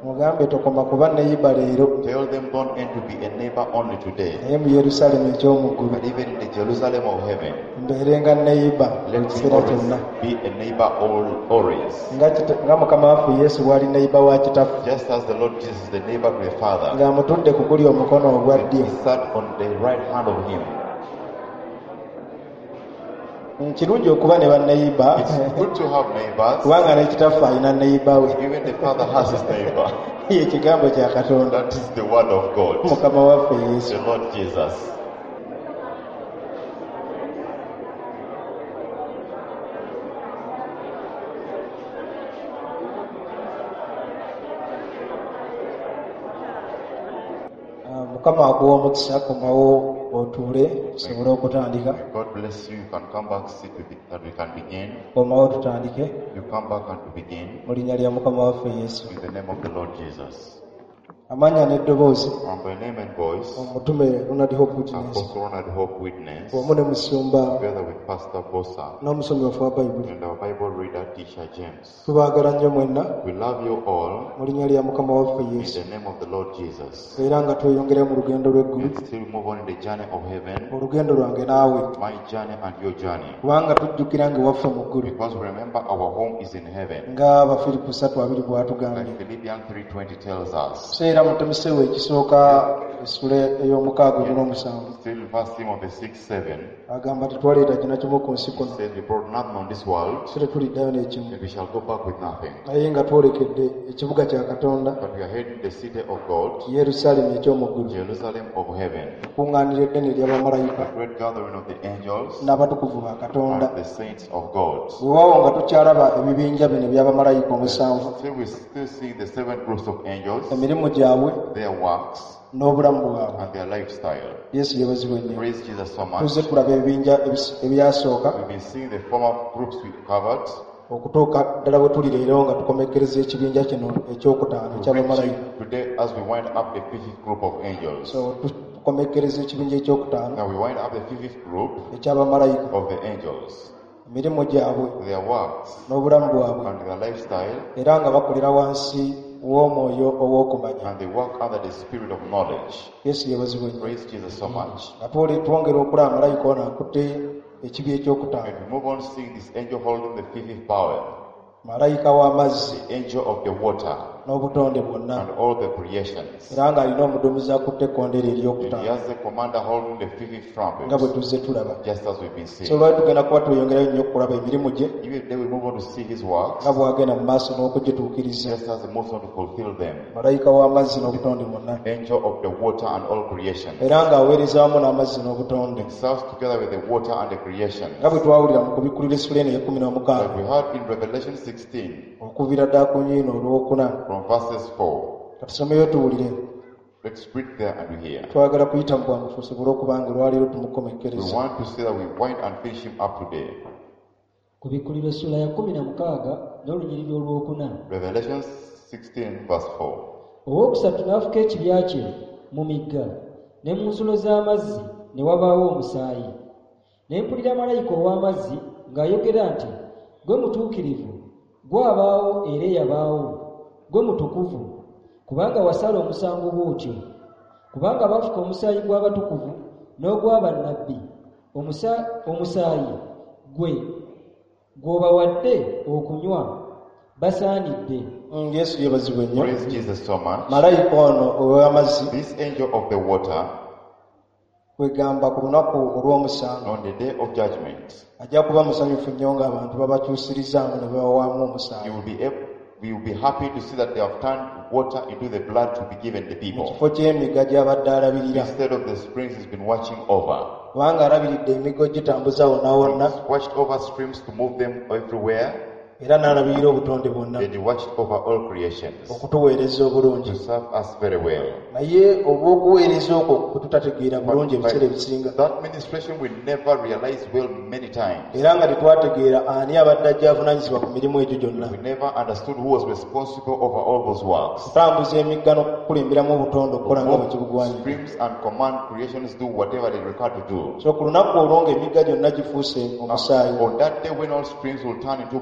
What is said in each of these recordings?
mugambe tokoma kuba neighbor leero. Tell them don't end to be a neighbor only today, Naye mu Yerusalemu eky'omuggulu but even in the Jerusalem of heaven, mbeerenga neighbor let me ekiseera always kyonna. be a neighbor always. Nga Mukama waffe Yesu bw'ali neighbor wa Kitaffe, Just as the Lord Jesus is the neighbor to the Father, ng'amutudde ku guli omukono ogwa ddyo. he sat on the right hand of him. Kirungi okuba ne banneighbor, It's good to have neighbors. kubanga ne Kitaffe alina neighbor we. Even the Father has his neighbor. Ye kigambo kya Katonda, That is the word of God, Mukama waffe Yesu. the Lord Jesus. Mukama akuwa omukisa komawo otuule tusobole okutandika. God bless you. You can come back, sit with it, that we can begin. Komawo tutandike You come back and to begin mu linnya lya Mukama waffe Yesu. in the name of the Lord Jesus. Amanya n'eddoboozi And by name and voice, omutume Ronald Hope Witness Apostle Ronald Hope Witness, wamu ne musumba together with Pastor Bosa n'omusomi waffe wa Bayibuli. and our Bible reader, Teacher James. Tubaagala nnyo mwenna We love you all mu linnya lya Mukama waffe in Yesu, the name of the Lord Jesus. era nga tweyongera mu lugendo lw'eggulu, And still move on in the journey of heaven, olugendo lwange naawe, my journey and your journey. kubanga tujjukira ng'ewaffe mu ggulu, Because remember, our home is in heaven. nga Abafiripi 3:2 bw'atugambye. Like Philippians 3:20 tells us. Seera mutemusewo ekisooka essula ey'omukaaga n'omusanvu Still verse theme of the 6:7 agamba tetwaleeta kina kimu ku nsi kuno, says, we brought nothing on this world, so tetuliddayo n'ekimu, and we shall go back with nothing. naye nga twolekedde ekibuga kya Katonda, But we are heading the city of God, Yerusaalemi eky'omuggulu, Jerusalem of heaven, kuŋŋaanira eddene ly'abamalayika the great gathering of the angels n'abatukuvu ba Katonda. and the saints of God. Weewaawo nga tukyalaba ebibinja bino eby'abamalayika omusanvu, Still we still see the 7 groups of angels, emirimu gyabwe their works n'obulamu bwabwe. and their lifestyle. Yesu yeebazibwe nnyo. Praise Jesus so much. Tuzze tulaba ebibinja ebyasooka We've been seeing the former groups we covered, okutuuka ddala bwe tuli leero nga tukomekkereza ekibinja kino ekyokutaano eky'abamalayika. reaching today as we wind up the 5th group of angels. So tukomekkereza ekibinja ekyokutaano Now we wind up the 5th group eky'abamalayika, of the angels, emirimu gyabwe their works n'obulamu bwabwe, and their lifestyle, era nga bakolera wansi w'omwoyo ow'okumanya. and they work under the spirit of knowledge. Yesu yeebazibwe nnyo. Praise Jesus so much. nga twongera okulaba malayika ono akutte ekibi ekyokutaano, And we move on seeing this angel holding the 5th power, malayika w'amazzi the angel of the water n'obutonde bwonna, and all the creations. era ng'alina omuduumizi akutte ekkondeere And he eryokutaano, has the commander holding the 5th nga bwe trumpet, tuzze tulaba. just as we've been So seeing. lwali tugenda kuba tweyongerayo nnyo okulaba emirimu gye Even then we move on to see his works, nga bw'agenda mu maaso n'okugituukiriza. just as he moves on to fulfill them. Malayika w'amazzi n'obutonde bwonna, Angel of the water and all creations. era ng'aweereza wamu n'amazzi n'obutonde, Serves together with the water and the creation. nga bwe twawulira mu kubikkulira essula eno ey'ekumi Like we heard in Revelation 16 okuviira ddala ku nyiino olwokuna. from verses 4. Katusomeyo tuwulire. Let's read there and we hear. Twagala kuyita mu bwangu tusobole okubanga olwaleero We tumukomekkereza. want to say that we wind and finish him up today. Kubikkulirwa essula ya 16 n'olunyiriri olwokuna. Revelation 16 verse 4. Owookusatu n'afuka ekibya kye mu migga ne mu nsulo z'amazzi ne wabaawo omusaayi. Ne mpulira malayika ow'amazzi ng'ayogera nti, "Gwe mutuukirivu, gwe abaawo era eyabaawo, gwe mutukuvu, kubanga wasala omusango bw'otyo. Kubanga bafuka omusaayi gw'abatukuvu n'ogw'abannabbi, omusaayi gwe gw'obawadde okunywa basaanidde." Yesu yeebazibwe nnyo. Praise Jesus so much. Malayika ono ow'amazzi This angel of the water, kwegamba ku lunaku olw'omusango on the day of judgment, ajja kuba musanyufu nnyo ng'abantu babakyusirizaamu ne babawaamu omusaayi we will be happy to see that they have turned water into the blood to be given the mu people, kifo ky'emigga gy'abadde alabirira, instead of the springs he's been watching over. kubanga alabiridde emiggo gitambuza wonna wonna, He's watched over streams to move them everywhere, era n'alabirira obutonde bwonna and he watched over all creations okutuweereza obulungi. to serve us very well. Naye olw'okuweereza okwo kututategeera bulungi ebiseera ebisinga, That ministration we never realize well many times. era nga tetwategeera ani abadde ajja avunaanyizibwa ku mirimu egyo gyonna, We never understood who was responsible over all those works. kutambuza emigga n'okukulemberamu obutonde okukola nga bwe Move kibugwanira. streams and command creations do whatever they require to do. So ku lunaku olwo ng'emigga gyonna gifuuse omusaayi, On that day when all streams will turn into blood,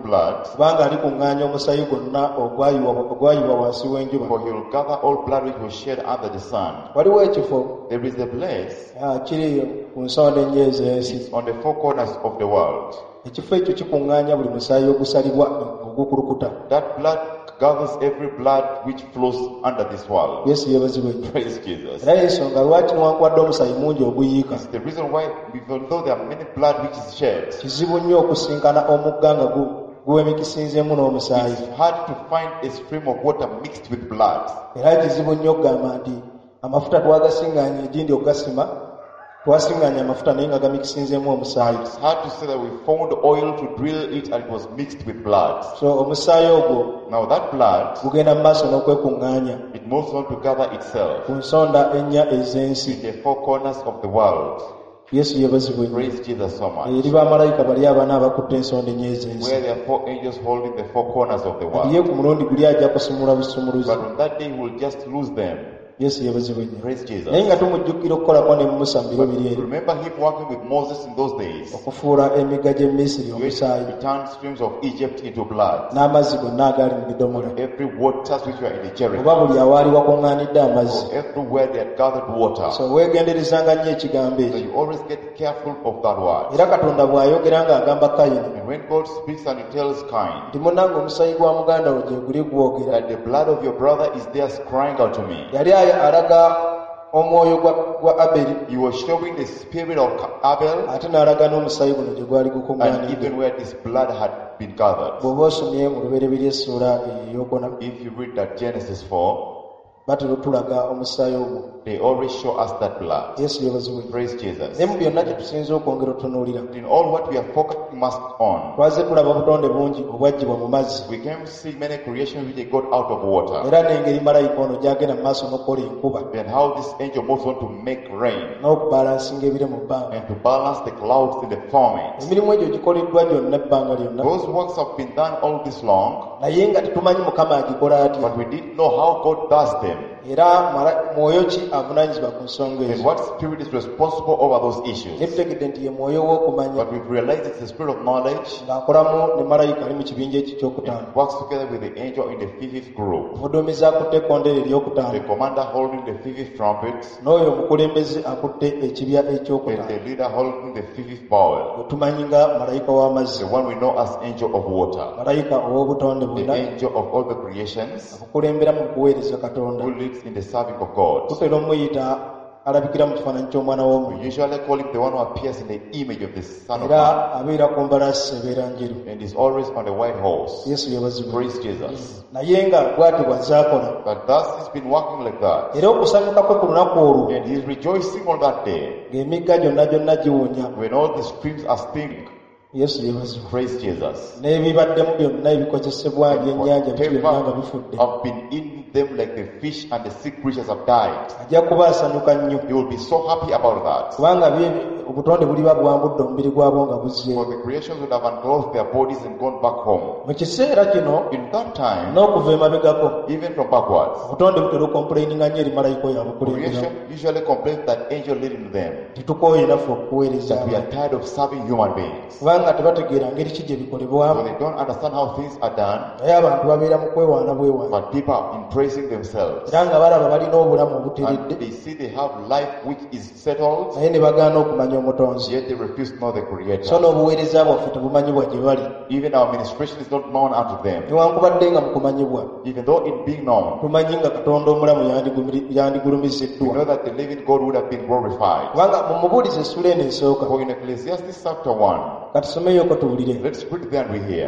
kubanga alikuŋŋaanya omusaayi gwonna ogwayiwa wansi w'enjuba. For he will gather all blood which was shed under the sun. Waliwo ekifo There is a place, kiri ku nsonda ennya ez'ensi. it's on the four corners of the world. Ekifo ekyo kikuŋŋaanya buli musaayi ogusalibwa ogukulukuta. That blood gathers every blood which flows under this world. Yesu yeebazibwe nnyo. Praise Jesus. Era y'ensonga lwaki newankubadde omusaayi mungi oguyiika, It's the reason why, even though there are many blood which is shed, kizibu nnyo okusinkana omugga nga guwa emikisinzeemu n'omusaayi. it's hard to find a stream of water mixed with blood. Era kizibu nnyo okugamba nti amafuta twagasiŋŋaanya egindi ogasima, twasiŋŋaanya amafuta naye nga gamikisinzeemu omusaayi. It's hard to say that we found oil to drill it and it was mixed with blood. So omusaayi ogwo Now that blood, gugenda mu maaso n'okwekuŋŋaanya it moves on to gather itself ku nsonda ennya ez'ensi. in the four corners of the world. Yesu yeebazibwe nnyo. Praise Jesus so much. Eri bamalayika bali abana abakutte ensonda ennya ez'ensi. Where there are four angels holding the four corners of the Kati ye world. ku mulundi guli ajja kusumula busumuluzi. But on that day we will just lose them. Yesu yeebazibwe nnyo. Praise Jesus. Naye nga tumujjukira okukolako ne Musa mu biro biri eri, Remember him working with Moses in those days. okufuula emigga gy'e Misiri Which omusaayi, turned streams of Egypt into blood. n'amazzi gonna agali mu bidomola. Every waters which were in the Jericho. Oba buli awaali wakuŋŋaanidde amazzi. Everywhere they had gathered water. So weegenderezanga nnyo ekigambo So ekyo. you always get careful of that word. Era Katonda bw'ayogera ng'agamba Kayini And when God speaks and he tells Cain nti munnange omusaayi gwa muganda wo gye guli gwogera, that the blood of your brother is there crying out to me, yali alaga omwoyo gwa Aberi, he was showing the spirit of Abel ate n'alaga n'omusaayi guno gye gwali and gukuŋŋaanidde. even where this blood had been gathered. Bw'oba osomye mu lubereberye essuula eyokuna, If you read that Genesis 4, batera tulaga omusaayi ogwo. they always show us that blood. Yesu yeebazibwe. Praise Jesus. Naye mu byonna kye tusinza okwongera otunuulira, In all what we are focusing must on, twaze tulaba obutonde bungi obwaggyibwa mu mazzi, we can see many creations which they got out of water. era n'engeri malayika ono gy'agenda mu maaso n'okukola enkuba And how this angel moves on to make rain n'okubalansinga ebire mu bbanga. and to balance the clouds in the firmament. Emirimu egyo gikoleddwa gyonna ebbanga lyonna, Those works have been done all this long, naye nga tetumanyi Mukama agikola atya, but we didn't know how God does them era mwoyo ki avunaanyizibwa ku nsonga and ezo. what spirit is responsible over those Ne issues. tutegedde nti ye mwoyo w'okumanya, But we've realized it's the spirit of knowledge. ng'akolamu ne malayika ali mu kibinja ekyo kyokutaano. It works together with the angel in the fifth group. Omuduumizi akutte ekkondeere The eryokutaano, commander holding the fifth trumpet n'oyo omukulembeze akutte ekibya and ekyokutaano. the leader holding the fifth bowl. Gwe tumanyi nga malayika w'amazzi, The one we know as angel of water. malayika ow'obutonde The bwonna, angel of all the creations akukulembera mu kuweereza Katonda. who leads in the serving of God. Tutera omuyita alabikira mu kifaananyi ky'omwana w'omuntu, We usually call him the one who appears in the image of the Son of Man era abeera ku mbalaasi ebeera njeru. and is always on the white horse. Yesu yeebazibwe. Praise Jesus. Naye nga bw'ati bw'azaakola, But thus he's been working like that. era okusanyuka kwe ku lunaku olwo, And he's rejoicing on that day ng'emigga gyonna gyonna giwunya. when all the streams are stinging. Yesu yeebazibwe. Praise Jesus. N'ebibaddemu byonna ebikozesebwa ebyennyanja byonna nga bifudde, Have been in them like the fish and the sea creatures have died. ajja kuba asanyuka nnyo, He will be so happy about that. kubanga obutonde buliba bwambudde omubiri gwabwo nga buzze. For the creations would have unclothed their bodies and gone back home. Mu kiseera kino In that time, n'okuva emabegako, even from backwards, obutonde butera okompuleininga nnyo eri malayika oyo abukulemberamu, creation usually complains that angel leading them, tetukooye naffe okuweereza that we are abantu, tired of serving human beings. kubanga tebategeera ngeri ki gye So bikolebwamu. they don't understand how things are done, Naye abantu babeera mu kwewaana bwewaana, but people are in praising themselves. era nga balaba balina obulamu And obuteredde, they see they have life which is settled, naye ne bagaana okumanya omutonzi. yet they refuse to know the So Creator. n'obuweereza bwaffe tebumanyibwa gye bali, Even our administration is not known unto them. newankubadde nga mu kumanyibwa Even though in being known, tumanyi nga Katonda omulamu we yandigulumiziddwa. know that the living God would have been glorified. Kubanga mu mubuulizi essula eno esooka, For in Ecclesiastes chapter 1, katusomeyo tuwulire. let's read there and we hear.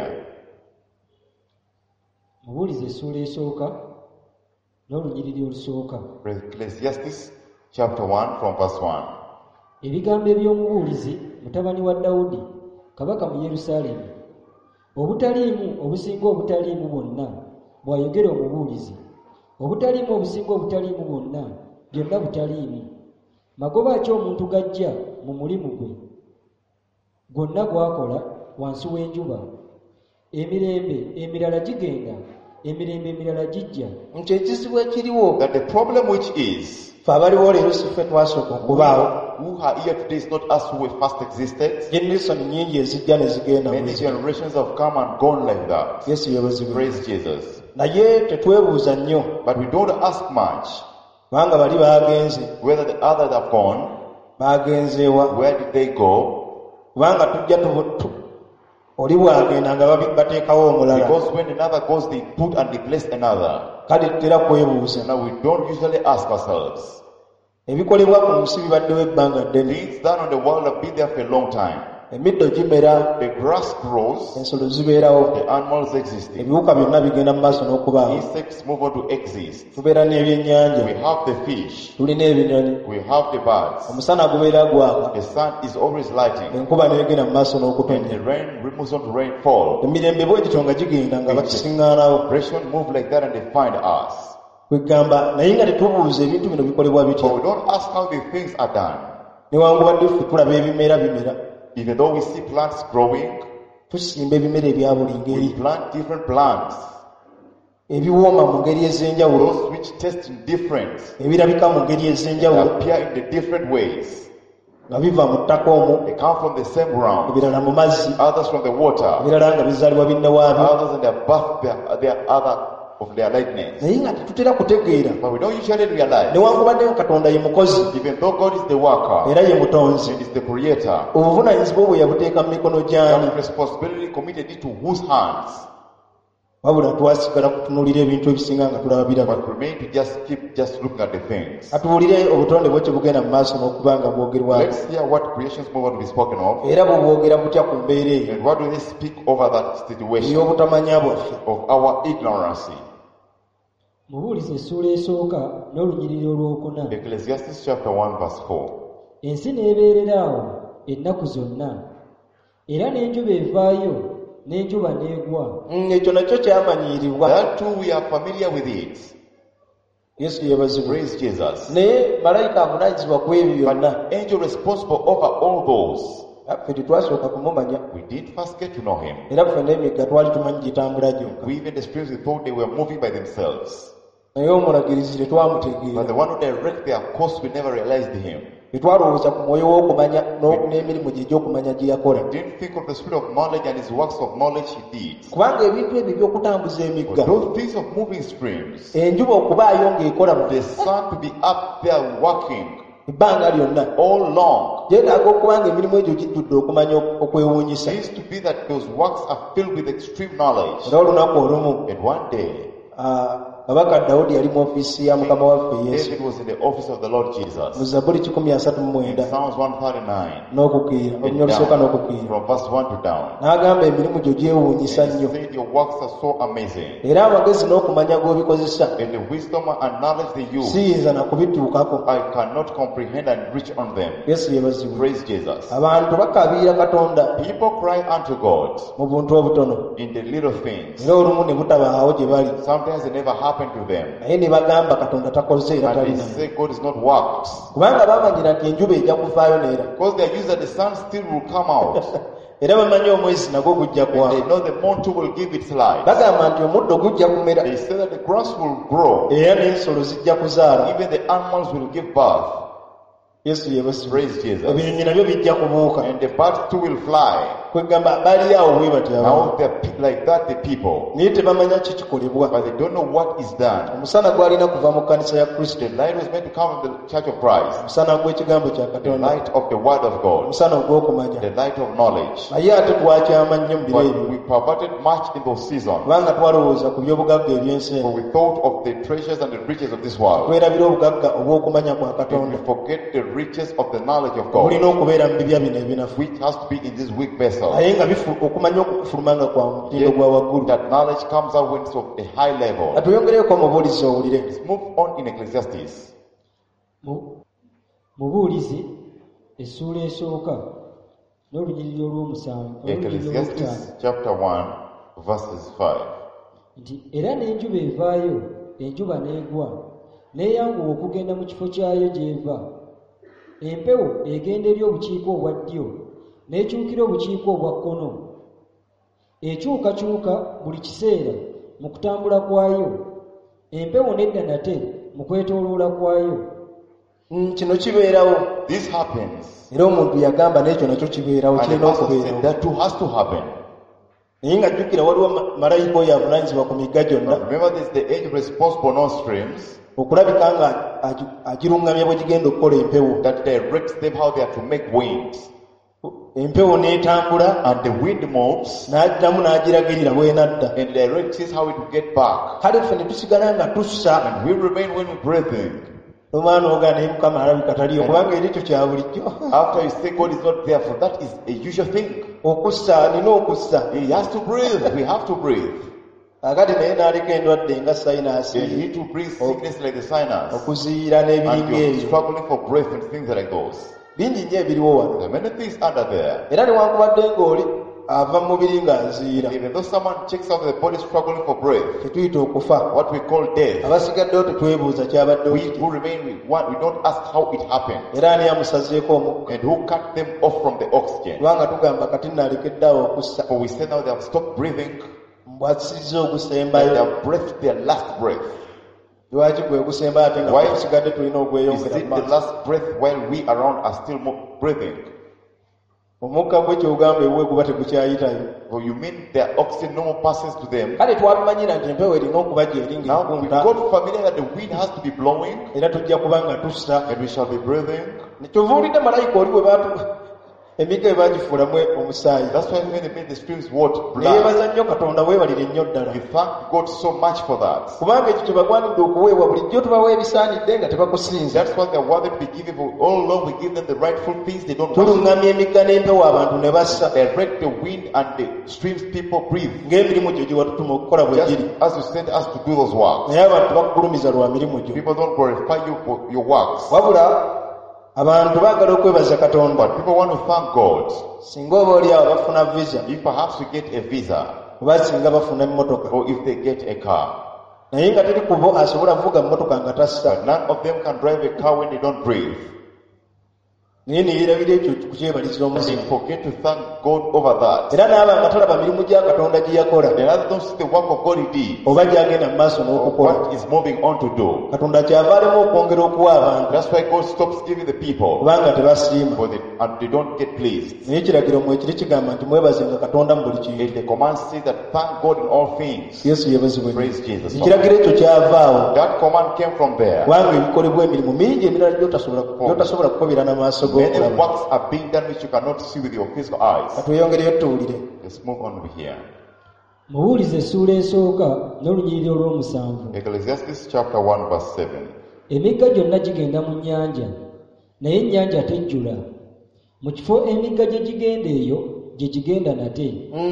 Mubuulize essuula esooka n'olunyiriri olusooka. Ecclesiastes chapter 1 from verse 1. Ebigambo eby'omubuulizi mutabani wa Dawudi kabaka mu Yerusaalemi. Obutaliimu obusinga obutaliimu bwonna bw'ayogera omubuulizi. Obutaliimu obusinga obutaliimu bwonna byonna butaliimu. Magoba ki omuntu gajja mu mulimu gwe gwonna gw'akola wansi w'enjuba? Emirembe emirala gigenda, emirembe emirala gijja. Nti ekizibu ekiriwo That the problem which is, ffe abaliwo leero si ffe twasooka okubaawo. Who are here today is not us who were first existed. Generation nyingi ezijja ne zigenda Many generations have come and gone like that. Yesu yeebazibwe. Praise Jesus. Naye tetwebuuza nnyo But we don't ask much kubanga bali baagenze whether the others have gone, baagenzeewa where did they go? kubanga tujja oli bw'agenda nga bateekawo omulala. Because when another goes, they put and replace another. Kale tutera kwebuuza. Now we don't usually ask ourselves. Ebikolebwa ku nsi bibaddewo ebbanga ddene. Things done on the world have been there for a long time. Emiddo gimera, The grass grows, ensolo zibeerawo, the animals exist. ebiwuka byonna bigenda mu maaso n'okubaawo. Insects move on to exist. Tubeera n'ebyennyanja, We have the fish. tulina ebinyonyi. We have the birds. Omusana gubeera gwaka, The sun is always lighting. enkuba n'egenda mu maaso And the n'okutonnya. rain moves on to rainfall. Emirembe bw'egityo nga gigenda nga bakisiŋŋaanawo. Vibration move like that and they find us. Kwegamba naye nga tetubuuza ebintu bino bikolebwa But bitya. we don't ask how the things are done. Newankubadde ffe tulaba ebimera bimera, Even though we see plants growing, tusimba ebimera ebya buli we ngeri, plant different plants. ebiwooma mu ngeri ez'enjawulo, Those which taste different, ebirabika mu ngeri they ez'enjawulo, appear in the different ways. nga biva mu ttaka omwo, They come from the same ground. ebirala mu mazzi, Others from the water. ebirala nga bizaalibwa binnewaabyo. Others in their birth, their other of their likeness. Naye nga tetutera kutegeera, But we don't usually realize, newankubadde nga Katonda ye mukozi even though God is the worker era ye mutonzi, and is the creator, obuvunaanyizibwa bwe yabuteeka mu mikono gy'ani, that responsibility committed it to whose hands? wabula twasigala kutunuulira ebintu ebisinga nga tulaba biraba. But remain to just keep just looking at the things. Katuwulire obutonde bwe kye bugenda mu maaso n'okuba nga bwogerwako. Let's hear what creations move on to be spoken of, Era bw'obwogera butya ku mbeera eyo and what do they speak over that situation ey'obutamanya bwaffe. of our ignorance. Mubuulize essuula esooka n'olunyiriri olwokuna. Ecclesiastes chapter 1 verse 4. Ensi n'ebeerera awo ennaku zonna, era n'enjuba evaayo n'enjuba n'egwa. Ekyo nakyo kyamanyiiribwa. That too we are familiar with it. Yesu yeebazibwe. Praise Jesus. Naye malayika avunaanyizibwa ku ebyo byonna. But angel responsible over all those. Ffe tetwasooka kumumanya, We did first get to know him. era ffe n'emigga twali tumanyi gitambula gyokka. We even the spirits we thought they were moving by themselves. Naye omulagirizi tetwamutegeera. But the one who directs their course, we never realized him. Tetwalowooza ku mwoyo w'okumanya n'emirimu gye egy'okumanya gye yakola. Didn't think of the spirit of knowledge and his works of knowledge he did. Kubanga ebintu ebyo by'okutambuza But emigga, those things of moving streams, enjuba okubaayo ng'ekola mu the sun to be up there working ebbanga lyonna, all long, gyetaaga okuba nga emirimu egyo gijjudde okumanya okwewuunyisa. seems to be that those works are filled with extreme knowledge. Era olunaku olumu And one day, kabaka Dawudi yali mu ofiisi ya mukama waffe Yesu, David was in the office of the Lord mu Jesus. Zabbuli In 139 Psalms 139, n'okukiira, olunya and olusooka down, n'okukiira, from verse 1 to down. n'agamba emirimu gyo gyewuunyisa And he nnyo, said, your works are so amazing. era amagezi n'okumanya g'obikozesa And the wisdom and knowledge they use, siyinza na kubituukako. I cannot comprehend and reach on them. Yesu yeebazibwe. Praise Jesus. Abantu bakaabirira Katonda People cry unto God mu buntu obutono, in the little things. era olumu ne butabaawo gye bali, Sometimes it never happened to them. naye ne bagamba Katonda takoze era And they talina. say God is not worked. Kubanga bamanyira nti enjuba ejja kuvaayo neera, Because they are used that the sun still will come out. era bamanyi omwezi nagwo gujja And they kwaka. know the moon too will give its light. Bagamba nti omuddo gujja kumera, They say that the grass will grow. era n'ensolo zijja kuzaala. Even the animals will give birth. Yesu yeebazibwe. Praise Jesus. Ebinyonyi nabyo bijja kubuuka. And the birds too will fly. Kwegamba bali awo bwe batyo abantu, Now they're like that, the people. naye tebamanya kikikolebwa. But they don't know what is done. Omusana gwalina kuva mu kkanisa ya Kristo, The light was meant to come from the church of Christ. omusana gw'ekigambo kya The Katonda, light of the word of God. omusana ogw'okumanya. The light of knowledge. Naye ate twakyama nnyo mu biro But ebyo, we perverted much in those seasons. kubanga twalowooza ku by'obugagga eby'ensi For eno. we thought of the treasures and the riches of this world. Twerabira obugagga obw'okumanya kwa And Katonda, we forget the riches of the knowledge of God, obulina okubeera mu bibya bino ebinafu, which has to be in this weak vessel. naye nga okumanya okufuluma nga kwa mutindo gwa waggulu. That knowledge comes out when it's of a high level. Katuyongereko mubuulizi owulire. Let's move on in Ecclesiastes. Mubuulizi essuula esooka n'olunyiriri olw'omusanvu Ecclesiastes chapter 1 verses 5. nti era n'enjuba evaayo enjuba n'egwa n'eyanguwa okugenda mu kifo kyayo gy'eva, empewo egenda eri obukiika obwa ddyo n'ekyukira obukiika obwa kkono, ekyukakyuka buli kiseera mu kutambula kwayo, empewo nedda nate mu kwetooloola kwayo, kino kibeerawo This happens. era omuntu yagamba n'ekyo nakyo kibeerawo And the kirina pastor said okubeerawo that too has to happen. naye nga jjukira waliwo malayika oyo avunanyizibwa ku migga gyonna Remember, there's the angel responsible on streams okulabika nga agiruŋŋamya bwe gigenda okukola empewo that directs them how they are to make winds. empewo n'etambula And the wind moves n'addamu n'agiragirira bw'enadda and directs how it will get back. kale ffe ne tusigala nga tussa And we remain when we breathing. omwana ogaa naye mukama alabika taliyo kubanga eri ekyo kya bulijjo After you say God is not there, for that is a usual thing. okussa nina okussa He has to breathe. We have to breathe. akati naye n'aleka endwadde nga sayinaasi And you need to breathe sickness like the sinus. okuziira And n'ebiringa you're ebyo struggling for breath and things like those. bingi nnyo ebiriwo wano There are many things under there. era newankubadde ng'oli ava mu mubiri ng'aziira Even though someone checks out the body struggling for breath, tetuyita okufa what we call death, abasigaddewo tetwebuuza kyabadde we okiti who remain, we don't ask how it happened era ani yamusazeeko omukka and who cut them off from the oxygen. kubanga tugamba kati nalekeddeawo okussa For we say now they have stopped breathing mbwasizza and they ogusembayo have breathed their last breath. lwaki gwe gusembayo ate nga Why tusigadde tulina Is ogweyongera it mu the maaso last breath while we around are still breathing? omukka gwe kyogamba ewuwe guba tegukyayitayo Well, you mean their oxygen no more passes to them? kale twabimanyira nti empewo erina okuba gyeri Now we ng'ekunta got familiar that the wind has to be blowing era tujja kuba nga tussa and we shall be breathing. nekyovuulidde malayika oli bwe emigga ebagifuulamu omusaayi That's why when they made the streams what? Blood. neyeebaza nnyo katonda weebalire nnyo ddala We thank God so much for that. kubanga ekyo kyebagwanidde okuweebwa bulijjo tubawa ebisaanidde nga tebakusinza That's why they're worthy to be given. For all along we give them the rightful things they don't want. tuluŋŋamya emigga n'empewo abantu ne bassa Direct the wind and the streams people breathe. ng'emirimu gyo gye watutuma okukola bwe Just giri as you sent us to do those works. naye abantu bakugulumiza lwa mirimu gyo People don't glorify you for your works. wabula abantu baagala okwebaza katonda But people want to thank God. singa oba oli awo bafuna visa If perhaps we get a visa oba singa bafuna emmotoka or if they get a car. naye nga teri kubo asobola kuvuga mmotoka nga tassa But none of them can drive a car when they don't breathe. naye neyerabira ekyo kukyebaliza And they omuzimu forget to thank God over that. era naaba nga talaba mirimu gya katonda gye yakola And others don't see the work of God he did. oba gyagenda mu maaso Or n'okukola what is moving on to do. katonda kyava alemu okwongera okuwa abantu That's why God stops giving the people. kubanga tebasiima And they don't get pleased. naye ekiragiro mwe kiri kigamba nti mwebazenga katonda mu buli kintu And the command says that thank God in all things. yesu yebazibwe Praise Jesus. ekiragiro ekyo kyavaawo That command came from there. kubanga ebikolebwa emirimu mingi emirala gyotasobola kukobera n'amaaso Many g'okulaba works are being done which you cannot see with your physical eyes. katweyongereyo tuwulire Let's move on over here. mubuulize essuula esooka n'olunyiriri olw'omusanvu. Ecclesiastes chapter 1 verse 7. Emigga gyonna gigenda mu nnyanja, naye ennyanja tejjula. Mu kifo emigga gye gigenda eyo gye gigenda nate.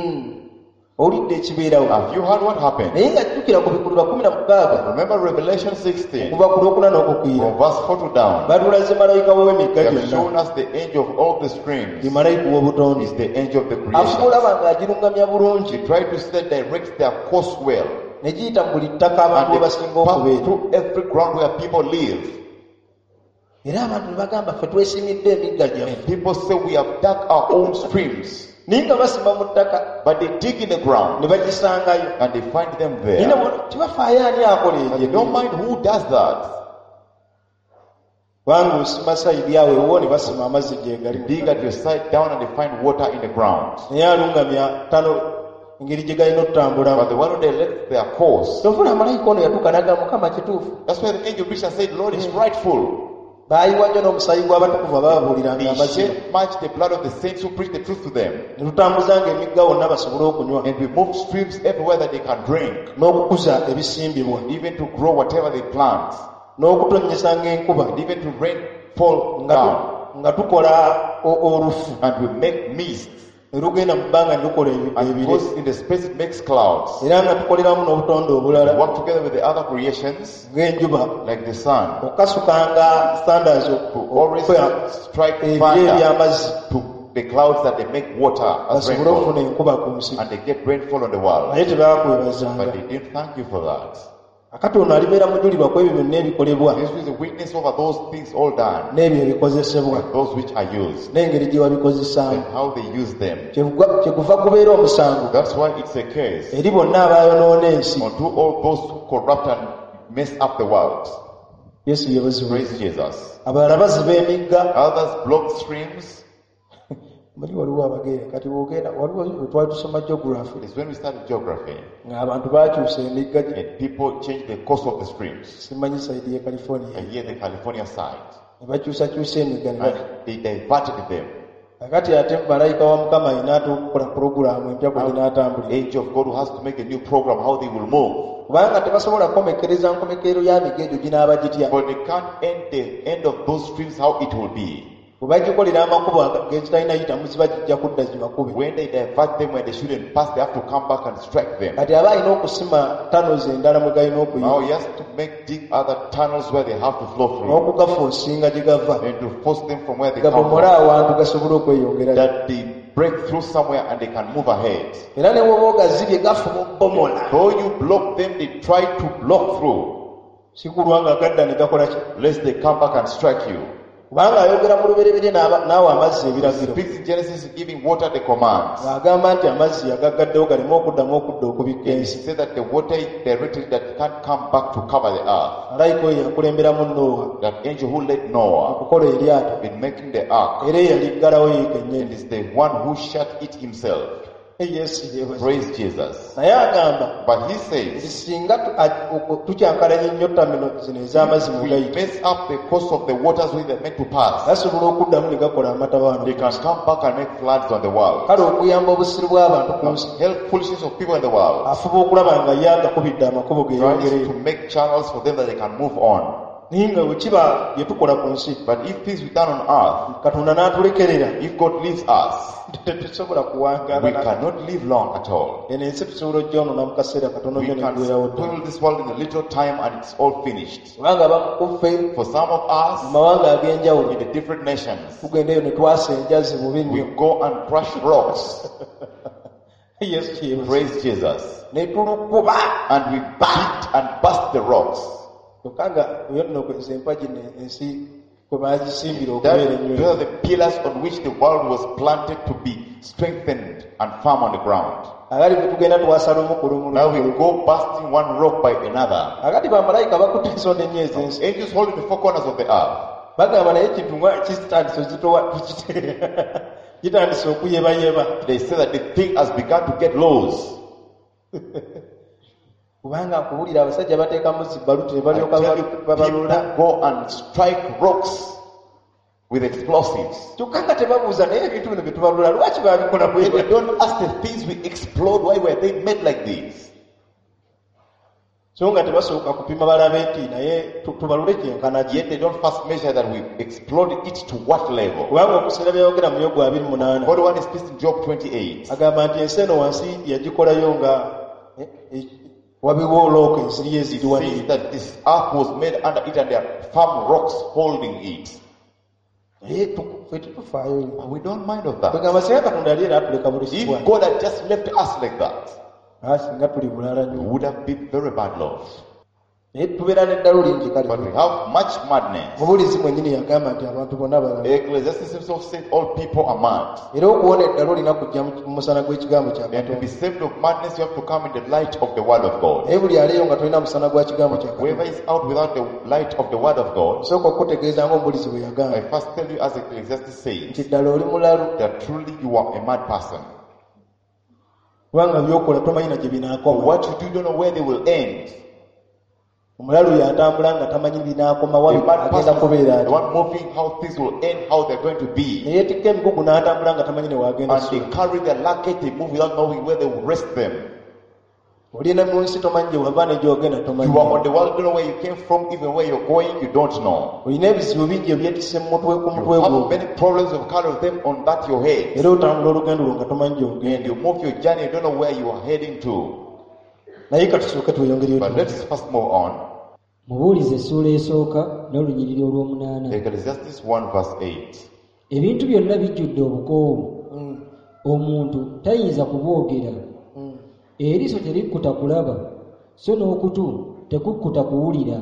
owulidde ekibeerawo Have you heard what happened? naye nga jjukira ku bikulu 16 Remember Revelation 16 okuva ku lwokuna n'okukwiira from verse 4 to down. batulaze malayika w'emigga They have gyonna shown us the angel of all the streams. ye malayika w'obutonde Is the angel of the afuba creation. olaba ng'agiruŋŋamya bulungi She tried to set direct their course well. ne giyita mu buli ttaka abantu we And basinga they pass okubeera through every ground where people live. era abantu ne bagamba ffe twesimidde emigga gyaffe And people say we have dug our own streams. naye nga basima mu ttaka But they dig in the ground ne bagisangayo and they find them naye there. tebafaayo ani akola And they ebyo don't mind who does that. kubanga osima sayidi awo ewo ne basima amazzi gyegali Dig at your side down and they find water in the ground. naye aluŋŋamya tano engeri gye galina But okutambulamu the one who directs their course. tofuna malayika ono yatuuka naga mukama kituufu That's why the angel preached and said, Lord is rightful. baayiwa nnyo n'omusayi gw'abatukuvu abababuuliranga They amazima shed much the blood of the saints who preach the truth to them. ne tutambuzanga emigga wonna basobole okunywa And we move streams everywhere that they can drink. n'okukuza ebisimbibwa Even to grow whatever they plant. n'okutonnyesanga enkuba And even to rain fall down. nga tukola olufu And we make mist. ne lugenda mu bbanga ne lukola And it ebire goes in the space it makes clouds. era nga tukoleramu n'obutonde We obulala work together with the other creations ng'enjuba like the sun. okukasukanga standards To always strike ebire fire eby'amazzi to the clouds that they make water as basobole rainfall. okufuna enkuba ku nsi And they get rainfall on the world. naye tebakwebazanga But they didn't thank you for that. akati ono alibeera mujulirwa ku ebyo byonna ebikolebwa This is a witness over those things all done. n'ebyo ebikozesebwa And those which are used. n'engeri gye wabikozesaamu And how they use them. kyeguva kubeera omusango That's why it's a case. eri bonna abaayonoona ensi Unto all those who corrupt and mess up the world. Yesu yebazibwe. Praise Jesus. Abalala baziba emigga. Others block streams. Mali waliwo abagere kati bwogenda waliwo twali tusoma geography. It's when we started geography. Ng'abantu baakyusa emigga And people change the course of the streams. simanyi side ye California. And here the California side. Ne bakyusakyusa emigga ne And they diverted them. kakati ate malayika wa Mukama alina ate okukola puroguramu empya bwe zinaatambulira. Angel of God who has to make a new program how they will move. Kubanga tebasobola kukomekereza nkomekerero y'amigga egyo ginaaba gitya. But they can't end the end of those streams how it will be. Bwe bagikolera amakubo gekitalina yitamu ziba kijja kudda zibakube. When they divert them when they shouldn't pass, they have to come back and strike them. Kati aba alina okusima tunnels endala mwe galina Now okuyita he has to dig other tunnels where they have to flow through. n'okugafoosinga gye gava And to force them from where they come gabomole from. awantu gasobole okweyongera. That they break through somewhere and they can move ahead. Era ne bw'oba ogazibye gafuna okubomola. Though you block them, they try to block through. Si kulwa nga gadda ne gakola ki? Lest they come back and strike you. Kubanga ayogera mu lubereberye naawe amazzi ebiragiro. Speaks in Genesis giving water the commands. Agamba nti amazzi yagaggaddewo galeme okuddamu okudda okubikka He ensi. said that the water is directed that can't come back to cover the earth. Malayika oyo yakulemberamu Nowa That angel who led Noah okukola eryato. in making the ark, Era eyaliggalawo and yekennyini. is the one who shut it himself. Yesu yeebazibwe. Praise Jesus. Naye agamba But he nti says, singa tukyankalanya ennyo ttamino zino ez'amazzi mu we gayita mess up the course of the waters where they're meant to pass. gasobola okuddamu ne gakola amatabaano. They can come back and make floods on the world. Kale okuyamba obusiru bw'abantu ku nsi Help foolishness of people in the world. afuba okulaba nga ye agakubidde amakubo Tries geeyongereyo. to make channels for them that they can move on. Naye nga bwe kiba bye tukola ku nsi But if things we done on earth, Katonda n'atulekerera if God leaves us, tetusobola we kuwangaala. cannot live long at all. Eno ensi tusobola ogyonoona mu kaseera katono We nnyo can neggweerawo ddala. spoil this world in a little time and it's all finished. Kubanga abamu ku ffe For some of mu us, mawanga ag'enjawulo in the different nations, tugendeyo ne twasa enjazi bubi we nnyo. go and crush rocks. Yesu kyebaza. Praise Jesus. Ne tulukuba. And we beat and bust the rocks. Kyokka nga yo nno kweza empagi ensi kwe baagisimbira okubeera That ennyo. those are the pillars on which the world was planted to be strengthened and firm on the ground. Akati bwe tugenda twasala omu ku lumu Now we go busting one rock by another. akati bamalayika bakutte ensonda ennyo ez'ensi. Angels holding the four corners of the earth. Bagamba naye kintu nga kitandise ozitowa gitandise okuyebayeba. They say that the thing has begun to get lows. Kubanga nkuwulira abasajja bateekamu zibbaluti ne I balyoka tell you, babalula. people go and strike rocks with explosives. Kyokka nga tebabuuza naye ebintu bino bye tubalula lwaki babikola bwe They batyo? don't ask the things we explode, why were they made like this? So nga tebasooka kupima balabe nti naye tubalule kyenkana gye. Yet they don't first measure that we explode it to what level. Kubanga okusinga byayogera mu Yobu 28 God one is speaking in Job 28. agamba nti ensi eno wansi yagikolayo nga wabiwo olooka ensiri eziri wano. Says that this earth was made under it and there are firm rocks holding it. Naye ffe tetufaayo. But we don't mind of that. Tugamba singa Katonda yali era atuleka bulisibwa. If God had just left us like that, Singa tuli bulala we nnyo. would have been very bad lost. Naye tubeera n'eddalo lingi kale. But we have much madness. Mubulizi mwennyini yagamba nti abantu bonna balala. Ecclesiastes himself said all people are mad. Era okuwona eddalo lina kujja mu musana gw'ekigambo kya And to Katonda. be saved of madness, you have to come in the light of the word of God. Naye buli aliyo nga tolina musana gwa kigambo kya Whoever Katonda. is out without the light of the word of God, Nsooka okutegeeza ng'omubulizi bwe I yagamba first tell you as Ecclesiastes nti says, ddala oli mulalu that truly you are a mad person. kubanga byokola tomanyi na gye For binaakoma. what you do, you don't know where they will end. Omulalu yatambula nga tamanyi binaakoma A wabi mad agenda person kubeera is the ati. one moving how things will end, how they're going to be. Ne yeetikka emigugu n'atambula nga tamanyi ne waagenda And they ssuula. carry their luggage, they move without knowing where they will rest them. Oli ne mu nsi tomanyi gye wava ne gy'ogenda tomanyi. You are on the world, you don't know where you came from, even where you're going, you don't know. Olina ebizibu bingi ebyetisse ku mutwe You have gwo. many problems of carrying them on that your head. Era otambula olugendo lwo nga tomanyi gy'ogenda. And you move your journey, you don't know where you are heading to. Naye katusooke tweyongereyo But tuti. let's first move on. Mubuulize essuula esooka n'olunyiriri olw'omunaana. Ecclesiastes 1 verse 8. Ebintu byonna bijjudde obukoowu. Omuntu tayinza kubwogera. Eriiso terikkuta kulaba, so n'okutu tekukkuta kuwulira.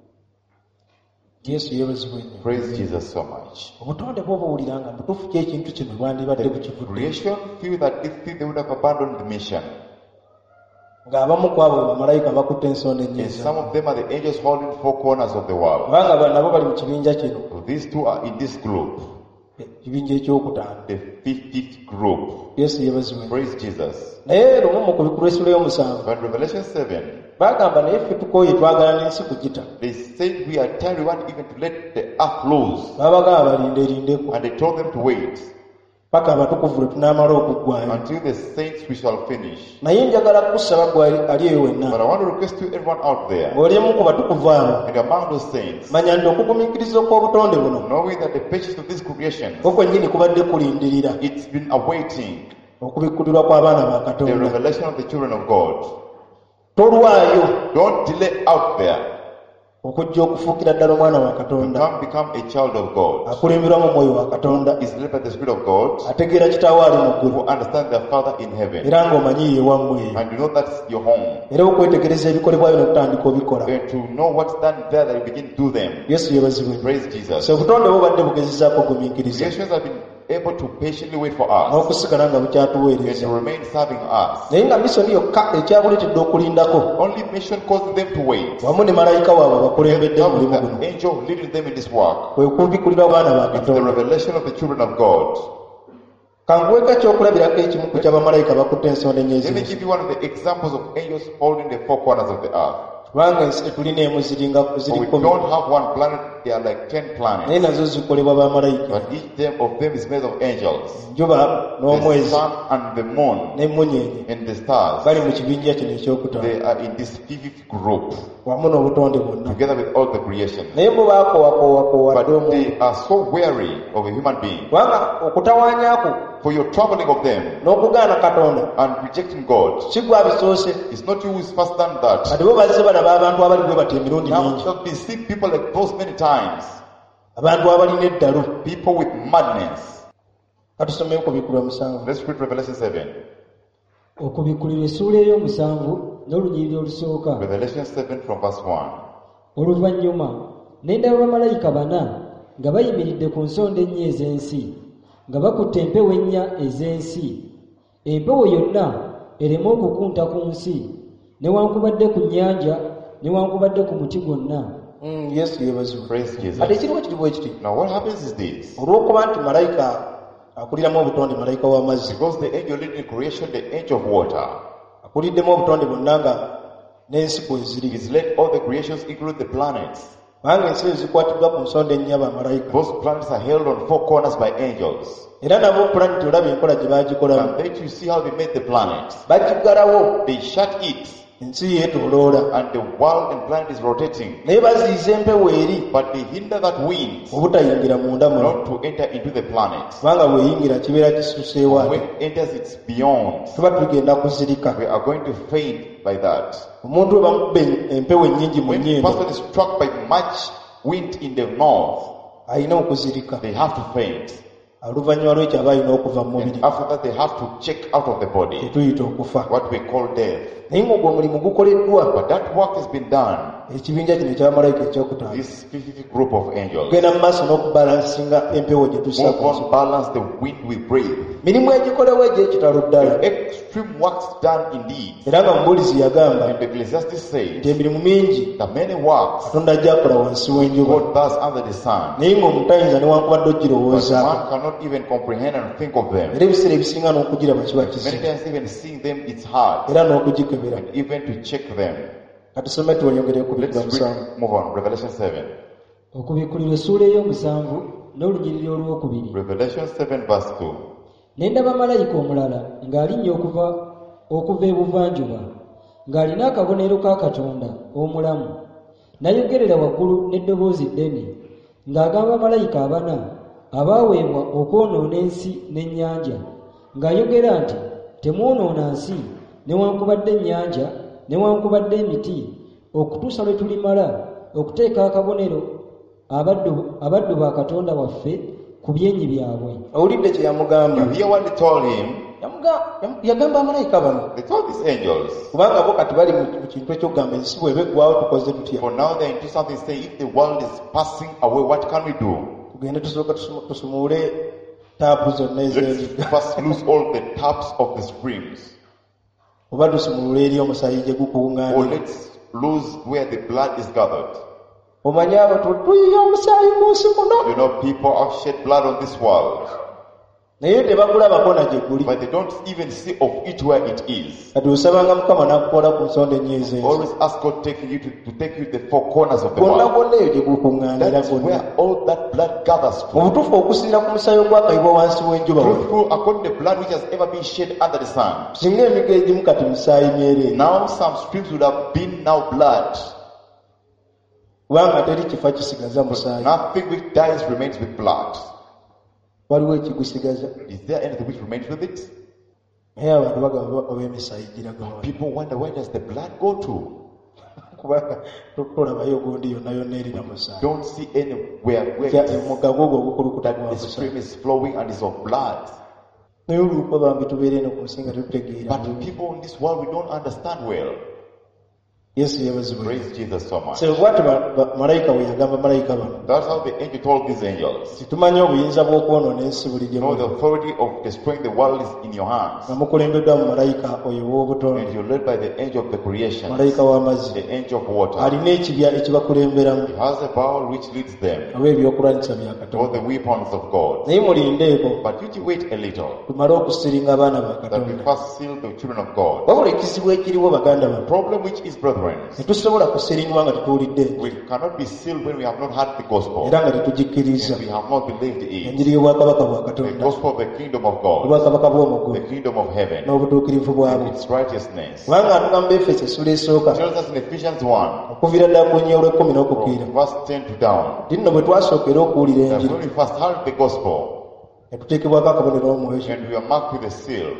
Yesu yeebazibwe nnyo. Praise Jesus so much. Obutonde bw'obuwulira nga mutuufu ki ekintu kino bwandibadde bukivudde. Creation feel that if they would have abandoned the mission. ng'abamu ku abo bamalayika bakutte ensonda And ennyinza some of them are the angels holding four corners of the world. kubanga nabo bali mu kibinja kino So these two are in this group, ekibinja ekyokutaano. the fifth group. Yesu yebaziwe. Praise Jesus. Naye lumu mu kubikulu esula y'omusanvu But Revelation 7, bagamba naye ffe tukooye twagala n'ensi kugita. they said we are tired, we want even to let the earth loose. Babagamba balindeerindeko And they told them to wait paka abatukuvu lwe tunaamala okuggwayo. until the saints we shall finish. Naye njagala kusaba gwe ali eyo But wenna I want to request to everyone out there, ng'oli emu ku batukuvu abo and among those saints, manya nti okugumiikiriza okw'obutonde buno knowing that the patience of this creation, kwo kwennyini kubadde kulindirira it's been awaiting okubikkulirwa kw'abaana ba the Katonda. revelation of the children of God. Tolwayo Don't delay out there okujja okufuukira ddala omwana wa to Katonda become a child of God. akulemberwa mu mwoyo wa Katonda Is led by the Spirit of God, ategeera kitaawe ali mu ggulu who understand their Father in heaven, era ng'omanyi ye wammwe eyo and you know that's your home, era okwetegereza ebikolebwayo n'okutandika obikola. and to know what's done there that you begin to do them. Yesu yebazibwe. Praise Jesus. So obutonde bubadde bugezezaako ogumiikiriza Creations have been able to patiently wait for us n'okusigala nga and bukyatuweereza. to remain serving us. Naye nga misoni yokka ekyabuleetedde okulindako Only mission caused them to wait. wamu ne malayika waabwe abakulembedde mu mulimu guno The angel leading them in this work. kwe kubikkulira abaana ba It's the Katonda. revelation of the children of God. Kanguweka kyokulabirako ekimu ku ky'abamalayika bakutte ensonda Let me ennyezi. give you one of the examples of angels holding the four corners of the earth. Kubanga ensi tetulina emu ziringa For ziri we kkumi don't have one planet, there are like 10 naye planets. nazo zikolebwa bamalayika. But each of them is made of angels. Enjuba The n'omwezi sun and the moon n'emmunyeenye and the stars, bali mu kibinja kino ekyokutaano they are in this fifth group, wamu n'obutonde bwonna. together with all the creation. Naye bo baakowakowakowade But omuntu they are so weary of a human being. kubanga okutawaanyako For your troubling of them n'okugaana Katonda and rejecting God, si gwe abisoose. it's not you who is first done that. Kati bo bazze balaba abantu abali bwe bati emirundi Now mingi, you have been seeing people like those many times. abantu abalina eddalu. People with madness. Katusomeye ku bikulu 7. Let's read Revelation 7. okubikkulirwa essuula ey'omusanvu n'olunyiriri olusooka. Revelation 7 from verse 1. Oluvannyuma ne ndaba bamalayika bana nga bayimiridde ku nsonda ennya ez'ensi nga bakutte empewo ennya ez'ensi. Empewo yonna ereme okukunta ku nsi newankubadde ku nnyanja newankubadde ku muti gwonna. Yesu yeebazibwe. Praise Jesus. Ate ekiriwo kiri bwe kiti Now what happens is this. olw'okuba nti malayika akuliramu obutonde, malayika w'amazzi Because the angel leading creation, the angel of water, akuliddemu obutonde bwonna nga n'ensi bwe ziri. is led all the creations, including the planets. Kubanga ensi ezo zikwatiddwa ku nsonda ennya bamalayika. Those planets are held on four corners by angels. Era nabo pulaneti olaba enkola gye baagikolamu. And then you see how they made the planets. Bagiggalawo They shut it, ensi yeetooloola. and the world and planet is rotating. Naye baziyiza empewo eri But they hinder that wind obutayingira munda muno. not to enter into the planet. Kubanga bweyingira kibeera kisuseewo When ate. it enters, it's beyond. Tuba tugenda kuzirika. We are going to faint by that. Omuntu bwe bamukubba empewo ennyingi mu When a nnyindo person is struck by much wind in the north, alina okuzirika. they have to faint. Oluvannyuma lw'ekyo aba alina okuva mu mubiri. And after that, they have to check out of the body, Tetuyita okufa. what we call death. Naye ng'ogwo omulimu gukoleddwa But that work has been done. ekibinja kino eky'abamalayika ekyokutaano. This fifth group of angels Genda mu maaso n'okubalansinga empewo gye tussa move ku nsi. on, balance the wind we breathe. Mirimu egikolewo egy'ekitalo ddala. Extreme works done indeed. Era nga mubulizi yagamba And Ecclesiastes says nti emirimu mingi that many works Katonda ajja akola wansi w'enjuba. God does under the sun, Naye ng'omutayinza newankubadde but ogirowoozaako. man cannot even comprehend and think of them. Era ebiseera ebisinga n'okugiraba kiba Many kizibu. times even seeing them, it's hard, Era n'okugikebera. and even to check them. Katusome tweyongere ku Let's bikula 7. move on. Revelation 7. Okubikkulirwa essuula ey'omusanvu n'olunyiriri olwokubiri. Revelation 7 verse 2. Ne ndaba malayika omulala ng'alinnya okuva ebuvanjuba ng'alina akabonero ka Katonda omulamu. Nayogerera waggulu n'eddoboozi ddene ng'agamba malayika abana abaaweebwa okwonoona ensi n'ennyanja ng'ayogera nti temwonoona nsi newankubadde ennyanja newankubadde emiti okutuusa lwe tulimala okuteeka akabonero abaddu ba Katonda waffe ku byenyi byabwe. Owulidde kye yamugamba? You hear what they told him? Yagamba amalayika bano. They told these angels. Kubanga bo kati bali mu kintu ekyokugamba ensi bw'eba eggwawo tukoze tutya. For now they're into something saying, if the world is passing away, what can we do? Tugende tusooka tusumule taapu zonna ez'enziga. Let's first lose all the taps of the springs. oba tusumulule eri omusaayi gye or gukuŋŋaanira. let's lose where the blood is gathered. Omanyi abantu tuyiye omusaayi mu nsi muno You know, people have shed blood on this world, naye tebagulabako na gye guli. but they don't even see of it where it is. Kati osabanga Mukama n'akukola ku nsonda ennyiizi ezo. Always ask God to take you to the four corners of the Gwonna world. gwonna eyo gye gukuŋŋaanira That's gwonna. where all that blood gathers Mu to. butuufu okusinziira ku musaayi ogwakayibwa wansi w'enjuba wano. Truthful according to the blood which has ever been shed under the sun. Singa emigo egimu kati misaayi myereere. Now some streams would have been now blood. Kubanga teri kifa kisigaza But musaayi. nothing which dies remains with blood. Waliwo ekigusigaza. Is there anything which remains with it? Naye abantu bagamba oba emisaayi giraga wano. People wonder, where does the blood go to? Kubanga tolabayo gundi yonna yonna erina musaayi. Don't see anywhere where Omugga gwogwo ogukulukuta gwa the musaayi. stream is flowing and is of blood. Naye oluupa bambi tubeera eno ku nsi nga tetutegeera. But people in this world, we don't understand well. Yesu yabazibwa. Praise Jesus so much. So bw'ati malayika bwe yagamba malayika bano. That's how the angel told these angels. Tumanyi obuyinza bw'okwonoona ensi buli gye You know, the muli. authority of destroying the world is in your hands. Nga mukulembeddwa mu malayika oyo And ow'obutonde. you're led by the angel of the creation, Malayika w'amazzi. the angel of water. Alina ekibya ekibakulemberamu. He has a power which leads them Oba ebyokulwanyisa bya to Katonda. the weapons of God. Naye mulindeeko But you wait a little, tumale okusiringa abaana ba that we Katonda. first seal the children of God. Wabula ekizibu ekiriwo baganda The bano. problem which is, brethren, Tetusobola kusiringibwa nga tetuwulidde we cannot be sealed when we have not heard the gospel, era nga tetugikkiriza. and we have not believed it. Enjiri y'obwakabaka bwa The Katonda. gospel of the kingdom of God, Obwakabaka bw'omugulu the kingdom of heaven, n'obutuukirivu bwabwo. and its righteousness. Kubanga atugamba Efeso essula esooka It tells us in Ephesians 1, okuviira ddala ku nnyo olw'ekkumi n'okukkirira. from verse 10 to down, Ti nno bwe twasookera okuwulira that enjiri when we first heard the gospel, ne tuteekebwako akabonero omwoyo and we are marked with a seal,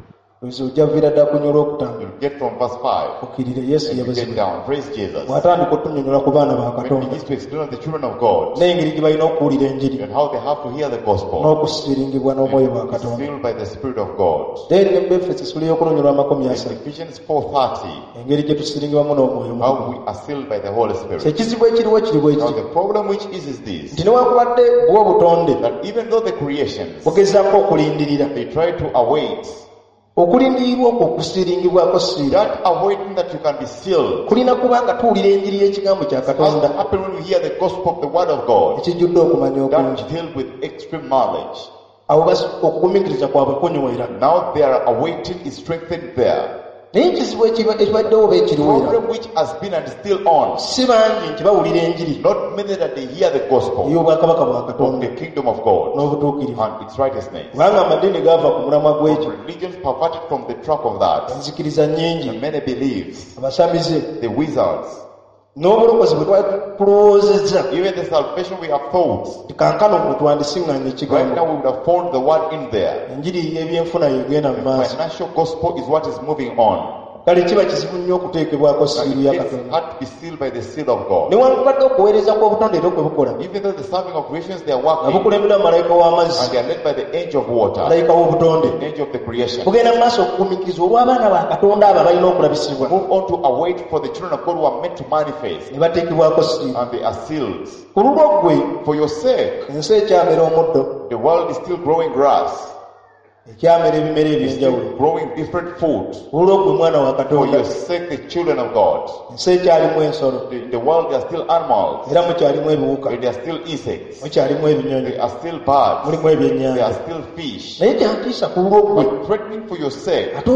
ozo ojja viira ddala ku nnyo olw'okutanga you'll get from verse 5, okkirire Yesu and you get yabazibwa. down. Praise Jesus. Bw'atandika otunnyonnyola ku baana ba When it Katonda begins to explain of the children of God, n'engeri gye balina okuwulira enjiri and how they have to hear the gospel, n'okusiringibwa n'omwoyo bwa is Katonda. filled by the Spirit of God. Then ne mu Efeso essula y'okulonnyolwa amakumi In asatu Ephesians 4:30, engeri gye tusiringibwamu n'omwoyo how mutukuvu. we are sealed by the Holy Spirit. Ekizibu ekiriwo kiri bwe Now kiti the problem which is this, nti newankubadde bwa obutonde that even though the creations, bugezaako okulindirira they try to await, okulindirirwa okwo okusiringibwako siira that awaiting that you can be sealed, kulina kuba nga tuwulira enjiri y'ekigambo kya has Katonda to happen when we hear the gospel of the word of God, ekijjudde okumanya okungi. that filled with extreme knowledge. Awo okugumikiriza kwabwe kunywera. Now they are awaiting is strengthened there. Naye ekizibu ekibaddewo oba ekiriwera Problem which has been and still on, si bangi nti bawulira enjiri not many that they hear the gospel ey'obwakabaka bwa of Katonda the kingdom of God n'obutuukirivu. and its righteousness. Kubanga amadiini gaava ku mulamwa gw'ekyo, Religions perverted from the track of that. enzikiriza nnyingi, And many believe, abasamize, the wizards, n'obulokozi bwe twali tulowoozezza even the salvation we have thought, nti kankano mwe twandisiŋŋanya right ekigambo. now we would have found the word in there. Enjiri y'ebyenfuna y'egenda mu maaso. Financial gospel is what is moving on. Kale kiba kizibu nnyo okuteekebwako siiru ya It's Katonda. had to be sealed by the seal of God. Newankubadde okuweereza kw'obutonde era kwe bukola Even though the serving of creations they are nga working, bukulemberwa malayika and w'amazzi, they are led by the angel of water, malayika w'obutonde, the angel of the creation, bugenda mu maaso okugumiikiriza olw'abaana ba Katonda abo abalina okulabisibwa move on to await for the children of God who are meant to manifest, ne bateekebwako siiru. and they are sealed. Ku lulwo ggwe For your sake, ensi ekyamera omuddo, the world is still growing grass, ekyamera ebimera it's eby'enjawulo. still growing different food. Ku lulwo ggwe mwana wa For Katonda, your sake, the children of God. ensi ekyalimu ensolo, In the world, there are still animals, era mukyalimu ebiwuka, there are still insects, mukyalimu ebinyonyi, there are still birds, mulimu there are ebyennyanja. still fish. Naye kyantiisa ku lulwo ggwe But threatening for your sake, ate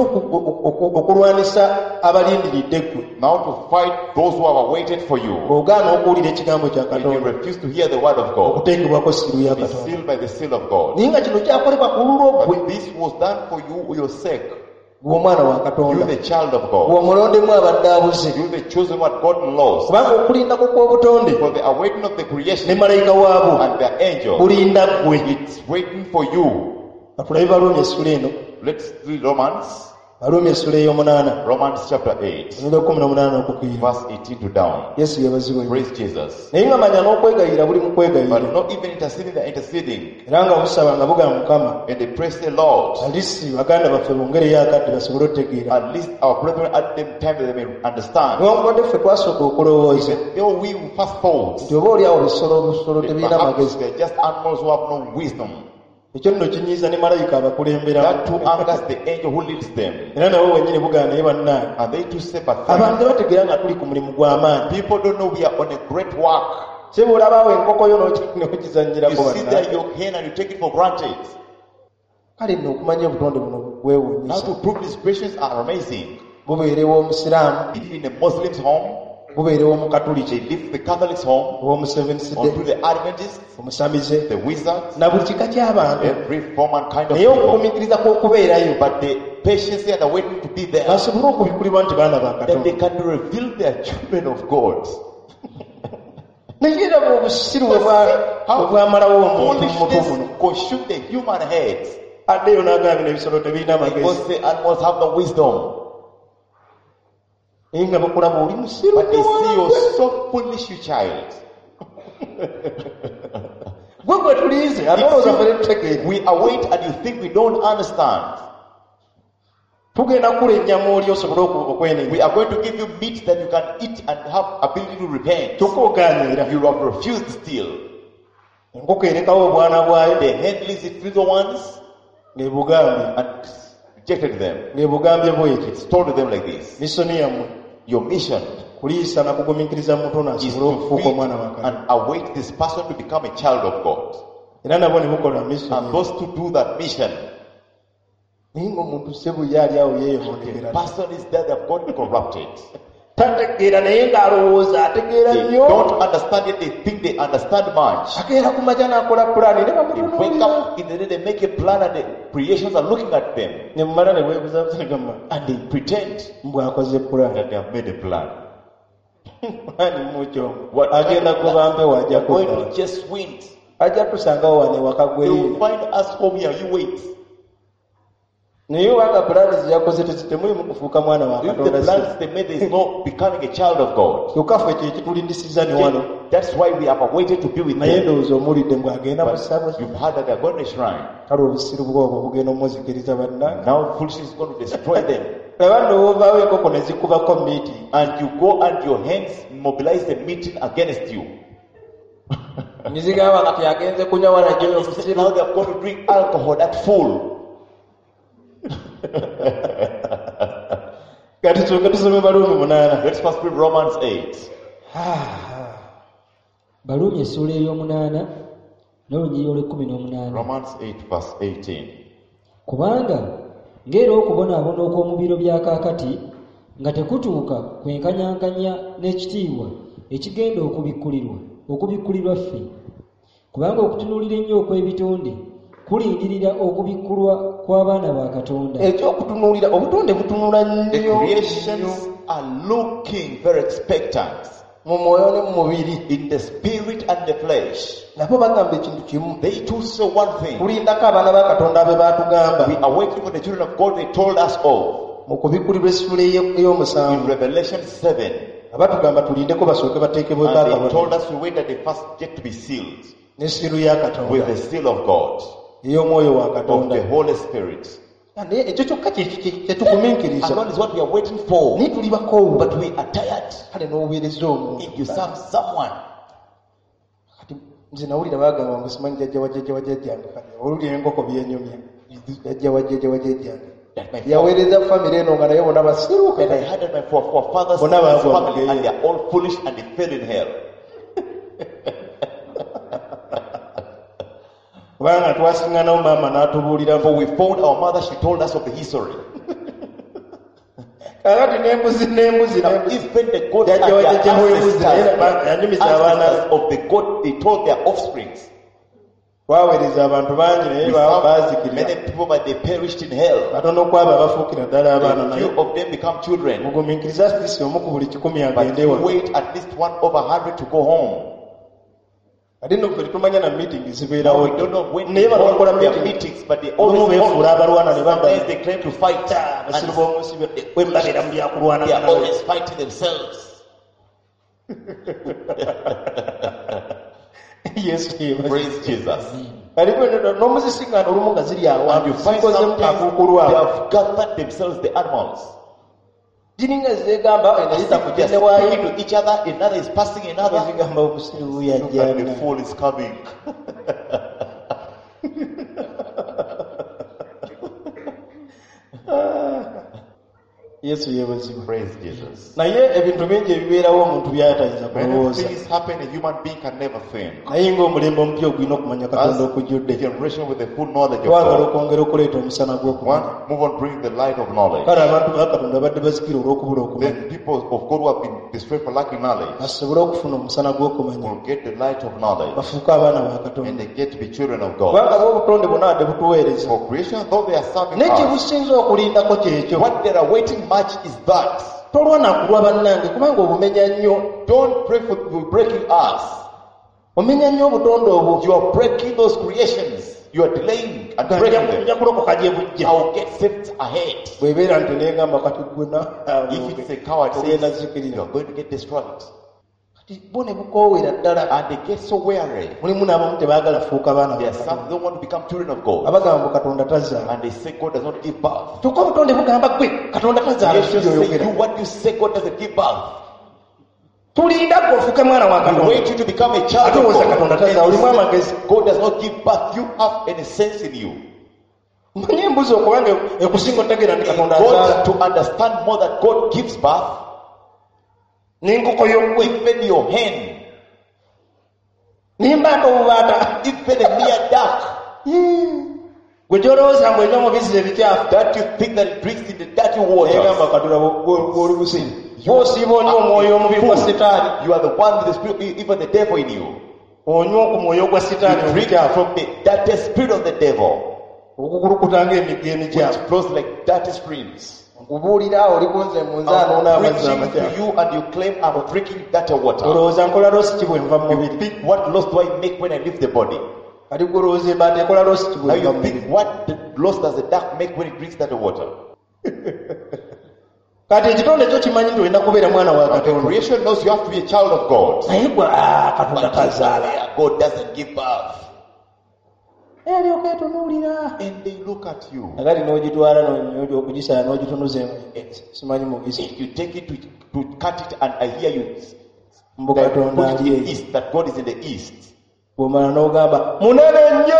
okulwanisa abalindiridde ggwe, now to fight those who have awaited for you, ng'ogaana okuwulira ekigambo kya and you Katonda, refuse to hear the word of God, okuteekebwako siiru ya be Katonda. sealed by the seal of God. Naye nga kino kyakolebwa ku lulwo ggwe, But this was done for you, your sake. gwe omwana wa You, Katonda, the child of gwe God. omulondemu abadde abuze. You, the chosen one, gotten lost. Kubanga okulindako kw'obutonde For the awaiting of the ne creation malayika waabwo and the angel, bulinda ggwe. it's waiting for you. Katulabe Baluumi essula eno, Let's read Romans, Baluumi essula ey'omunaana, Romans chapter 8, emirundi 18 okukkirira. verse 18 to down. Yesu yabazibwa nnyo. Praise Jesus. Naye nga manya n'okwegayirira buli mu kwegayirira, But not even interceding, they're interceding. era nga busaba nga bugamba Mukama, And they praise the Lord. alisi baganda baffe bongereyo akadde basobole otutegeera. At least our brethren at them time that they may understand. Newankubadde ffe twasooka okulowooza Though we first thought, nti oba oli awo bisolo obusolo tebirina perhaps magezi, they're just animals who have no wisdom. ekyo nno kinyiiza ne malayika abakulembera That too angers the angel who leads them. era nabo wenyini bugaa naye bannaye And they too say, but abantu tebategeera nga tuli ku mulimu gw'amaanyi people don't know we are on a great work. kye bw'olabaawo enkoko yo You n'okizannyirako see bannaye that your hen and you take it for granted. kale nno okumanya obutonde buno Now bwewuunyisa to prove these creations are amazing. bubeerewo omusiraamu If in a Muslim's home, bubeerewo they omukatuliki live the Catholic's home, oba omuseventh onto day the Adventists, omusamize the Wizards, na buli kika ky'abantu every form and kind of naye people. okugumiikiriza kw'okubeerayo But the patience and the waiting to be there, basobole okubikulibwa nti baana ba then they katonda can reveal their children of God. naye era bw'obusiru bwe bwamalawo omuntu mu mutu Foolishness guno consume the human head. addeyo n'agamba bino ebisolo tebirina Because magezi the animals have no wisdom. naye nga bakulaba oli musiru But they see you're so foolish, you child. gwe gwe tuliize alowooza ffe tetutegeera We await and you think we don't understand. tugenda kula ennyama oli osobole okwenenya We are going to give you meat that you can eat and have ability to repent. kyokka ogaanye era You have refused still. enkoko erekawo obwana bwayo The hen leaves its little ones ng'ebugambye and rejected them. ng'ebugambye bweki It's told to them like this. misoni yammwe Your mission kuliisa na kugumiikiriza mu mutono is asobole to okufuuka feed omwana wa Katonda and await this person to become a child of God. era nabo ne bukola And misoni those to do that mission, naye ng'omuntu sebuye ali awo the yeeyonekera person is there, they've got corrupted. tategeera naye ng'alowooza ategeera They nnyo don't understand it, they think they understand much. akeera ku makya n'akola pulaani ne They wake bamutunuulira up in the day, they make a plan and the creations are looking at them. ne mumala ne bwebuza negamba And they pretend mbwakoze pulaani that they have made a plan. ani mukyo What agenda kind of kuba mpe wajja We're going kudda to just win. ajja tusangawo wano ewaka They will gweriina find us home here, you wait. naye wanga pulaani zeyakoze temuli mu kufuuka mwana wa If the katonda si plans they made, there is no becoming a child of God. kyokka ffe kye kitulindisiza ne wano That's why we have awaited to be with naye them. ndowooza omulidde mbw'agenda mu ssabo But you've heard that they're going to shrine. kale obusiru bwobwo bugenda omuzikiriza bannange Now foolishness is going to destroy them. laba ndowoovaawo enkoko ne zikubako miiti And you go and your hands mobilize the meeting against you. nizigamba kati agenze kunywa wanajoyo Now obusiru they're going to drink alcohol, that fool. kati kyokka tusome Baluumi 8 Let's first read Romans 8. Baluumi essuula ey'omunaana n'olunyiriri olw'e18. Romans 8 verse 18. Kubanga ng'era okubonaabona okw'omu biro bya kaakati nga tekutuuka kwenkanyankanya n'ekitiibwa ekigenda okubikkulirwa ffe. Kubanga okutunuulira ennyo okw'ebitonde kulindirira okubikkulwa kw'abaana ba Katonda. ekyokutunuulira obutonde butunula The nnyo creations are looking very expectant mu mwoyo ne mu mubiri in the spirit and the flesh. nabo bagamba ekintu kimu They too say one thing. tulindako abaana ba katonda abe baatugamba We are waiting for the children of God they told us of. mu kubikkulirwa essula In ey'omusanvu Revelation 7. abatugamba tulindeko basooke bateekebweko And they akabonero told us to wait that they first get to be sealed n'essiru ya with katonda the seal of God, ey'omwoyo wa of katonda the Holy Spirit. naye ekyo kyokka And kyetugumiikiriza that is what we are waiting for. naye tuli bakoowu But we are tired. kale n'obuweereza omuntu If you serve someone, kati nze nawulira bagamba ngo simanyi jjajja wa jjajjange kale olulira enkoko byenyumya jjajja wa jjajjange that my yaweereza famire eno nga naye bonna basiruka and I had that my forefathers Bona bagwa mu family, and geye. they are all foolish and they fell in hell. kubanga twasiŋŋanawo maama n'atubuulira For we found our mother, she told us of the history. kakati n'embuzi Now, even the goats and Jajja wa their jjajja w'embuzi naye ancestors, yanyumiza abaana ancestors of the goat, they told their offsprings. twaweereza abantu bangi naye We baazikirira served many people, but they perished in hell. batono kwabo abafuukira ddala abaana A naye few of them become children. mugumiikiriza kristo omu ku buli 100 But agende you wano wait at least 1 over 100 to go home. ate nno ffe tetumanya na meeting Now, zibeerawo we don't know when naye they bano bakola hold their meeting meetings, but they olumu always beefuula abalwana ne sometimes badda they claim to fight. abasiru And b'omunsi wembabeera mu byakulwana they are always fighting themselves. yesu yebaze. Praise Jesus. kalibu n'omuzisiŋŋaana olumu nga ziri awo And you find zikozemu sometimes akuukulwa they have gathered themselves, the animals. ziringa zeegamba eno As yita if they kugende are waayo speaking to each other, another is passing another. zigamba obusiru Look at the yajjana fool is coming. Yesu yeebazibwe. Praise Jesus. Naye ebintu bingi ebibeerawo omuntu by'atayinza Many kulowooza. things happen a human being can never think. Naye ng'omulembe omupya ogulina okumanya Katonda As okujjudde. the generation with the full knowledge of Twagala God. okwongera okuleeta omusana gw'okumanya. One, move on, bring the light of knowledge. Kale abantu ba Katonda badde bazikira olw'okubula okumanya. Then people of God who have been destroyed for lacking knowledge Basobole okufuna omusana gw'okumanya. will get the light of knowledge. Bafuuke abaana ba And Katonda. they get to be children of God. Kubanga b'obutonde bonna wadde butuweereza. For creation, though they are serving Naye kye us, businza okulindako kyekyo. what they are waiting much is that. Tolwana kulwa bannange kubanga obumenya nnyo. Don't pray for breaking us. Omenya nnyo obutonde obwo. You are breaking those creations. You are delaying and breaking them. Nja kulokoka gye bujja. I will get saved ahead. Bw'ebeera nti neegamba kati gwena If it's a coward, ogenda says, you zikirira. are going to get destroyed. Kati bo ne bukoowera ddala. And they get so weary. Mulimu n'abamu tebaagala fuuka baana There ba are some Katonda. who don't want to become children of God. Abagamba mbu Katonda tazaala. And they say God does not give birth. Kyokka obutonde bugamba gwe Katonda tazaala Yes, you say ky'oyogera. you what you say God doesn't give birth. Tulinda gwe ofuuke mwana wa We Katonda. wait you to become a child of Atowooza Katonda God. tazaala olimu And you amagezi. say God does not give birth. You have any sense in you. Manye embuzi okubanga ekusinga otegeera nti Katonda God azaala. to understand more that God gives birth. N'enkoko y'ogwe. Even your hen, N'embaata obubaata. even a mere duck, Gwe gy'olowooza mbu enywa mu bizzi ebikyafu. that you think that it drinks in the dirty Naye waters. gamba Katonda bw'oli businyi. Bw'osiiba onywa omwoyo omubi gwa Setaani. You are the one with the spirit, even the devil in you. Onywa ku mwoyo gwa Setaani You drink omukyafu. from the dirty spirit of the devil, Okukulukuta ng'emigga which emikyafu. flows like dirty streams. Nkubuulira oli kunze mu nzaano I'm n'amazzi preaching to amakyafu. you and you claim I'm drinking dirty water. Olowooza nkola loosi ki bwe nva mu You mubiri. think what loss do I make when I leave the body? Kati gwe olowooza embaata ekola loosi ki Now bwe nva you mu think mubiri. what the loss does the duck make when it drinks that water? Kati ekitonde kyo kimanyi nti olina kubeera mwana wa But the Katonda. creation knows you have to be a child of God. Naye gwe Katonda tazaala. God doesn't give birth. Eryoka etunuulira. And they look at you. Akati n'ogitwala n'onyooja okugisaala n'ogitunuza simanyi mubisi. You take it to cut it, and I hear you Mbu that Katonda put it ali in eyo. the east, that God is in the east. Bw'omala n'ogamba munene nnyo.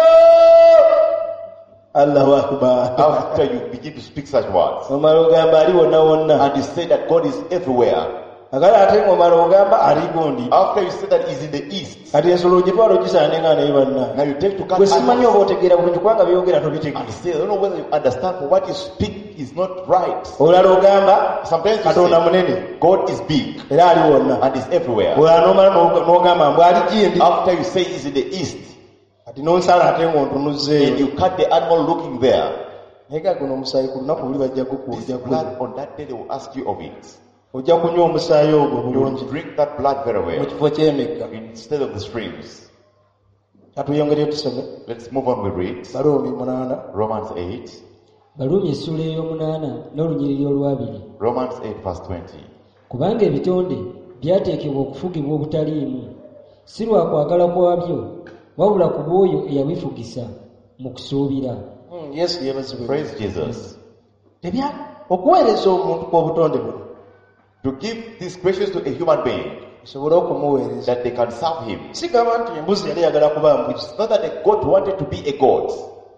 Allahu akbar. After you begin to speak such words, Omala ogamba ali wonna wonna. and you say that God is everywhere. Akati ate ng'omala ogamba ali gundi. After you say that He's in the east, Kati ensolo ogitwala ogisaane nga naye banna. now you take to cut Gwe simanyi animals, oba otegeera bulungi kubanga byogera and tobitegeera. say, I don't know whether you understand, for what you speak is not right. Olala ogamba Sometimes you Katonda say, munene God is big era ali wonna. and is everywhere. Olala n'omala n'ogamba mbu ali gindi. After you say He's in the east, Kati n'onsala ate and ng'ontunuzzeeyo. you cut the animal looking there, Naye ga guno omusaayi ku lunaku luli bajja this gukuwulira blood on that day they will ask you of it. ojja kunywa omusaayi ogwo You will bulungi drink that blood very mu well kifo ky'emigga. instead of the streams. Katuyongereyo tusome Let's move on. We read Baloomi 8. Romans 8. Baluumi essula ey'omunaana n'olunyiriri olwabiri. Romans 8 verse 20. Kubanga ebitonde byateekebwa okufugibwa obutaliimu, si lwa kwagala kwabyo, wabula ku bw'oyo eyabifugisa mu kusuubira. Yesu yeebazibwe. Praise Jesus. Tebya okuweereza omuntu kw'obutonde buno To give these creatures to a human being osobole okumuweereza. that they can serve Him. Sigamba nti embuzi yali yagala kuba mbuzi. It's not that a God wanted to be a God.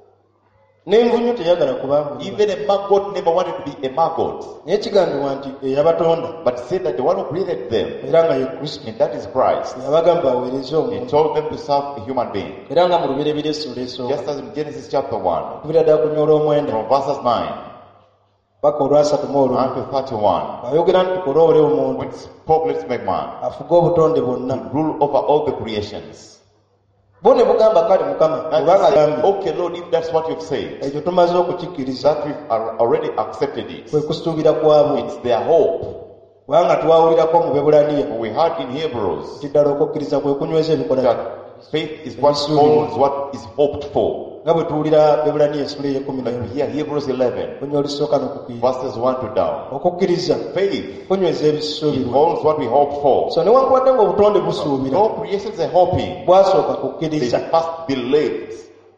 N'envunyu teyagala kuba mbuzi. Even a maggot never wanted to be a maggot. Naye kigambibwa nti eyabatonda But said that the one who created them, era nga ye Kristo and that is Christ, yabagamba baweereze He omuntu. told them to serve a human being. Era nga mu lubereberye essula esooka Just as in Genesis chapter 1, okubira ddala ku nyola omwenda from verses 9 paka olwasatu mu olumu unto 31, ayogera nti tukolowole omuntu when spoke, let's make man, afuge obutonde bwonna. rule over all the creations. Bo ne bugamba kale Mukama And kubanga he said, gambye okay Lord, if that's what you've said, ekyo tumaze okukikkiriza that we've already accepted kwe it. kusuubira kwabo It's their hope. kubanga twawulirako mu Bebulaniya We heard in Hebrews nti ddala okukkiriza kwe kunyweza ebikola that faith is what follows what is hoped for. nga bwe tuwulira Bebulaniya essula ey'ekumi But we n'emu hear Hebrews 11, kunya olusooka n'okukwiira. verses 1 to down. Okukkiriza Faith kunyweza ebisuubirwa. holds what we hope for. So newankubadde ng'obutonde busuubira No creations are hoping. bwasooka They kukkiriza first believed.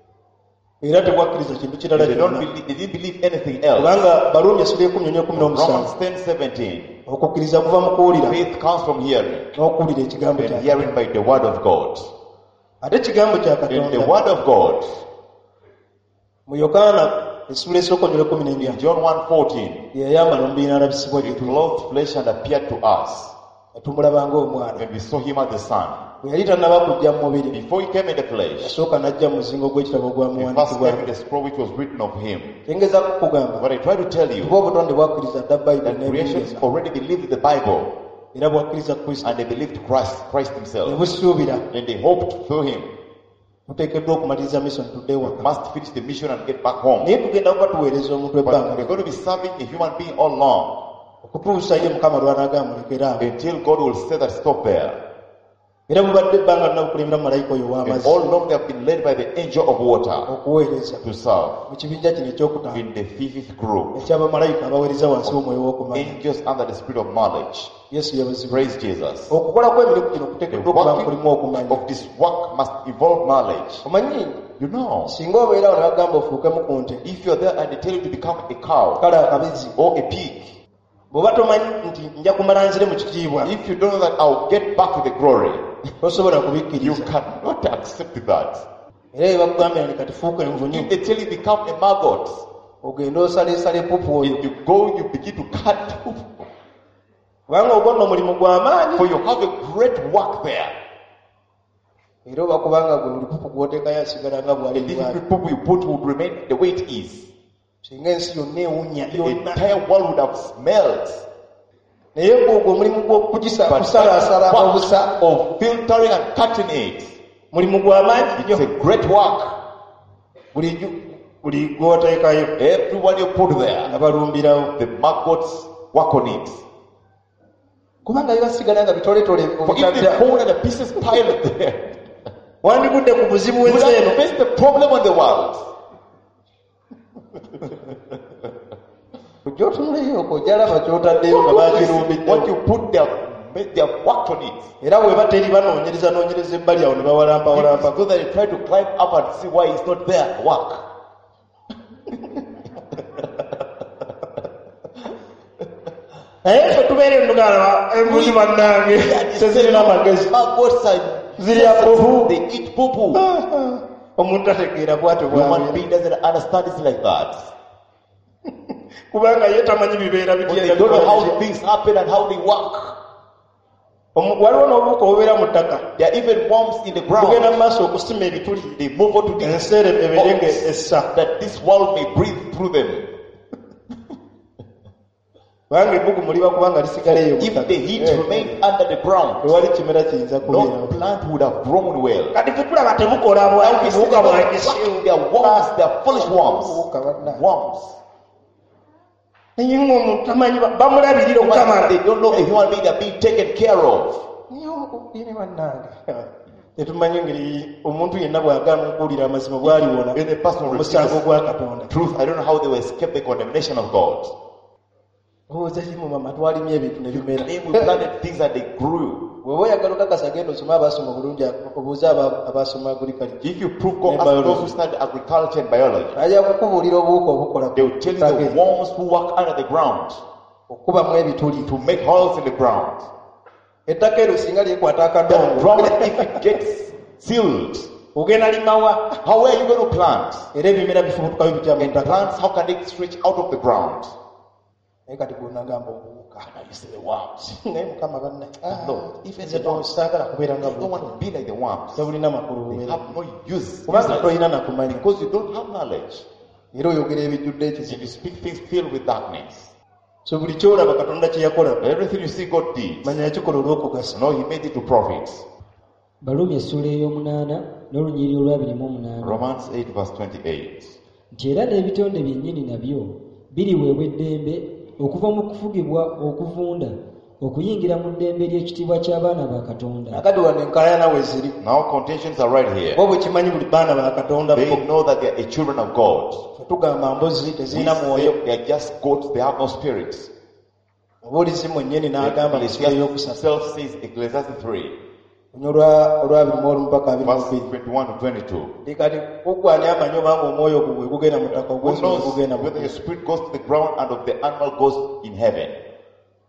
era tebwakkiriza kintu kirala They don't kyonna. believe, they didn't believe anything else. Kubanga Baluumi essula y'ekumi n'ekumi n'omusanvu Romans 10:17. okukkiriza kuva mu kuwulira Faith comes from hearing, n'okuwulira ekigambo and kya hearing by the word of God. ate ekigambo kya And the Katonda word of God mu Yokaana essula esooka onyole 12 In John 1:14, yeyambala omubiri n'alabisibwa he gye tuli clothed flesh and appeared to us tumulaba ng'omwana when we saw him as the Son. bwe yali tannaba kujja mu mubiri Before he came in the flesh, yasooka n'ajja mu muzingo gw'ekitabo he first came in ogwamuwandiikibwa the scroll which was written of him. kyengeza kukugamba What I try to tell you, kuba obutonde bwakkiriza dda bayibuli that creation n'ebingereza already believed the Bible, era bwakkiriza kristo and they believed Christ ne himself, busuubira and they hoped through him. muteekeddwa okumaliriza mission tudde We waka must finish the mission and get back home. naye tugenda kuba tuweereza omuntu But ebbanga we're going to be serving a human being all along okutuusa ye mukama lw'anaaga mulekera awo until God will say that stop there. era bubadde ebbanga linabukulembera mu malayika oyo And w'amazzi all along they have been led by the angel of water okuweereza to serve mu kibinja kino ekyokutaano in the fifth group. eky'abamalayika abaweereza wansi w'omwoyo w'okumanya Angels under the spirit of knowledge. yesu yabuzibu Praise Jesus. okukola kw'emirimu gino The kuteekeddwa okuba kulimu working okumanya of this work must involve knowledge. omanyi You know, singa obeera awo ne bagamba ofuukemu ku nte if you're there and they tell you to become a cow kale akabizi or a pig, bw'oba tomanyi nti nja kumala nzire mu kitiibwa if you don't know that I'll get back to the glory, tosobola you kubikkiriza cannot accept that. era bye bakugambira nti kati fuuka envunyu If they tell you become a maggot, ogenda osaleesala epupu oyo if you go, you begin to cut. kubanga ogonna omulimu gw'amaanyi For you have a great work there. era oba kubanga gwe buli pupu gw'oteekayo asigala nga bwali And this bwali people you put would remain the way it is. singa ensi yonna ewunya The yonna entire world would have smelled. naye gwogwo omulimu gw'okusalaasala obusa Of filtering and cutting it, mulimu gw'amaanyi it's a great work. buli gw'oteekayo Everyone you put there, abalumbirawo the maggots work on it. kubanga bibasigala nga bitoletole For if they obutadda hold and the pieces piled there, wandibudde ku buzibu you would ensi eno have faced the problem on the world. ojja otunuleyo okwo ojjalaba ky'otaddeyo nga What bakirumbiddeo you put there, they have worked on it. era bweba teri banoonyereza ebbali awo ne bawalampa So that they try to climb up and see why it's not there. Work. naye ffe tubeere ndugalaba envunyu bannange tezirina amagezi Maggots are zirya pupu they eat poo. omuntu ategeera bwatyo Human bwabeera being doesn't understand it like that. kubanga ye tamanyi bibeera But bitya they don't know how things happen and how they work. waliwo n'obubuka obubeera mu ttaka There are even worms in the tugenda ground. mu maaso okusima ebituli They move on to this enseera ebeere nga box essa that this world may breathe through them. kubanga ebbugumu liba kubanga lisigala eyo mu If ttaka the heat remained under the ground, tewali kimera kiyinza no kubeerawo plant would have grown well. kati tetulaba tebukola Now bwaki we see bubuka them bwakisiru they are worms, they are foolish worms. bubuka bannange Worms. naye ng'omuntu tamanyi bamulabirira okukamala They don't know a human being that being taken care of. ine bannange tetumanyi engeri omuntu yenna bw'agaana okuwulira amazima bwaliwona In the personal omusango gwa katonda truth, I don't know how they will escape the condemnation of God. owooza kimu mama twalimye ebintu ne bimera Then we planted things and they grew. bw'oba oyagala okakasa genda osoma abaasoma obulungi obuuze abasoma agriculture If you prove God as those who study agriculture and biology, ajja kukubuulira obuwuka obukola they will tell you the worms who work under the ground okubamu ebituli to make holes in the ground. ettaka eryo singa lyekwata The akadongo ground, if it gets sealed, ogenda limawa how are you going to plant? era ebimera bifubutukayo bitya mu And ttaka plants, how can they stretch out of the ground? naye kati gonagamba obuwuka And you see the worms. naye mukama banne Lord, even nze the worms, tosaagala kubeera nga I don't want buwuka to be like the worms. tebulina makulu They bubeera have no use. kubanga tolina nakumanya Because you don't have knowledge. era oyogera ebijjudde And ekizibu you speak things filled with darkness. so buli kyolaba katonda kye yakola Everything you see God did, manya yakikola olw'okugasa no, He made it to profit. Balumi essula ey'omunaana n'olunyiriri olw'abiri Romans 8 verse 28. nti era n'ebitonde byennyini nabyo biriweebwa eddembe okuva mu kufugibwa okuvunda okuyingira mu ddembe ly'ekitiibwa ky'abaana ba Katonda. akati wano enkaayana we ziri Now contentions are right here. bo bwe kimanyi buli baana ba katonda They know that they are children of God. tugamba mbozi We tezirina say mwoyo they are just goats, they have no spirits. obuulizi mwennyini n'agamba mu kifo ey'okusatu Himself says Ecclesiastes 3 olwabirimu olumu paka verse 22 21 to 22. kati kuggwani amanyi obanga omwoyo ogwo gwe gugenda mu ttaka Who ogw'ensozi knows gugenda mu whether your spirit goes to the ground and of the animal goes in heaven?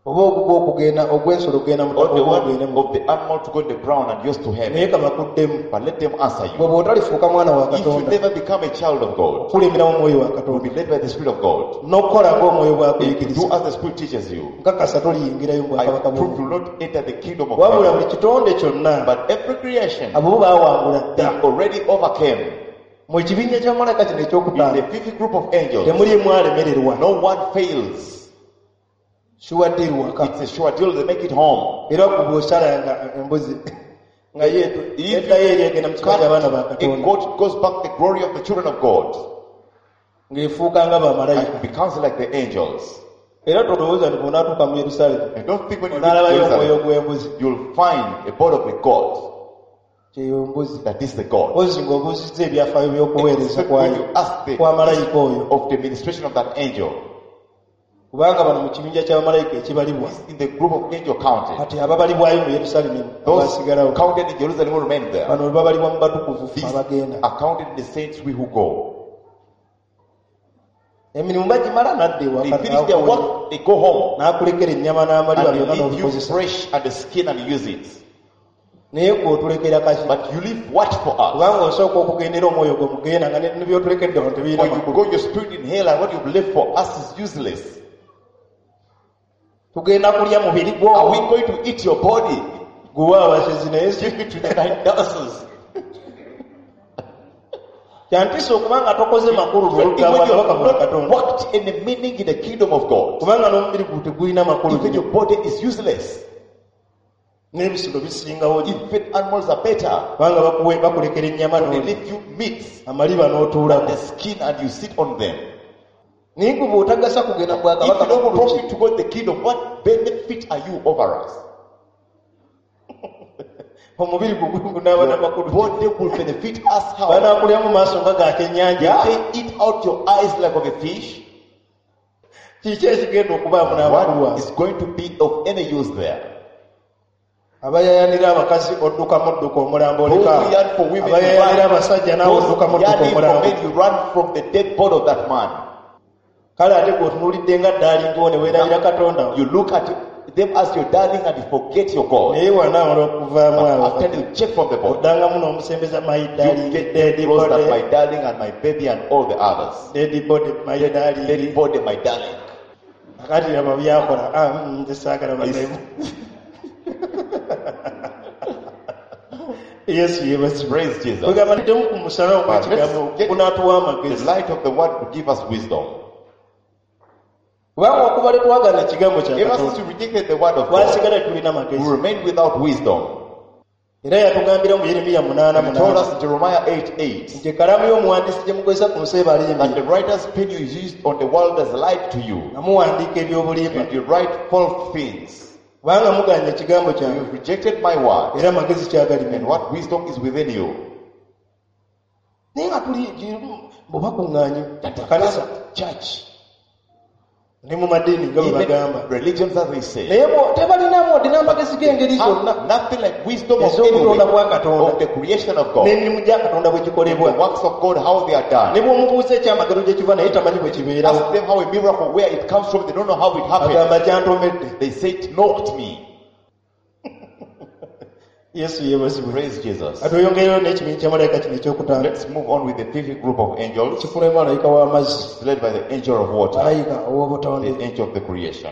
oba ogw'okugenda ogw'ensolo ogenda or the mutaka one of the animal to go to the ground and yours to naye heaven. kabakuddemu But let them answer you. bw'oba otalifuuka mwana wa If you katonda never become a child of God, kulemera mu mwoyo wa you will katonda be led by the Spirit of God. n'okukola ng'omwoyo And do bw'akuyigiriza as the Spirit teaches you. nkakasa toliyingirayo mu I bwakabaka prove bw'omwoyo to not enter the kingdom of wabula buli God. kitonde kyonna But every creation, abo bo baawangula dda they already overcame. mu kibinja kya malayika kino In ekyokutaano the fifth group of angels, temulimu alemererwa no one fails. kiwadde waka It's a sure deal, they make it home. era kuba osalanga embuzi nga yeddayo eri egenda mu kika ky'abaana ba If katonda God goes back the glory of the children of God, ng'efuuka nga and bamalayika it becomes like the angels. era tolowooza nti bw'onaatuuka mu yerusaalemu And don't think when you onaalabayo reach omwoyo Jerusalem, gw'embuzi you'll find a body of the God. kyeyo mbuzi That is the God. mbuzi ng'obuuzizza ebyafaayo by'okuweereza Except when kwayo you ask the kwa malayika oyo of the administration of that angel, kubanga bano mu kibinja ky'abamalayika ekibalibwa in the group of angel counted, kati ababalibwayo mu yerusaalemu those abasigalawo counted in Jerusalem will remain there. bano babalibwa mu batukuvu These abagenda are counted in the saints we who go. emirimu bagimala nadda They ewaka finish their work, they go home, n'akulekera ennyama n'amaliba and byonna they leave you n'obikozesa fresh and the skin and use it. naye gwe otulekera kaki But you leave what for us? kubanga osooka okugendera omwoyo gwe mugenda nga ne byotulekedde wano tebiina When you makulu go your spirit in hell and what you've left for us is useless. tugenda kulya mubiri Are gwo we going to eat your body? guwa abasezi naye si Give it to the nine dancers. kyantiisa okuba nga tokoze makulu Even when you lwolugabwakabaka have bwa not katonda worked any meaning in the kingdom of God, kubanga n'omubiri gwo tegulina makulu even your body is useless. n'ebisolo bisingawo Even animals are better. kubanga bakulekera ennyama They n'olya leave you meat amaliba and n'otuulako the skin and you sit on them. naye gwe bw'otagasa kugenda mu If bwakabaka you don't makulu ki profit to go to the kingdom, what benefit are you over us? omubiri gwo gunaaba n'amakulu ki Body will benefit us how? banaakulya mu maaso nga gakennyanja Did they eat out your eyes like of a fish? kiki ekigenda okubaamu n'amakulu What ago is going to be of any use there? abayayanira abakazi oddukamu odduka omulambo Those oleka who yearn for women, you abayayanira run. abasajja nawe Those oddukamu odduka yearning for omulambo men, you run from the dead body of that man. kale ate gwe otunuulidde nga ddaalingiwo ne weerabira katonda You look at them as your darling and you forget your God. naye wanaamala okuvaamu But abo after you check from the body, oddangamu n'omusembeza my you darling get dead close that my body darling and my baby and all the others. dead body my darling Dead body, my darling. akati laba byakola nze saagala balemu yesu yebazibu Praise Jesus. kwegamba nitemu ku musana But ogwekigambo let's get kunaatuwa the amagezi light of the word to give us wisdom. kubanga okuva lwe twagana ekigambo kya Ever since katonda you rejected the word of God, twasigala tulina we magezi remain without wisdom. era yatugambira mu yeremiya And he told 8:8 us in Jeremiah 8:8 nti ekalamu y'omuwandiisi gye mukozesa ku nsi that ebalimbi the writer's pen you used on the world as light to you, nga muwandiika ebyobulimba and you write false things. kubanga muganya ekigambo kyange You've rejected my word, era amagezi kyagalime and what wisdom is within you? naye nga tuli bwe bakuŋŋaanye kanisa Church, ne mu madiini nga bwe bagamba even religions as they say, naye tebalinamu odi n'amagezi g'engeri have zonna nothing like wisdom of ez'obutonda bwa anyway, katonda of the creation of God, n'emirimu gya katonda bwe the gikolebwa works of God, how they are done. ne bw'omubuuza ekyamagero gye kiva naye tamanyi bwe kibeerawo Ask them how a miracle, where it comes from, they don't know how it happened. agamba kyantomedde They say it knocked me. yesu yeebazibwe Praise Jesus. atweyongereyo n'ekibiini kya malayika kino ekyokutaano Let's move on with the fifth group of angels. kifuna malayika w'amazzi It's led by the angel of water, malayika ow'obutonde the angel of the creation.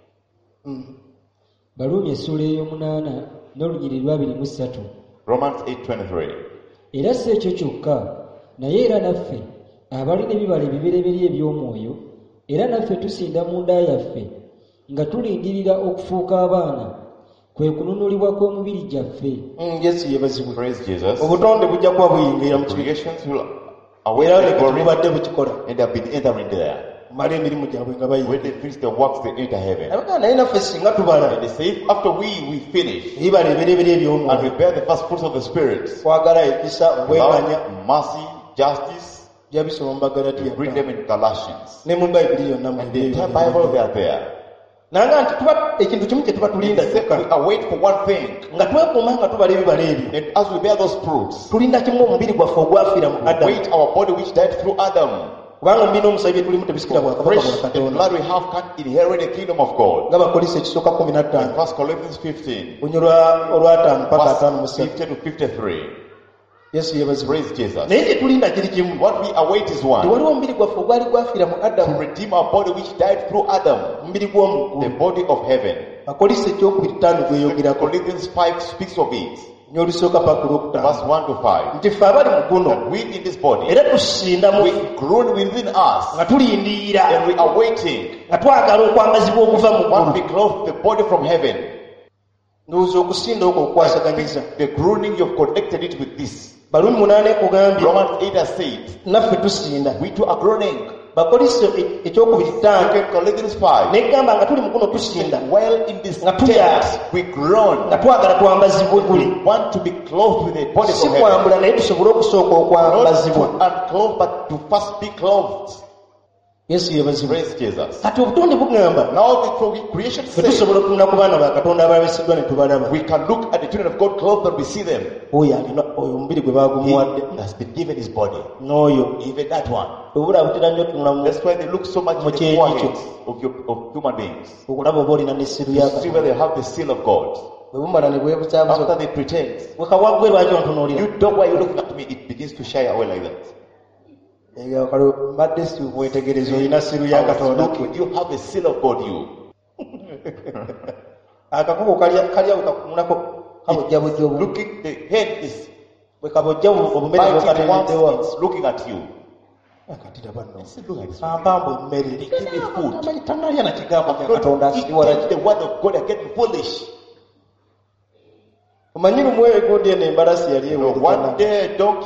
Baluumi essula ey'omunaana n'olunyiriri lwa 23. Romans 8:23. Era si ekyo kyokka, naye era naffe abalina ebibala ebibereberye eby'omwoyo, era naffe tusinda mu nda yaffe nga tulindirira okufuuka abaana, kwe kununulibwa kw'omubiri gyaffe. yesu yeebazibwe Praise Jesus. obutonde bujja kuba buyingira mu The kibiina creations will era await the leka glory temubadde bukikola and have been entering there. mala emirimu gyabwe nga When bayingira they finish their works, they enter heaven. abagaa naye naffe singa tubala And they say, if after we finish ebibala ebireberye and we eby'omwoyo bear the first fruits of the Spirit, kwagala ekisa obweganya love, mercy, justice, byabisoma mu bagalatiya you read them in Galatians. ne mu bayibuli yonna mu And the entire Bible, they are there. nanga nti tuba ekintu kimu kye tuba tulinda Except we kyokka await for one thing. nga twekuuma nga tubala ebibala ebyo And as we bear those fruits, tulinda kimu omubiri gwaffe ogwafiira mu we adamu wait our body which died through Adam. kubanga mubina omusayi bye tulimu tebisikira bwakabaka bwa Flesh and Katonda blood we have can't inherit the kingdom of God. nga Bakolisi ekisooka In 15 1 Corinthians 15, olw'ataano paka verse 5 mu 3. 50 to 53. Yesu yeebazibwe. Praise Jesus. Naye kye tulinda kiri kimu, What we await is one, tewaliwo omubiri gwaffe ogwali gwafiira mu to Adamu, redeem our body which died through Adam, omubiri gw'omu the body of heaven. Bakolisi ekyokubiri 5 gweyogerako Corinthians 5 speaks of it, nnyo olusooka paka verse olwokutaano 1 to 5. nti ffe abali mu guno That we in this body, era tusinda mu we groan within us, nga tulindirira and we are waiting, nga twagala okwambazibwa okuva mu want to ggulu. be clothed the body from heaven. Ndowooza okusinda okwo okukwasaganyiza. The groaning, you've connected it with this. Balumi 8 ekugambye Romans 8 has said, naffe tusinda. we too are groaning. Bakolisi ekyokubiri 5 2 Corinthians 5, negamba nga tuli mu guno tusinda while in this Nga tulya. state, we groan. nga twagala twambazibwe guli, We want to be clothed with a body si from heaven. kwambula naye tusobole okusooka Not okwambazibwa. to unclothe, but to first be clothed. Yesu yeebazibwe. Praise Jesus. Kati obutonde bugamba Now the creation ffe says, tusobola otunula ku baana ba Katonda ababeesiddwa ne tubalaba. we can look at the children of God clothed and we see them. Oyo alina oyo omubiri gwe He baagumuwadde has been given his body. n'oyo Even that one. obula butera nnyo tunula mu That's why they look so much in the Mukyeyi foreheads of human beings. okulaba oba olina n'essiru ya You see where Katonda. they have the seal of God. bwe bumala ne bwebusaabuza After they pretend, bwe kawaggwe lwaki ontunuulira. you know why you're looking at me, it begins to shy away like that. Mbadde si bwetegereza olina siru ya I was Katonda. looking, you have a seal of God, you. Akakuko kalya bwekakumulako kabojja bujja obu. Looking, the head is Bwe kabojja obumere biting bwekatendeddewa. once, it's looking at you. Akati tabanno. I said, look at this. Ampambu emmere. Give me food. Amanyi tannalya na kigambo kya Katonda asiwala. Eating the word of God are getting foolish. Omanyi lumu egundi eno embalasi yali You know, eweriza one Balamu. day a donkey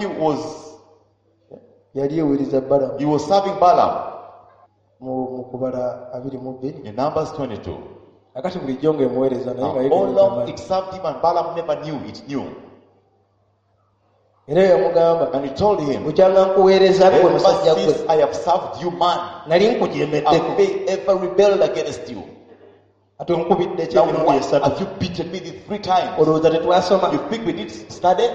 Yali eweriza Balamu he was serving Balaam mu kubala 22. in Numbers 22. Akati bulijjo ng'emuweereza naye nga How long yeekanyuza it served him and Balaam never knew it knew. era yamugamba And he told him, bukyanga nkuweereza gwe ever musajja gwe since I have served you, man, nali nkujemeddeko have they ever rebelled against you? ate onkubidde Now kyemirundi why esatu have you beaten me these 3 times? olowooza tetwasoma You think we did study?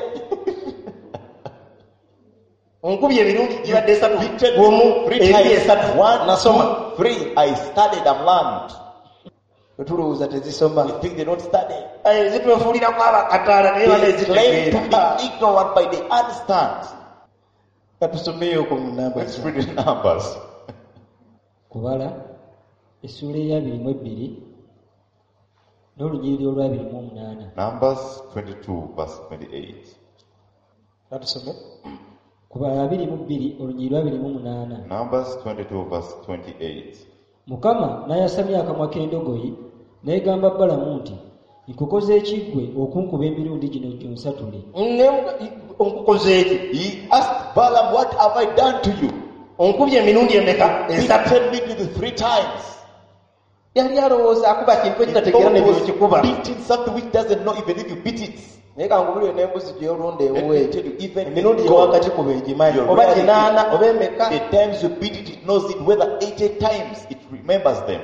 onkubye emirundi gibadde esatu Beaten gwomu me 3 ebiri times. esatu 1, nasoma 2, 3. I studied and learned. tetulowooza tezisoma You think they don't study? zitwefuulirako abakataala naye bane They claim to zitegeera be ignorant, but they understand. katusomeyooko mu namba Let's read the Numbers. kubala essula eya 22 n'olunyiriri olwa 28. Numbers 22, verse 28. katusome kubala 22 olunyiriri lwa 28. Numbers 22, verse 28. Mukama n'ayasamya akamwa k'endogoyi n'egamba Balamu nti nkukoze ekiggwe okunkuba emirundi gino gyonsatule. onkukoze eki He asked Balaam, what have I done to you? onkubye emirundi emeka esatu Beaten me with the 3 times. yali alowooza akuba kintu ekitategeera He nebyo was kikuba beating something which doesn't know even if you beat it. naye kangubulire n'embuzi gyolunda Let ewuwe me tell you, even emirundi in gyewaka God, kikuba egimanyi you're oba really- ginaana oba emeka The times you beat it, it knows it. Whether 80 times, it remembers them.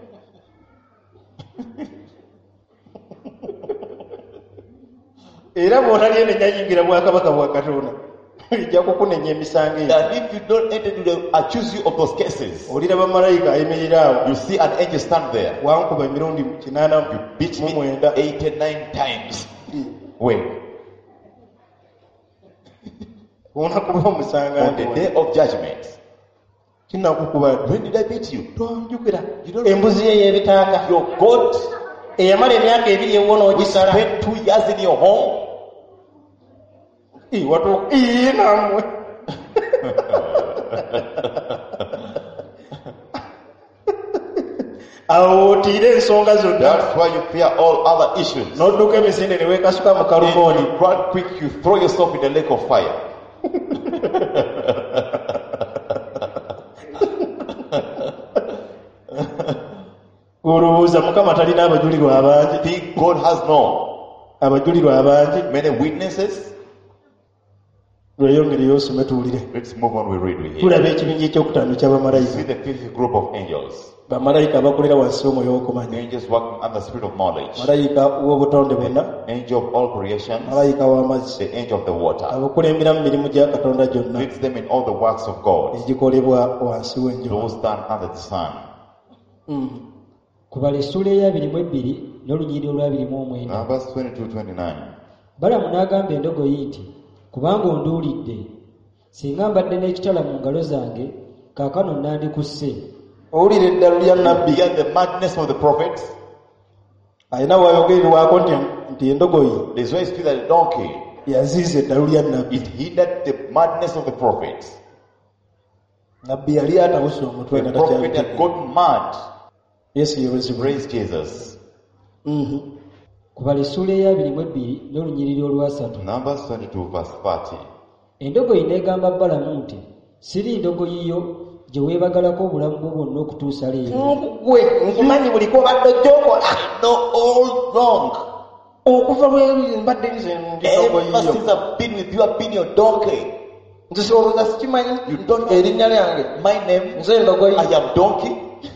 era bw'otalya nenyayingira bwakabaka bwa Katonda ijja kukunenya emisango egyo That if you don't enter to the accuse you of those cases, olira bamalayika ayimirira awo you see an angel stand there. wankuba emirundi 89 Beat me 89 times. When? olunaku lw'omusango On the day of judgment. kinakukuba When did I beat you? tonjukira You don't embuzi ye y'ebitanga Your God eyamala emyaka 2 ewwo n'ogisala spent 2 years in your home. namwe awo otiire ensonga zonna That's why you fear all other issues. n'odduka emisinde ne weekasuka mu And kalumooni you run quick, you throw yourself in the lake of fire. olowooza mukama talina abajulirwa abangi Think God has no abajulirwa abangi many witnesses. lweyongereyo osome tuwulire. Let's move on, we read with here. Tulaba ekibinja ekyokutaano See ky'abamalayika. the fifth group of angels. Bamalayika abakolera wansi w'omwoyo w'okumanya. Angels working under the spirit of knowledge. Malayika w'obutonde bwonna, Angel of all creation. malayika w'amazzi, The angel of the water. abakulembera mu mirimu gya Katonda gyonna Leads them in all the works of God. egikolebwa wansi w'enjuba. Those stand under the sun. Kubala essula eya-22 n'olunyiriri olwa-29. Numbers 22:29. Balamu n'agamba endogoyi nti, kubanga onduulidde, singa mbadde n'ekitala mu ngalo zange, kaakano nandikusse. Owulira eddalu lya nabbi Began the madness of the prophets. alina bw'ayogererwako nti endogoyi There's why it's that the donkey. yaziiza eddalu lya nabbi. It hindered the madness of the prophets. Nabbi yali atawusa omutwe The nga prophet had takyali. gotten mad. Yesu yeebazibwe. Praise Jesus. Kubala essula eya-22 n'olunyiriri olwa-3. Numbers 22:30. Endogoyi n'egamba Balamu nti, siri ndogoyi yo gye weebagalako obulamu bwo bwonna okutuusa leero. Gwe nkumanyi buliko obadde ojja okola No, all wrong. okuva lwe mbadde nze ndi ndogoyi Ever yo. since I've been with you, I've been your donkey. Nze solowooza sikimanyi You don't know erinnya lyange. my name. Nze ndogoyi. I am donkey.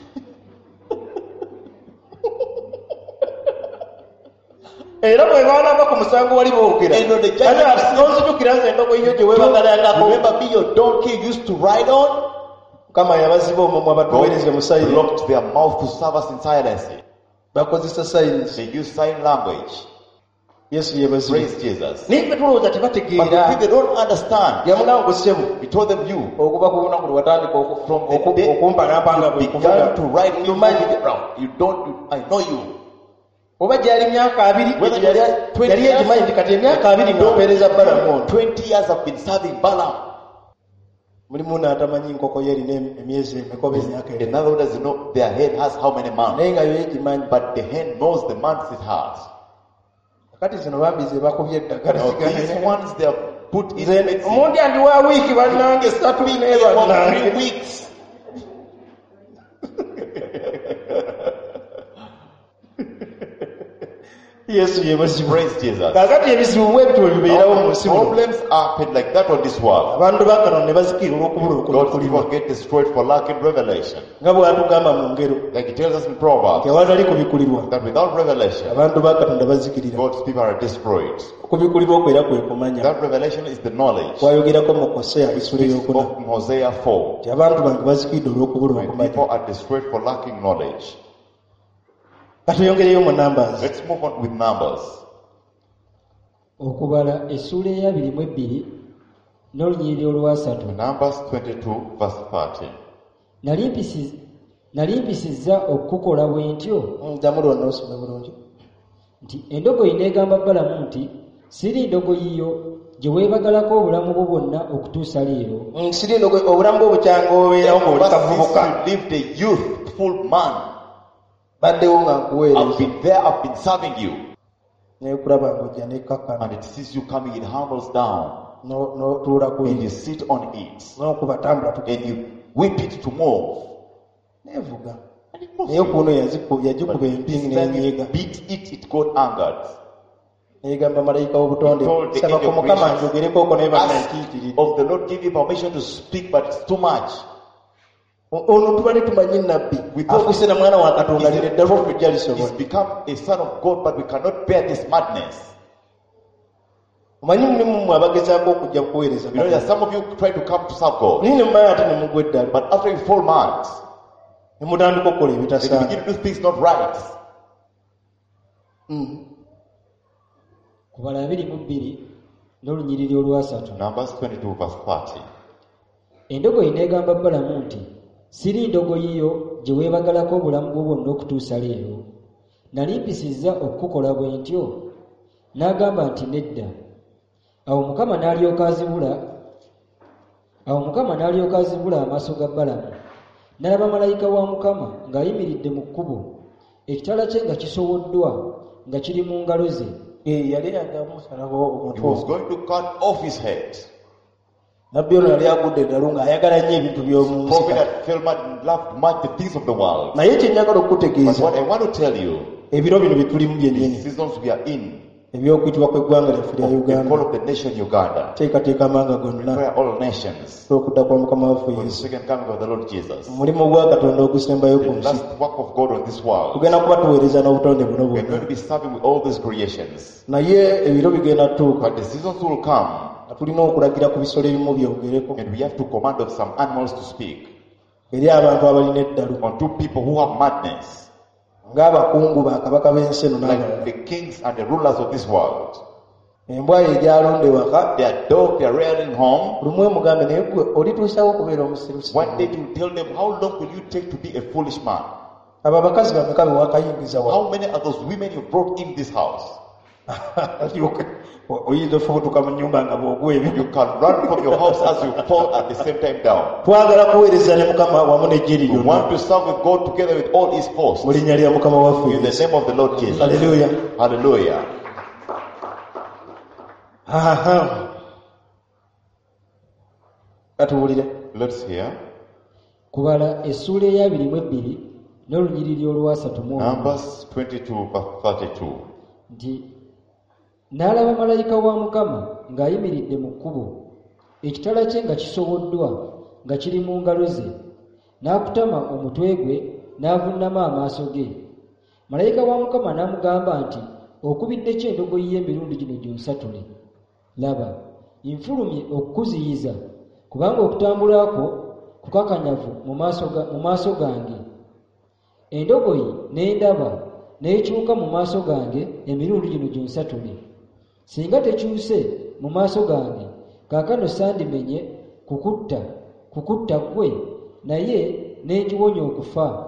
Era bwe baanava ku musango wali boogera. And on the judgment- Nonzijukira nze endogoyi yo gye weebagalangako. Remember me, your donkey you used to ride on? Mukama yabaziba omumwa batuweereze mu God sayini. blocked their mouth to serve us in silence. Bakozesa sayinsi. They use sign language. Yesu yeebazibwe. Praise Jesus. Naye ffe tulowooza But the tebategeera. people don't understand. Yamugamba ku ssebo. He told them, you Okuva ku lunaku lwe watandika from the day okumpanampanga bwe began to ride me tumanyi. around. I know you. Oba gyali myaka 2 Whether yali it was 20 yali egimanyi nti kati emyaka 2 ng'apeereza Balamu ono. 20 years I've been serving Balaam. Mulimu n'atamanyi nkoko ye erina emyezi emikoba emyaka In ebiri. other words, you know, their head has how many months. Naye nga yo egimanyi. But the hen knows the months it has. Kati zino bambi ze bakubye eddagala Now these zigane. ones they have put in Nze medicine. omundi andi wa wiiki bannange 3 For bannange. 3 weeks. Yesu yeebazibwe. Praise Jesus. Kaakati ebizibu bwe bityo bibeerawo mu nsi muno. Problems happen like that on this world. Abantu ba Katonda ne bazikira olw'okubula God's okulikulima. people get destroyed for lack in revelation. Nga bw'atugamba mu ngero. Like he tells us in Proverbs, Tewatali kubikulirwa. that without revelation, Abantu ba Katonda bazikirira. God's people are destroyed. Okubikulirwa okwera kwe kumanya. That revelation is the knowledge. Twayogerako mu Koseya essula ey'okuna. Of Hosea 4. Nti abantu bange bazikiridde olw'okubula When okumanya. people are destroyed for lacking knowledge. Katuyongereyo mu Numbers. Let's move on with Numbers. Okubala essula eya-22 n'olunyiriri olwa-3. Numbers 22:30. Nali mpisizza okukukola bwe ntyo Ddamu lwonna osome bulungi. nti endogoyi n'egamba Balamu nti, siri ndogoyi yo gye weebagalako obulamu bwo bwonna okutuusa leero. Siri ndogoyi obulamu bwo bukyanga obeerawo ng'oli Ever kavubuka. since you lived a youthful man, Baddewo nga I've nkuweereza. been there, I've been serving you. Naye kulaba ng'ojja n'ekkakkana. And it sees you coming, it humbles down. N'otuula ku And you ye. sit on it. N'okubatambula And tugenda. you whip it to move. Neevuga. And it moves Naye you. kuno yagikuba But empingi this time you n'enyiiga. beat it, it got angered. N'egamba malayika w'obutonde. He told the Saba ku angel of Mukama creation, njogerekooko naye Ask banankiikiridde. of the Lord, give you permission to speak, but it's too much. Ono tubale tumanyi nabbi. Afuuse na mwana wa Katonda lino eddala okujja He's lisobola. become a son of God, but we cannot bear this madness. Omanyi mulimu mmwe abagezaako okujja kuweereza. You know, there are some of you try to come to serve God, Naye ne mumala ate ne mugwa eddala. but after you fall mad, Ne mutandika okukola then you ebitasaana. begin to do things not right. Kubala 22 n'olunyiriri olwa-3. Numbers 22:30. Endogoyi n'egamba Balamu nti, siri ndogoyi yo gye weebagalako obulamu bwo bwonna okutuusa leero. Nali mpisizza okukukola bwe ntyo. N'agamba nti nedda. Awo Mukama n'alyoka azibula amaaso ga Balamu. N'alaba malayika wa Mukama ng'ayimiridde mu kkubo, ekitala kye nga kisowoddwa nga kiri mu ngalo ze. Yali agamusalabo He omutwe. was going to cut off his head. Nabbi ono yali agudde eddalu ng'ayagala nnyo ebintu by'omu nsi. Prophet had felt mad and loved much the things of the world. Naye kye njagala But okukutegeeza, what I want to tell you, ebiro bino bye tulimu the byennyini, seasons we are in, ebyokuyitibwa kw'eggwanga lyaffe lya the call Uganda of the nation Uganda. teekateeka amanga gonna Prepare all nations okudda kwa mukama waffe for the Yesu second coming of the Lord Jesus. omulimu gwa Katonda ogusembayo ku The nsi last work of God on this world. tugenda kuba tuweereza n'obutonde buno We're going bwonna to be serving with all these creations. naye ebiro bigenda tuuka But the seasons will come, nga tulina okulagira ku bisolo ebimu byogereko and we have to command of some animals to speak. eri abantu abalina eddalu Unto people who have madness, ng'abakungu bakabaka b'ensi eno like n'abalala the kings and the rulers of this world. embwa ye egyalonda ewaka Their dog they are rearing home. buli mwe mugambe naye gwe olituusawo okubeera omusirusiru One day to tell them, how long will you take to be a foolish man? abo abakazi bameka bewakayingiza wa How many are those women you brought in this house? oyinza ofubutuka mu nnyumba nga bw'ogwa ebyo You can run from your house as you fall at the same time down. twagala kuweereza ne mukama wamu n'ejjeri You lyonna want to serve with God together with all his hosts. mu linnya lya mukama waffe In the Yesu. name of the Lord Jesus. Hallelujah. Hallelujah. Aha. Katuwulire. Let's hear. kubala essuula eya 22 n'olunyiriri olwasatu mu Numbers 22 verse 32. nti n'alaba malayika wa Mukama ng'ayimiridde mu kkubo, ekitala kye nga kisowoddwa nga kiri mu ngalo ze, n'akutama omutwe gwe n'avunnama amaaso ge. Malayika wa Mukama n'amugamba nti, okubidde ki endogoyi y'emirundi gino gyonsatule? Laba, nfulumye okukuziyiza, kubanga okutambula kwo kukakanyavu mu maaso gange. Endogoyi n'endaba n'ekyuka mu maaso gange emirundi gino gyonsatule. Singa tekyuse mu maaso gange, kaakano sandimenye kukutta ggwe, naye n'egiwonya okufa.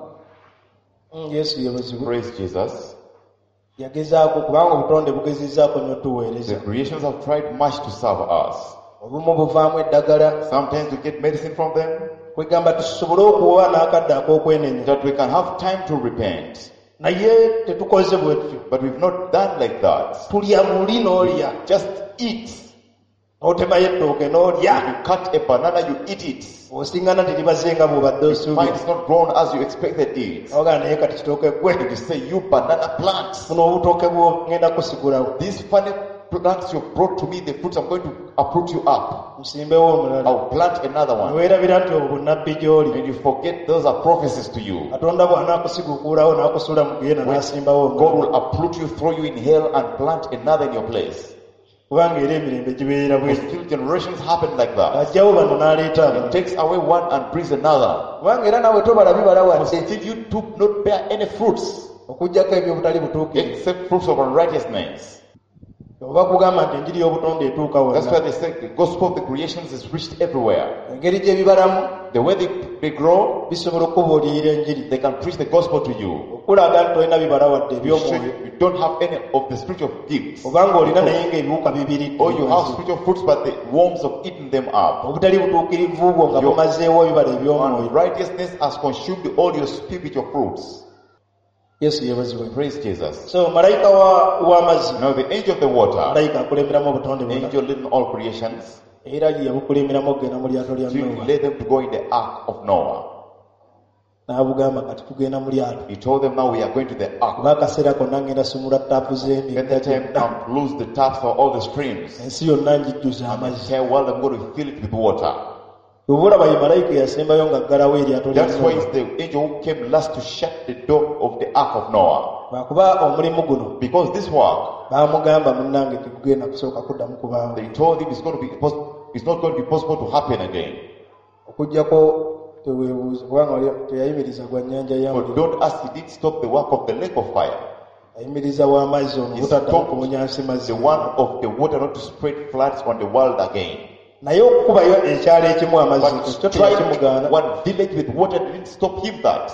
Yesu yebazibwe. Praise Jesus. Yagezaako kubanga obutonde bugezizzaako nnyo The tuweereza. creations have tried much to serve us. Obumu buvaamu eddagala Sometimes we get medicine from them, kwegamba tusobole okuwa n'akadde ak'okwenenya that we can have time to repent. naye tetukoze bwe tutyo. But we've not done like that. Tulya muli n'olya Just eat. n'otemayo ettooke n'olya You cut a banana, you eat it. osingana teribaze nga bw'obadde Find osuubira it's not grown as you expected it. ogaa naye kati kitooke gwe You say, you banana plants. buno obutooke bwo ngenda kusigulawo These funny plants you brought to me, the fruits, I'm going to uproot you up. nsimbewo omulala I'll plant another one. neweerabira nti obwo bunnabbi gy'oli And you forget those are prophecies to you. katonda bw'anaakusigukuulawo n'akusuula mu genda n'asimbawo God omulala will uproot you, throw you in hell, and plant another in your place. kubanga era emirembe gibeerera bwe Still generations happen like that. ajjawo bano n'aleeta He abalala takes away one and brings another. kubanga era nawe tobala bibala But wadde still you do not bear any fruits okuggyako ebyobutali butuukirivu except fruits of unrighteousness. oba kugamba nti enjiri y'obutonde etuuka That's why wonna they say the gospel of the creations is reached everywhere. engeri gye bibalamu The way they grow, bisobola okubuulirira enjiri they can preach the gospel to you. okulaga nti tolina bibala wadde You ebyomwoyo don't have any of the spiritual gifts. obanga olina naye ng'ebiwuka bibiridde Or you have spiritual fruits, but the worms have eaten them up. obutali butuukirivu bwo nga Your- bumazeewo ebibala ebyomwoyo Unrighteousness has consumed all your spiritual fruits. yesu yebazibwe Praise Jesus. so malayika w'amazzi Now the angel of the water, malayika akulemberamu obutonde bwonna angel leading all creations, era yabukulemberamu okugenda mu lyato lya to Nowa led them to go in the ark of Noah. n'abugamba kati tugenda mu lyato He told them, now we are going to the ark. kuba akaseera konna ngenda sumula taapu When z'emigga the time gyonna comes, lose the taps for all the streams. ensi yonna ngijjuza And the amazzi entire world, I'm going to fill it with water. obulaba ye malayika yasembayo ng'aggalawo eryato lya That's why Nowa it's the angel who came last to shut the door of the ark of Noah. lwakuba omulimu guno Because this work, baamugamba munnange tegugenda kusooka kuddamu kubaawo they told him it's not going to be possible to happen again. okuggyako teweebuuze kubanga teyayimiriza gwa nnyanja ya But muliro don't ask, he did stop the work of the lake of fire. ayimiriza w'amazzi ono He butaddamu stopped kubunya nsi mazzi the one of the water not to spread floods on the world again. naye okukubayo ekyalo ekimu amazzi But ekyo strike teyakimugaana one village with water didn't stop him that.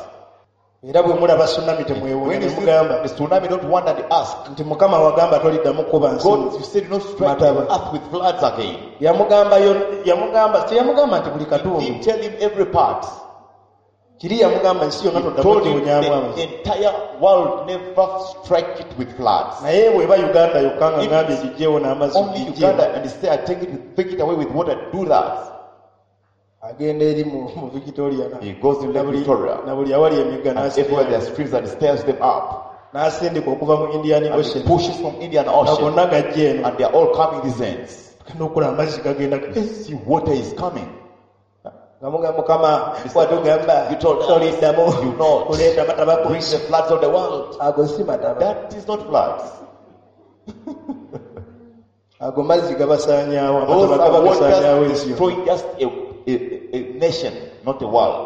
era bwe mulaba tsunami temwewuunya When ne you see mugamba the tsunami, don't wonder and ask. nti mukama wagamba toliddamu kuba nsi God, you said you not strike the Mataba. earth with floods again. teyamugamba nti buli He katundu didn't tell him every part. kiri yamugamba ensi yonna He toddamu told him giwunyamu the amazzi entire world never strike it with floods. naye bw'eba uganda yokka nga If ngambye gijjeewo n'amazzi Only gijjeewo Uganda and say, take it away with water, do that. agenda eri mu Victoria He goes in Lake Victoria. na buli awali emigga And everywhere there are n'asityayo streams and stirs them up. n'asindika okuva mu Indian and Ocean it pushes from Indian nga Ocean, gonna gajja eno and they are all coming these ends. n'okola amazzi gagenda See, water is coming. nga mugamba Mukama watugamba You told us, toliddamu you know, kuleeta mataba ku bring the floods of the world. ago si mataba That is not floods. ago mazzi gabasaanyaawo Those amataba are gaba gasaanyaawo waters ensyo destroying just a nation, not a world.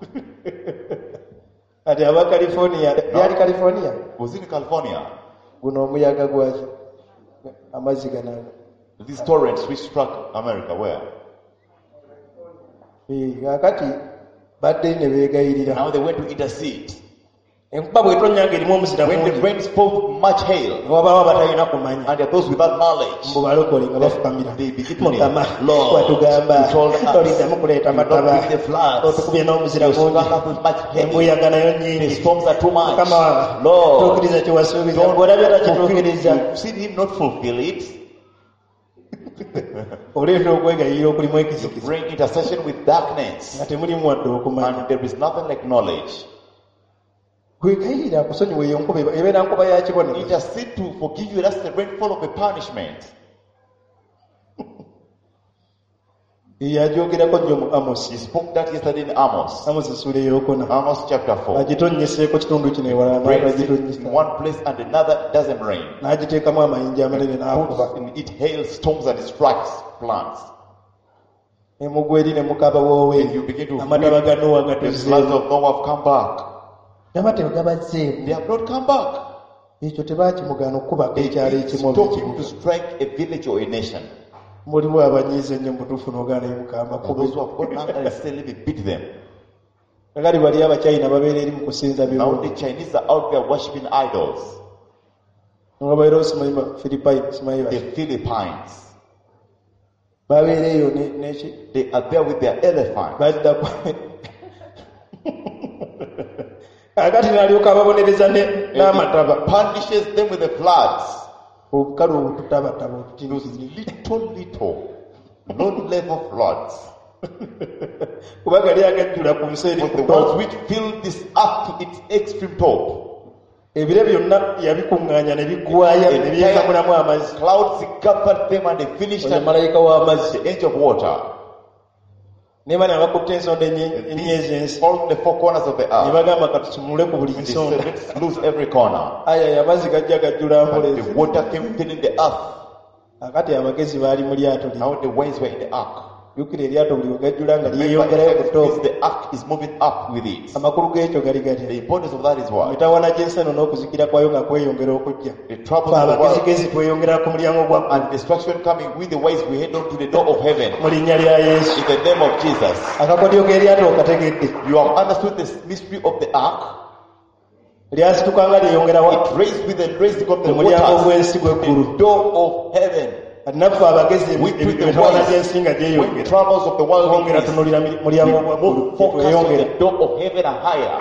kati aba California byali California Was in California. guno omuyaga gwaki amazzi ganaga These torrents which struck America, where? kakati badde ne beegayirira Now they went to intercede. enkuba bw'etonyanga erimu omuzira When the mungi rain spoke much hail, wabaawo abatalina kumanya and there are those without knowledge, mbu balokole nga bafukamira they begin to Mukama say, Lord, watugamba you told us, toliddamu kuleeta you mataba don't bring the floods, otukubye n'omuzira you mungi struck us with much hail, embuyaga nayo the nyingi storms are too much. Mukama Lord, tuukiriza kye wasuubiza don't bw'olabye fulfill, takituukiriza you've seen him not fulfill it. oleeta okwegayirira okulimu ekizikiza Bring intercession with darkness, nga temulimu wadde okumanya and there is nothing like knowledge. kwegayirira akusonyiwa eyo nkuba ebeera nkuba ya kibonero Intercede to forgive you, that's the rainfall of a punishment. yagyogerako nnyo mu He Amosi spoke that yesterday in Amos. essuula eyokuna Amos chapter 4. agitonyeseeko kitundu kino ewala Rains in n'agitonyesa one place and another doesn't rain. n'agiteekamu amayinja amanene n'akuba Puts in it hail storms and it strikes plants. emugwa eri ne mukaba woowe And you begin to amataba ga Nowa the floods gatuzeemu of Noah have come back. namateba gabazzeemu They have not come back. ekyo tebakimugaana okukubako They ekyalo didn't ekimu stop him to strike a village or a nation. muliwo abanyiiza ennyo mutuufu n'ogaana emukamba And those who have gotten angry and still living beat them. kakati bali abachina babeera eri mu kusinza Now birungi the Chinese are out there worshipping idols. nga babeera osimanyi Philippine simanyi The baki Philippines. babeera eyo neki They are there with their elephants. badda kakati n'alyoka ababonereza n'amataba Punishes them with the floods. obukalu obututabataba Those otutinuzi little, low-level floods. kuba gali agajjula ku nsi eri But ku the top ones which fill this up to its extreme top. ebire byonna yabikuŋŋaanya ne biggwayo ne byekamulamu amazzi Clouds covered them and they finished oyo at malayika w'amazzi the edge of water. ne bana abakutte ensonda ennyezi ensi All the four corners of the ne earth. bagamba katusumule ku buli And they said, nsonda let's lose every corner. aya amazzi gajja gajjula And mpoleezi the water came filling the earth. akati abagezi baali mu lyato lye Now the winds were in the ark. jjukira eryato buli wegajjula nga Remember, lyeyongerayo ku it top means the ark is moving up with it. amakulu g'ekyo gali The gatya importance of that is what? mitawana gy'ensano n'okuzikira kwayo nga kweyongera okujja The troubles fe of the world abagezigezi tweyongera ku mulyango gwa and destruction coming with the wise, we head on to the door of heaven. mu linnya lya yesu In the name of Jesus. akakodyo k'eryato okategedde You have understood the mystery of the ark. lyasituka nga lyeyongerawa It raised with the raising of the omulyango waters. gw'ensi gw'eggulu The door of heaven. kati naffe abagezi We took the emitawana wise. gy'ensi nga When gyeyongera troubles of the world twongera increase, tunulira we mulyango gwa ggulu move focus on tweyongera the door of heaven and higher.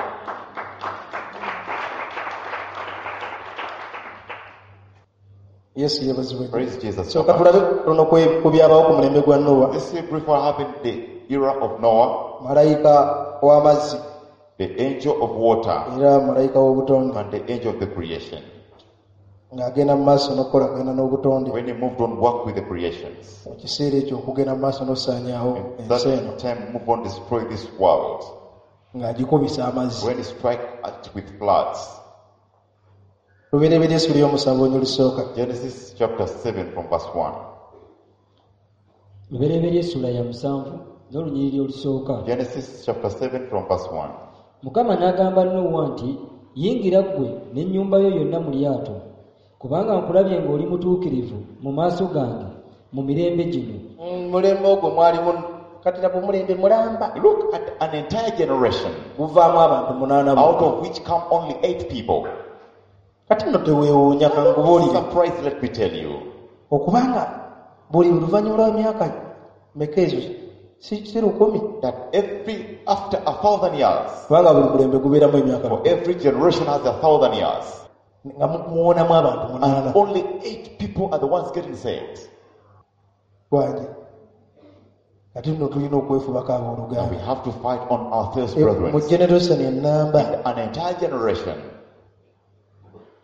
yesu yebazibwe Praise Jesus. soka tulabe luno ku byabawo ku mulembe gwa Nowa This is brief what happened in the era of Noah, malayika w'amazzi the angel of water, era malayika w'obutonde and the angel of the creation. ng'agenda mu maaso n'okukolagana n'obutonde When he moved on, work with the creations. mu kiseera ekyo okugenda mu maaso n'osaanyaawo In ensi eno that time, move on, destroy this world. ng'agikubisa amazzi When he strike it with floods. lubereberye esula y'omusanvu olulisooka Genesis chapter 7 from verse 1. lubereberye essula ya musanvu n'olunyiriri olusooka. Genesis chapter 7 from verse 1. Mukama n'agamba Nuuwa nti, yingira ggwe n'ennyumba yo yonna mu lyato, kubanga nkulabye ng'oli mutuukirivu mu maaso gange mu mirembe gino. mulembe ogwo mwalimu kati nabwe mulembe mulamba Look at an entire generation, guvaamu abantu 8 out of which come only 8 people. kati nno teweewuunya kangubuulire Surprise, let me tell you. okubanga buli luvannyuma lw'emyaka meka ezo si 1000 That after 1,000 years, kubanga buli mulembe gubeeramu emyaka for every generation has 1,000 years, nga muwonamu abantu 8 only 8 people are the ones getting saved. gwange kati nno tulina okwefubako And we abooluganda have to fight on our thirst, mu brethren. generation ennamba An entire generation,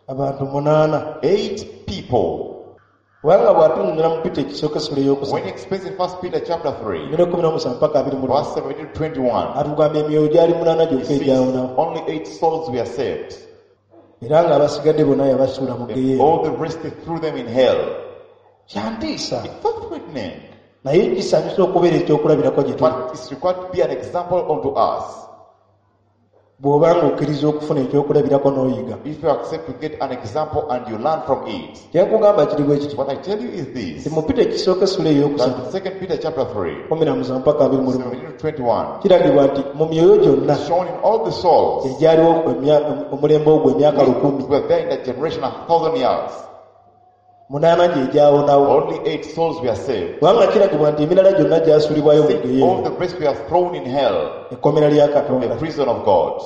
abantu 8 8 people. kubanga bw'atunulira mu Peter ekisooka essula When ey'okusatu he explains in 1 Peter chapter 3, nnina 17 mpaka 21 verse 17 to 21, atugamba emyoyo gyali 8 he gyokka says egyawonawo only 8 souls were saved. era ng'abasigadde bonna yabasuula mu And geyeena. all the rest he threw them in hell. Kyantiisa It's not threatening, naye kisanyusa okubeera ekyokulabirako gye tuli but it's required to be an example unto us. bw'oba ng'okkiriza okufuna ekyokulabirako n'oyiga. If you accept to get an example and you learn from it, kyenkugamba kiri bwe kiti what I tell you is this. nti mu Peter ekisooka essula ey'okusatu That 2 Peter chapter 3, 17 mpaka 21 17 to 21, kiragibwa nti mu myoyo gyonna shown in all the souls egyaliwo omulembe ogwo emyaka 1,000 who were there in that generation 1,000 years, 8 gye gyawonawo only 8 souls were saved. kubanga kiragibwa nti emirala gyonna gyasuulibwayo mu All geyeena the rest were thrown in hell, ekkomera lya the Katonda. prison of God.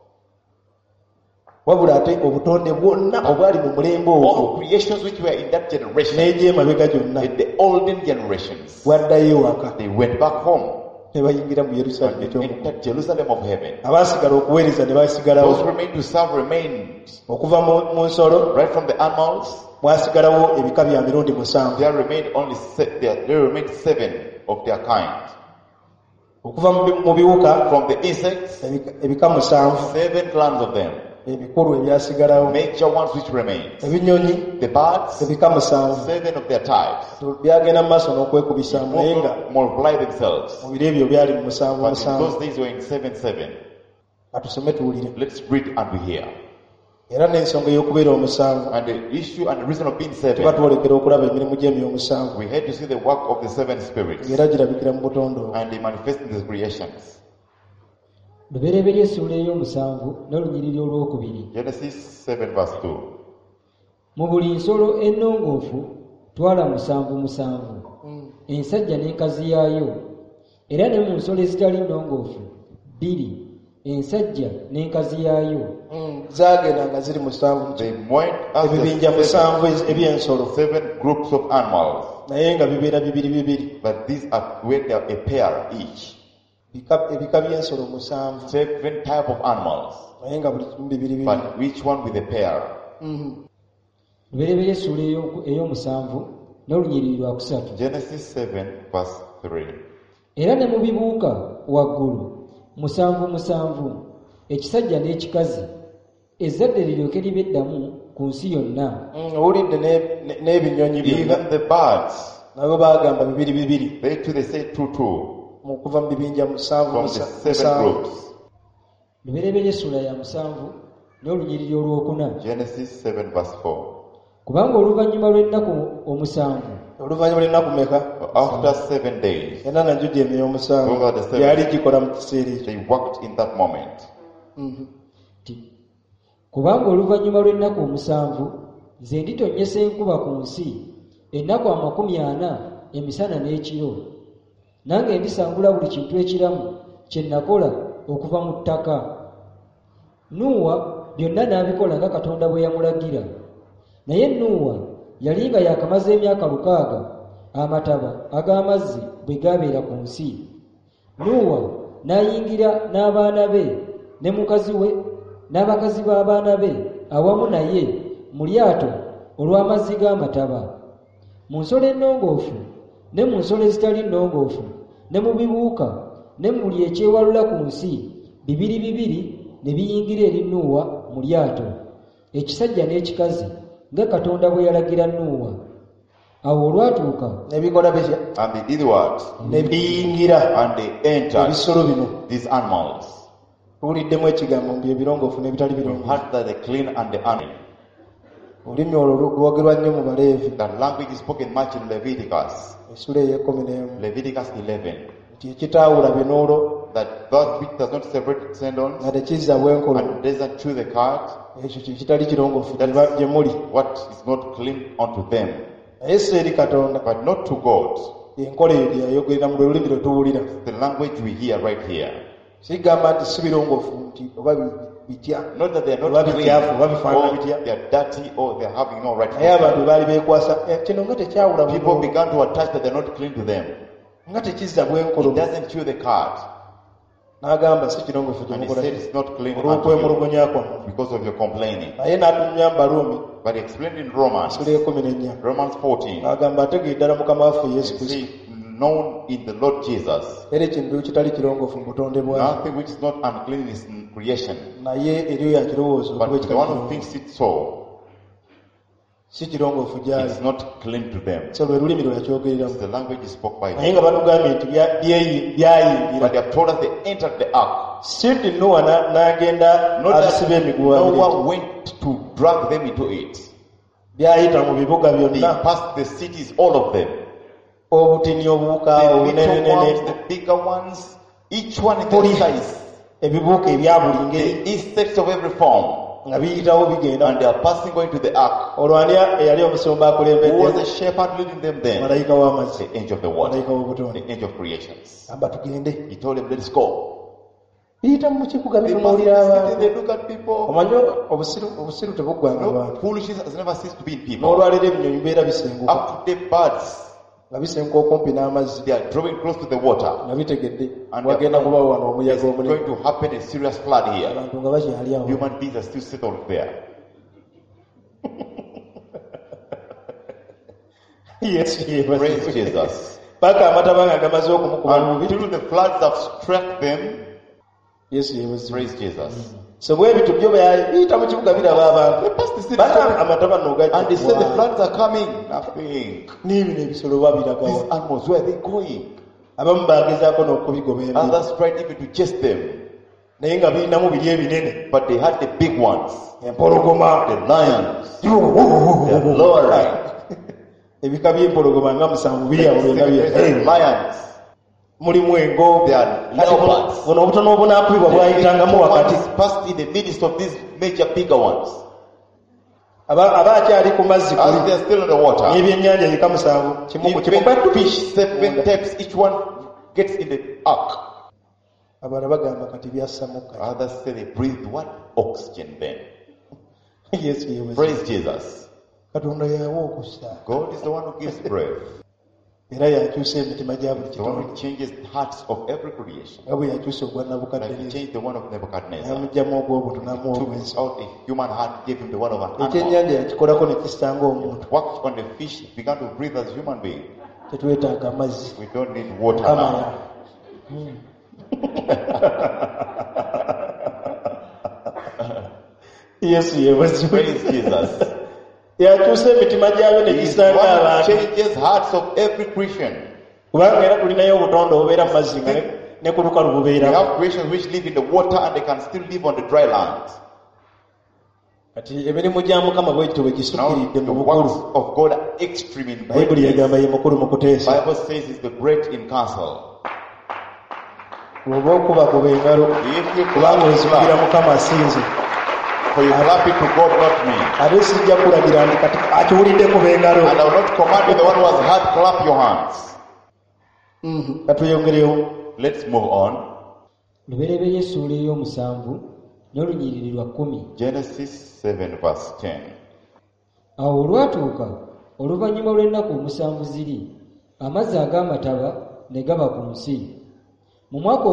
wabula ate obutonde bwonna obwali mu mulembe ogwo All creations which were in that generation, n'egy'emabega gyonna in the olden generations, bwaddayo ewaka they went back home ne bayingira mu Yerusaalemi and they ekyomu entered Jerusalem of heaven. abaasigala okuweereza ne basigalawo Those remained to serve remained. okuva mu nsolo Right from the animals, mwasigalawo ebika bya mirundi 7 there remained only there remained 7 of their kind. okuva mu biwuka From the insects, ebika 7 7 clans of them. ebikulu ebyasigalawo Major ones which remained. ebinyonyi The birds, ebika 7 7 of their types. byagenda mu maaso n'okwekubisa naye nga Multiply themselves. mu biro ebyo byali mu But in 7 those days were in 7. katusome tuwulire Let's read and we hear. era n'ensonga ey'okubeera 7 And the issue and the reason of being tuba 7, twolekera okulaba emirimu gy'emyoyo 7 we had to see the work of the 7 spirits. era girabikira mu butonde obwo. And they manifest in the creations. lubereberye essuula ey'omusanvu n'olunyiriri olwokubiri. Genesis 7 verse 2. Mu buli nsolo ennongoofu twala 7 ensajja n'enkazi yaayo, era ne mu nsolo ezitali nnongoofu 2 ensajja n'enkazi yaayo. zaagenda nga ziri 7 They went as ebibinja the 7 eby'ensolo 7 groups of animals. naye nga bibeera 2 But these are where they are a pair each. ebika by'ensolo 7 7 type of animals. naye nga buli kimu 2 But each one with a pair. Lubereberye essuula ey'omusanvu n'olunyiriri lwakusatu. Genesis 7 verse 3. Era ne mu bibuuka waggulu 7 ekisajja n'ekikazi, ezzadde liryoke libe eddamu ku nsi yonna. owulidde n'ebinyonyi byonna Even the birds, nabo baagamba 2 they too they say 2 mu kuva mu bibinja from the 7 7 groups. Lubereberye essuula ya 7 n'olunyiriri olwokuna. Genesis 7 verse 4. Kubanga oluvannyuma lw'ennaku 7 oluvannyuma lw'ennaku meka After 7 days, era najjo gy'emyoyo Over the 7 7. yali gikola mu kiseera ekyo. they worked in that moment. kubanga oluvannyuma lw'ennaku 7 nze nditonnyesa enkuba ku nsi ennaku 40 emisana n'ekiro, nange ndisangula buli kintu ekiramu kye nakola okuva mu ttaka. Nuuwa byonna n'abikola nga Katonda bwe yamulagira. Naye Nuuwa yali nga yakamaze emyaka 6 amataba ag'amazzi bwe gabeera ku nsi. Nuuwa n'ayingira n'abaana be ne mukazi we n'abakazi b'abaana be awamu naye mu lyato olw'amazzi g'amataba. Mu nsolo ennongoofu ne mu nsolo ezitali nnongoofu ne mu bibuuka ne mu buli ekyewalula ku nsi 2 ne biyingira eri Nuuwa mu lyato, ekisajja n'ekikazi nga Katonda bwe yalagira Nuuwa. Awo olwatuuka nebikola bitya And they did what? ne biyingira And they entered ebisolo bino. these animals. Tuwuliddemu ekigambo mbu ebirongoofu n'ebitali You birongoofu. heard that the clean and the unclean. olulimi olwo lwogerwa nnyo mu Baleevi That language is spoken much in Leviticus. essula ey'ekumi Leviticus 11. nti ekitaawula binoolo That which does not separate tendons nga tekizza bwenkolo and doesn't chew the cud, ekyo kye kitali kirongoofu That's- gye muli. what is not clean unto them, naye si eri Katonda but not to God. enkola eyo gyeyayogerera mu lwe lulimi lwe tuwulira. The language we hear right here. sigamba nti si birongoofu nti oba bitya Not that they are oba not clean, bikyafu oba bifaanana or bitya, they are dirty, or they are having no right. naye abantu bwe baali beekwasa kino nga tekyawula People buno, began to attach that they are not clean to them. nga tekizza bwenkolo. It doesn't chew the cud. n'agamba si kirongoofu gye And he mukola said it's not clean unto olw'okwemulugunya you kwammwe because of your complaining. naye n'atumya Baluumi But he explained in Romans, sula 14 Romans 14, agamba ategeye ddala mukama waffe Yesu he Kristo said, known in the Lord Jesus, era ekintu kitali kirongoofu mu butonde bwayo nothing which is not unclean is in creation. naye eriyo yakirowooza But okuba to the one who ekitali thinks it so, si kirongoofu gyali it's not clean to them. so lwe lulimi lwe yakyogereramu It's the language spoke by naye them. nga batugambye nti byayingira But they have told us they entered the ark. sindi Nowa n'agenda Not abisiba that emiguwa Noah went to drag them into it. byayita mu bibuga They byonna passed the cities, all of them. obutini obubuka The little ones, obunenenene the bigger ones, each one in their size. ebibuuka ebya buli ngeri The insects of every form. nga biyitawo bigenda And they are passing going to the ark. olwani eyali omusumba Who was akulembedde the shepherd leading them then? malayika w'amazzi The angel of the water. malayika w'obutonde The angel of creations. amba tugende He told them, let's go. biyita mu kibuga They pass bitunuulira the city, abantu they look at people. omanyi obusiru tebuggwanga No, abantu foolishness has never ceased to be in people. n'olwaliro ebinyonyi bibeera bisenguka Up to the birds, nga bisenguka okumpi n'amazzi they are drawing close to the water. nga bitegedde And wagenda kubawo wano omuyaga There's omunene going to happen a serious flood here. abantu nga bakyali awo Human beings are still settled there. yesu Praise Jesus. paka amataba nga gamaze okumukuba mubi Until the floods have struck them, yesu yebazibu praise Jesus. so bwe bitu byo biyita mu kibuga biraba abantu They passed the city, bana amataba and they said the n'ogajja floods are coming. Nothing. n'ebino ebisolo babiragawo These animals, where are they going? abamu bagezaako n'okubigoba embiri Others tried even to chase them, naye nga birinamu biri ebinene but they had the big ones, empologoma the lions, the lowering, ebika by'empologoma nga musanvu biri awo byonna the lions. mulimu engo They are leopards. buno obutono obunaakubibwa bwayitangamu wakati One is passed in the midst of these major bigger ones. aba akyali ku mazzi As kuli they are still in the water, n'ebyennyanja bika musanvu kimu even fish 7 times each one gets in the ark. abalala bagamba kati byassa mukka Others say they breathe what? Oxygen then. yesu yebazibu Praise Jesus. katonda yawa okussa God is the one who gives breath. era yakyusa emitima gya buli The one kitonde who changes the hearts of every creation. nga bwe yakyusa ogwa Like he nabukaddeneza changed the one of Nebuchadnezzar. n'amugyamu ogw'obuntu n'amuwa Took obwenzi out a human heart, gave him the one of an animal. ekyennyanja yakikolako ne kisanga omuntu Worked on the fish, began to breathe as a human being. tetwetaaga amazzi We don't need water amala now. yesu yebazibu Praise Jesus. yakyusa emitima gyabyo ne He is gisanga one who abantu changes hearts of every Christian. kubanga era tulinayo obutonde obubeera mu mazzi nga ne ku lukalu We bubeeramu have creations which live in the water and they can still live on the dry land. kati emirimu gya mukama bwegito bwe Now gisukkiridde the mu works bukulu of God are extreme in bayibuli greatness. yagamba ye mukulu mu kuteesa Bible says he's the great in counsel. bw'oba okubakuba engalo If you kubanga ozivugira clap, mukama asinze for you clap it to God, not me. ate sijja kulagira nti kati akiwulidde kuba engalo And I will not command you, the one who has heard, clap your hands. katweyongerewo Let's move on. lubereberye essuula ey'omusanvu n'olunyiriri lwa 10. Genesis 7 verse 10. Awo olwatuuka oluvannyuma lw'ennaku omusanvu ziri, amazzi ag'amataba ne gaba ku nsi. Mu mwaka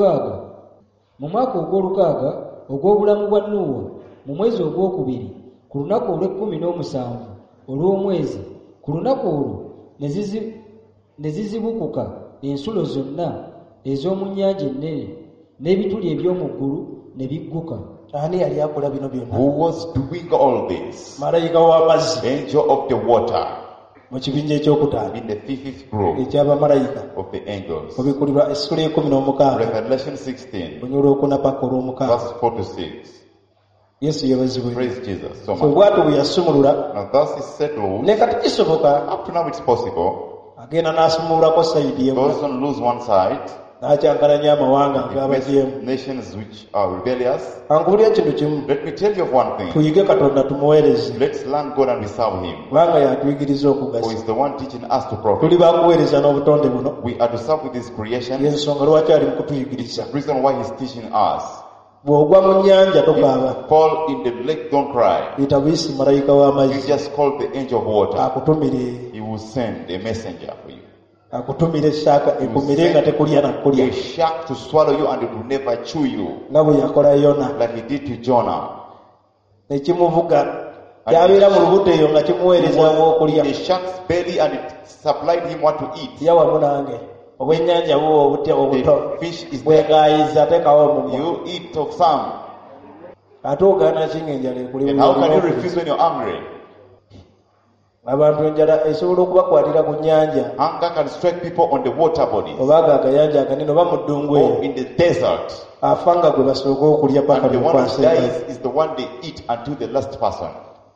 ogw'olukaaga ogw'obulamu bwa Nuuwa, mu mwezi ogwokubiri, ku lunaku olw'17 olw'omwezi, ku lunaku olwo ne zizibukuka ensulo zonna ez'omu nnyanja ennene n'ebituli eby'omu ggulu ne bigguka. ani yali akola bino byonna Who was doing all this? malayika w'amazzi Angel of the water mu kibinja ekyokutaano in the fifth group ekyabamalayika of the angels. mu bikulirwa essula 16 Revelation 16 lunyula olwokuna paka olw'omukaaga verse 4 to 6. yesu yebazibwe Praise Jesus so so much. bw'atyo bwe yasumulula Now thus is settled. ne kati kisoboka Up to now it's possible. agenda n'asumululako sayidi emu Goes on lose one side. n'akyankalanya amawanga It agabajeemu makes nations which are rebellious. ankubulira kintu kimu Let me tell you of one thing. tuyige katonda tumuweereze Let's learn God and we serve Him. kubanga yatuyigiriza Who okugasa is the one teaching us to profit. tuli bakuweereza n'obutonde buno We are to serve with His creation. yensonga lwaki ali mu kutuyigiriza The reason why He's teaching us. bw'ogwa mu nnyanja tokaaba If fall in the lake, don't cry. yita buyisi malayika You w'amazzi just call the angel of water. akutumire He will send a messenger for you. akutumira eshaaka ekumire nga tekulya nakulya a shark to swallow you and it will never chew you, nga bwe yakola Yona. like he did to Jonah. Nekimuvuga yabeera mu lubuto eyo nga kimuweerezaamu okulya. In the shark's belly and it supplied him what to eat. Yawamu nange obwennyanja buba obutya obuto The fish is there. bwegaayiza teekawo omumwa You eat of some. ate ogaana ki ng'enjala ekuli And how can you refuse when you're hungry? abantu enjala esobola okubakwatira ku nnyanja Hunger can strike people on the water bodies oba ago agayanja aganene oba mu ddungu or eyo in the desert. afa nga gwe basooka okulya paka And the one who bemukwasenga dies is the one they eat until the last person.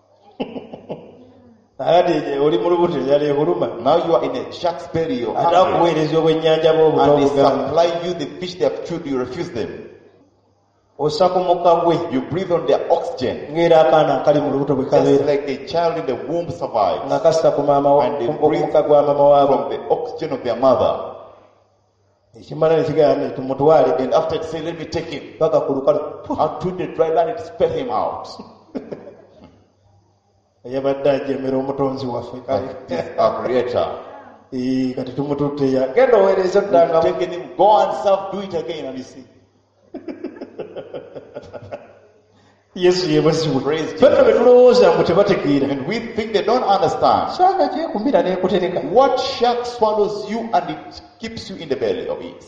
ate oli mu lubuto enjala ekuluma Now you are in a shark's belly, you're ate hungry, akuweereza obwennyanja bw'obuto and they obugaana supply you the fish they have chewed, you refuse them. ossa ku mukka gwe You breathe on their oxygen, ng'era akaana akali mu lubuto bwe just kabeera like a child in the womb survives nga kassa ku maama And they ku mukka gwa maama waabo from the oxygen of their mother. ekimala ne kigamba nti tumutwale And after it said, let me take him paka ku lukalu out to the dry land, it spat him out. eyabadde ajemera omutonzi waffe kale But this our creator, kati tumututte ya genda oweereza oddanga taking him, go and serve, do it again, and you see. yesu yebazibwe Praise Jesus. fenna bwe tulowooza mbu tebategeera And we think they don't understand. sanga kyekumira n'ekutereka What shark swallows you and it keeps you in the belly of it?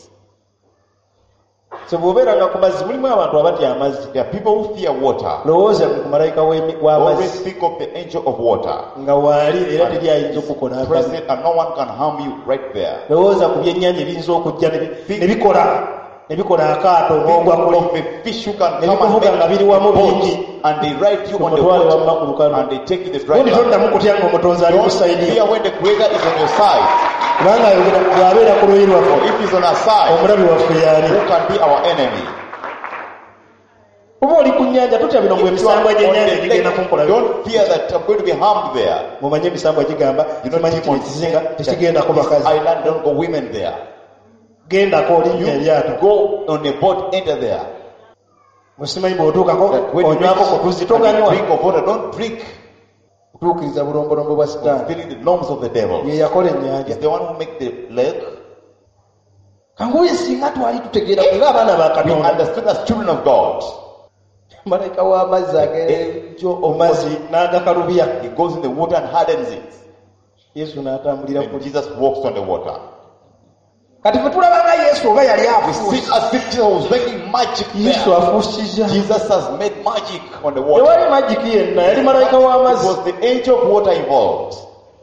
so bw'obeeranga ku mazzi mulimu abantu abatya amazzi There are people who fear water. lowooza ku malayika Always w'amazzi think of the angel of water. nga waali era teri ayinza okukola akabi Present and no one can harm you right there. lowooza ku byennyanja ebiyinza okujja ne bikola akaato n'ogwa Think kuli of the fish who can Ne come and bikuvuga nga biri wamu make bingi. boats and they ride you on the Tumutwale wamma ku water lukalu and they take you to the dry gundi land. toddamu kutya nga omutonzi ali ku Don't sayidi fear when the creator is on your side. kubanga bw'abeera ku luyi Or lwaffe if he's on our side, omulabi waffe y'ali who can be our enemy? oba oli ku nnyanja tutya bino mwe If you are emisambwa on gy'ennyanja the gigenda lake, kunkola don't fear that I'm going to be harmed there. mumanye emisambwa gigamba You know, tumanyi kino ekizinga tekigendako bakazi island don't go women there. gendako olinnya eryato Go on a boat, enter there. musimanyi bw'otuukako That when you onywako ku tuzzi and toganywa you drink of water, don't drink. kutuukiriza bulombolombo bwa sitaani Feeling the lungs of the devil. ye yakola ennyanja He's the one who make the lake. kanguye singa twali tutegeera nga abaana ba We katonda understood as children of God. malayika w'amazzi Angel of omazzi n'agakalubya He goes in the water and hardens it. yesu n'atambulira And ku Jesus walks on the water. kati fe tulabanga yesu oba yali We see afuusa as if Jesus was making magic yesu there. afuusiza Jesus has made magic on the water. tewali magiki yenna yali malayika It w'amazzi was the angel of water involved.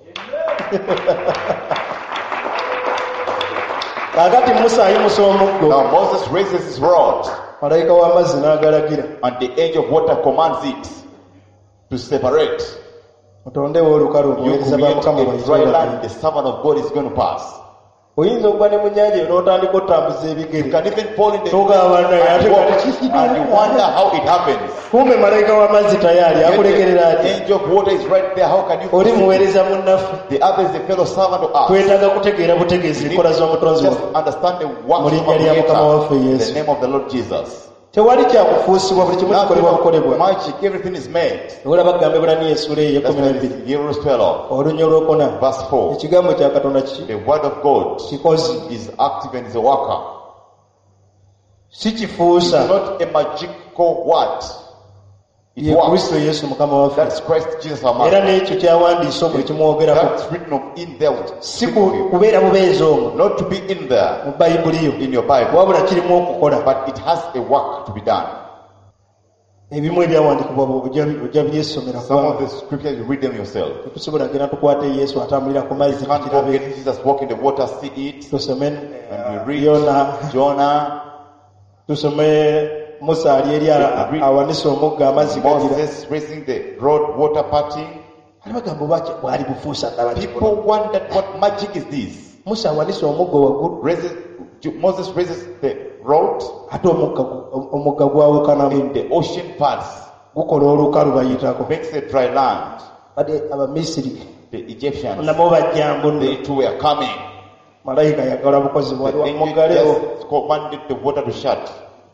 kaakati musa ayimusa omuggo Now Moses raises his rod malayika w'amazzi n'agalagira and the angel of water commands it to separate. mutondewo olukalu You omuweereza ba create mukama a dry bw'ayitibwa land, the servant of God is going to pass. oyinza okuba ne mu nnyanja eyo n'otandika otambuza You ebigere can even fall in the togamba naye ate and walk, kati and you wonder how it happens. kumbe malayika w'amazzi tayali Yet akulekerera the ati angel of water is right there. How can you oli foresee? muweereza munnaffe The other is the fellow servant of us. twetaaga kutegeera butegeezi enkola z'omutonzi Just waffe understand the works Mu of linnya our lya Mukama waffe Creator. In Yesu. the name of the Lord Jesus. tewali kyakufuusibwa buli kimu Nothing kikolebwa of bukolebwa magic, everything is made. olaba kugamba ebulani esula eyo That's ekumi why n'ebbiri it's Hebrews 12, olunya olwokuna verse 4. ekigambo kya katonda kiki The word of God kikozi is active and is a worker. si It's kifuusa not a magical word. It ye works. kristo yesu mukama waffe That's Christ Jesus our era Master. n'ekyo kyawandiisa buli kimwogerako That's written of in there. si kubeera bubeezi omwo Not to be in there mu bayibuliyo in your Bible, wabula kirimu okukola but it has a work to be done. ebimu ebyawandiikibwa ojja byesomera Some of the scriptures, you read them yourself. tetusobola genda tukwate yesu atambulira ku mazzi You can't go tukirabe get Jesus walk in the water, see it, tusome and we read yona Jonah, tusome musa ali eri awanise omugga amazzi gagira Moses raising the road, water parting. ali bagamba oba bwali bufuusa ndaba People wondered what magic is this. musa awanise omugga waggulu Moses raises the road ate omugga gwawukanamu in the ocean parts, gukola olukalu bayitako makes a dry land. ate abamisiri The Egyptians, nabo bajjambu they too were coming. malayika yagala bukozi bwali The angel wamugalewo just commanded the water to shut.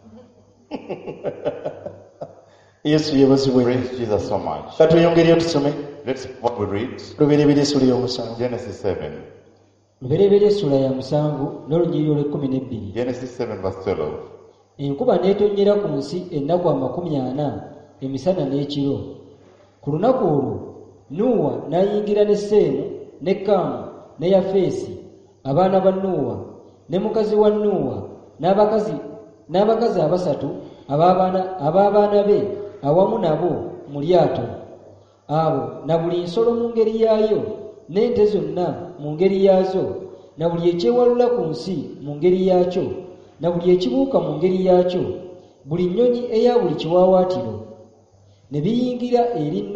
yesu yebazibwe Praise Jesus so much. katweyongeryo tusome Let's what we read. lubereberye esula y'omusanvu Genesis 7. Lubereberye essula ya 7 n'olunyiriri olw'12. Genesis 7 verse 12. Enkuba n'etonnyera ku nsi ennaku 40 emisana n'ekiro. Ku lunaku olwo Nuuwa n'ayingira ne Seemu ne Kaamu ne Yafeesi abaana ba Nuuwa ne mukazi wa Nuuwa n'abakazi abasatu ab'abaana be awamu nabo mu lyato. Abo na buli nsolo mu ngeri yaayo, n'ente zonna mu ngeri yaazo, na buli ekyewalula ku nsi mu ngeri yaakyo, na buli ekibuuka mu ngeri yaakyo, buli nnyonyi eya buli kiwaawaatiro. Ne biyingira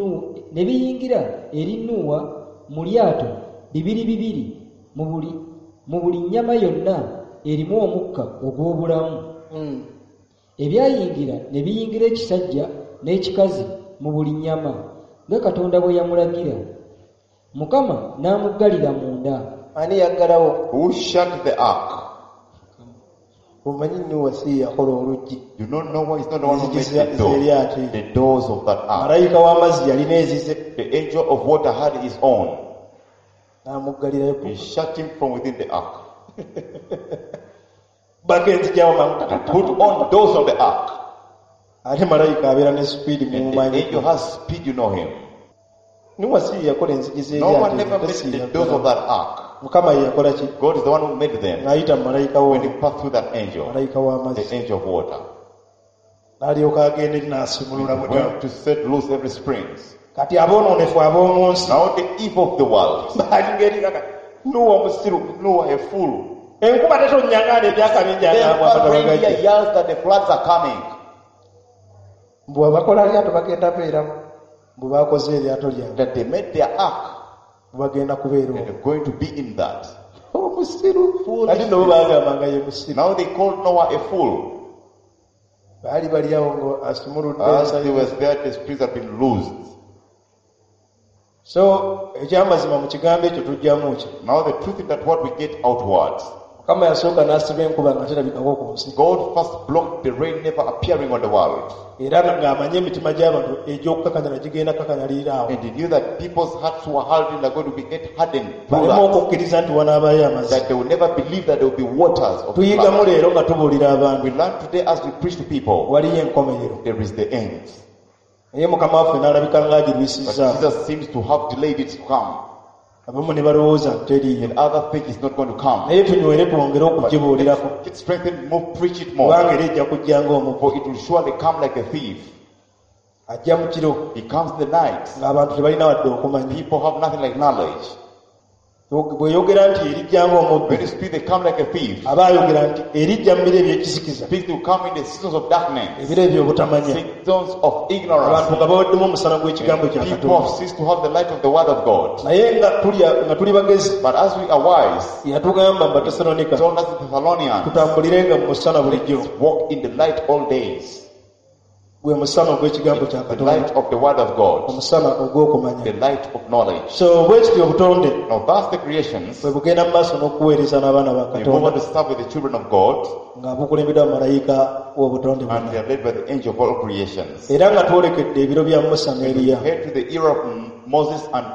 eri Nuuwa mu lyato bibiri mu buli nnyama yonna erimu omukka ogw'obulamu. Ebyayingira ne biyingira ekisajja n'ekikazi mu buli nnyama nga Katonda bwe yamulagira. Mukama n'amuggalira munda. Ani yaggalawo? Who shut the ark? Omanyi Nuuwa si yakola oluggi. You don't know why he's not the one who made the doors of that ark. Malayika w'amazzi yalina ezize. The angel of water had his own. N'amuggalirayo. He shut him from within the ark. Put on doors of the ark. Ate malayika abeera ne speed mu The angel has speed, you know him. Nuuwa si yakola enzigi No one z'eryato. never made the doors of that ark. Mukama ye yakola ki? God is the one who made them. N'ayita malayika When he wo, passed through that angel, malayika the w'amazzi. angel of water, N'alyoka agenda n'asimulula mu went to set loose every springs. Kati aboononefu ab'omu nsi Now the evil of the world. balinga kaka Nuuwa musiru. Noah a fool. Enkuba tetonnyangaana emyaka mingi agambwa Never rain abataba here yells that the floods are coming. Bwe bakola lyato bagenda beeramu. Bwe bakoze eryato lyabwe That they made their ark bagenda kubeera and omwo. they're going to be in that. Omusiru. Kati nabo bagambanga ye musiru. Now they called Noah a fool. Baali bali awo ngo asimuludde As he ensayo. was there, the springs had been loosed. So ekyamazima mu kigambo ekyo tujjamu ki? Now the truth is that what we get outwards. Mukama yasooka n'asiba enkuba nga terabikako ku nsi. God first blocked the rain never appearing on the world. Era ng'amanye emitima gy'abantu egy'okukakanyala gigenda kakanyalira awo. And he knew that people's hearts were hardened, are going to get hardened through Baleme that. okukkiriza nti wanaabayo amazzi. That they will never believe that there will be waters of Tuyigamu flood. leero nga tubuulira abantu. We learn today as we preach to people, Waliyo enkomerero. there is the end. Naye Mukama waffe n'alabika But ng'agirwisizza. Jesus seems to have delayed it to come. Abamu ne balowooza nti teriiyo. And others think it's not going to come. Naye tunywere twongere okugibuulirako. Get strengthened, move, preach it more. Kubanga era ejja kujja ng'omufu. For it will surely come like a thief. Ajja mu kiro He comes in the night. ng'abantu tebalina wadde okumanya. People have nothing like knowledge. Bw'eyogera nti erijja ng'omubbi, When you speak, they come like a thief. aba ayogera nti erijja mu biro eby'ekizikiza, Speak to come in the seasons of darkness, ebiro ebyobutamanya. seasons of Abantu ignorance. nga baweddemu omusana gw'ekigambo kya People Katonda. have ceased to have the light of the word of God. Naye nga tuli bagezi, But as we are wise, yatugamba mu Batesalonika told us in Thessalonians, tutambulirenga mu musana bulijjo. walk in the light all days. Gwe musana ogw'ekigambo kya The light Katonda, of the word of God. omusana ogw'okumanya. The light of knowledge. So bwe kityo obutonde Now that's the creations. bwe bugenda mu maaso n'okuweereza n'abaana ba We move on Katonda to serve with the children of God, nga bukulembeddwa malayika w'obutonde and bwonna. they are led by the angel of all creations. Era nga twolekedde ebiro bya Musa ne Eriya. Head to the era of Moses and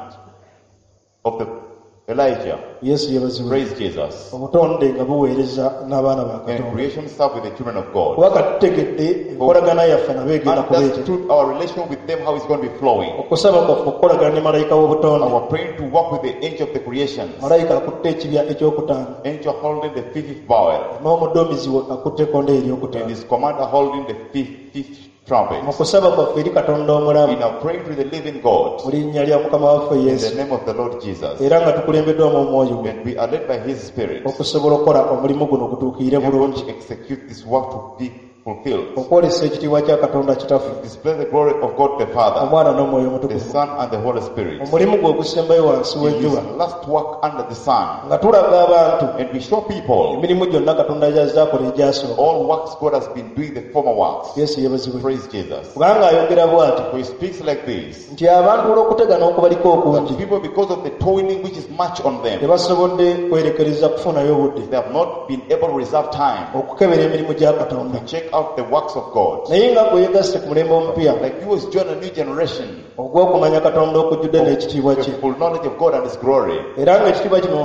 of the Elijah. Yesu yebaziwe. Praise Jesus. Obutonde nga buweereza n'abaana ba And Katonda. creation serve with the children of God. Kuba katutegedde enkolagana yaffe nabo egenda kubeera. Understood our relation with them, how it's going to be flowing. Okusaba kwaffe okukolagana ne malayika w'obutonde. Our praying to work with the angel of the creations. Malayika akutte ekibya ekyokutaano. Angel holding the fifth bowl. N'omuduumizi we akutte ekkonde And eryokutaano. his commander holding the fifth trumpet. Mu kusaba kwaffe eri Katonda omulamu In our praying to the living God. mu linnya lya Mukama waffe In the Yesu. name of the Lord Jesus. Era nga tukulembeddwamu omwoyo gwe And we are led by his spirit. okusobola okukola omulimu guno gutuukirire We want bulungi. to execute this work to be fulfilled. Okwolesa ekitiibwa kya Katonda Kitaffe, Display the glory of God the Father, Omwana n'Omwoyo the Omutukuvu. Son and the Holy Spirit. Omulimu gwe ogusembayo wansi In w'enjuba. his last work under the sun. Nga tulaga abantu And we show people emirimu gyonna Katonda gy'azaakola egyasooka. all works God has been doing, the former works. Yesu yebazibwe. Praise Jesus. Kubanga ayogera bw'ati So he speaks like this. nti abantu olw'okutega n'okubaliko okungi That people, because of the toiling which is much on them, tebasobodde kwerekereza kufunayo budde they have not been able to reserve time okukebera emirimu gya Katonda. to check out the works of God. Naye nga gweyegasse ku mulembe omupya Like you was joined a new generation ogw'okumanya Katonda okujjudde n'ekitiibwa with kye. full knowledge of God and his glory. Era ng'ekitiibwa kino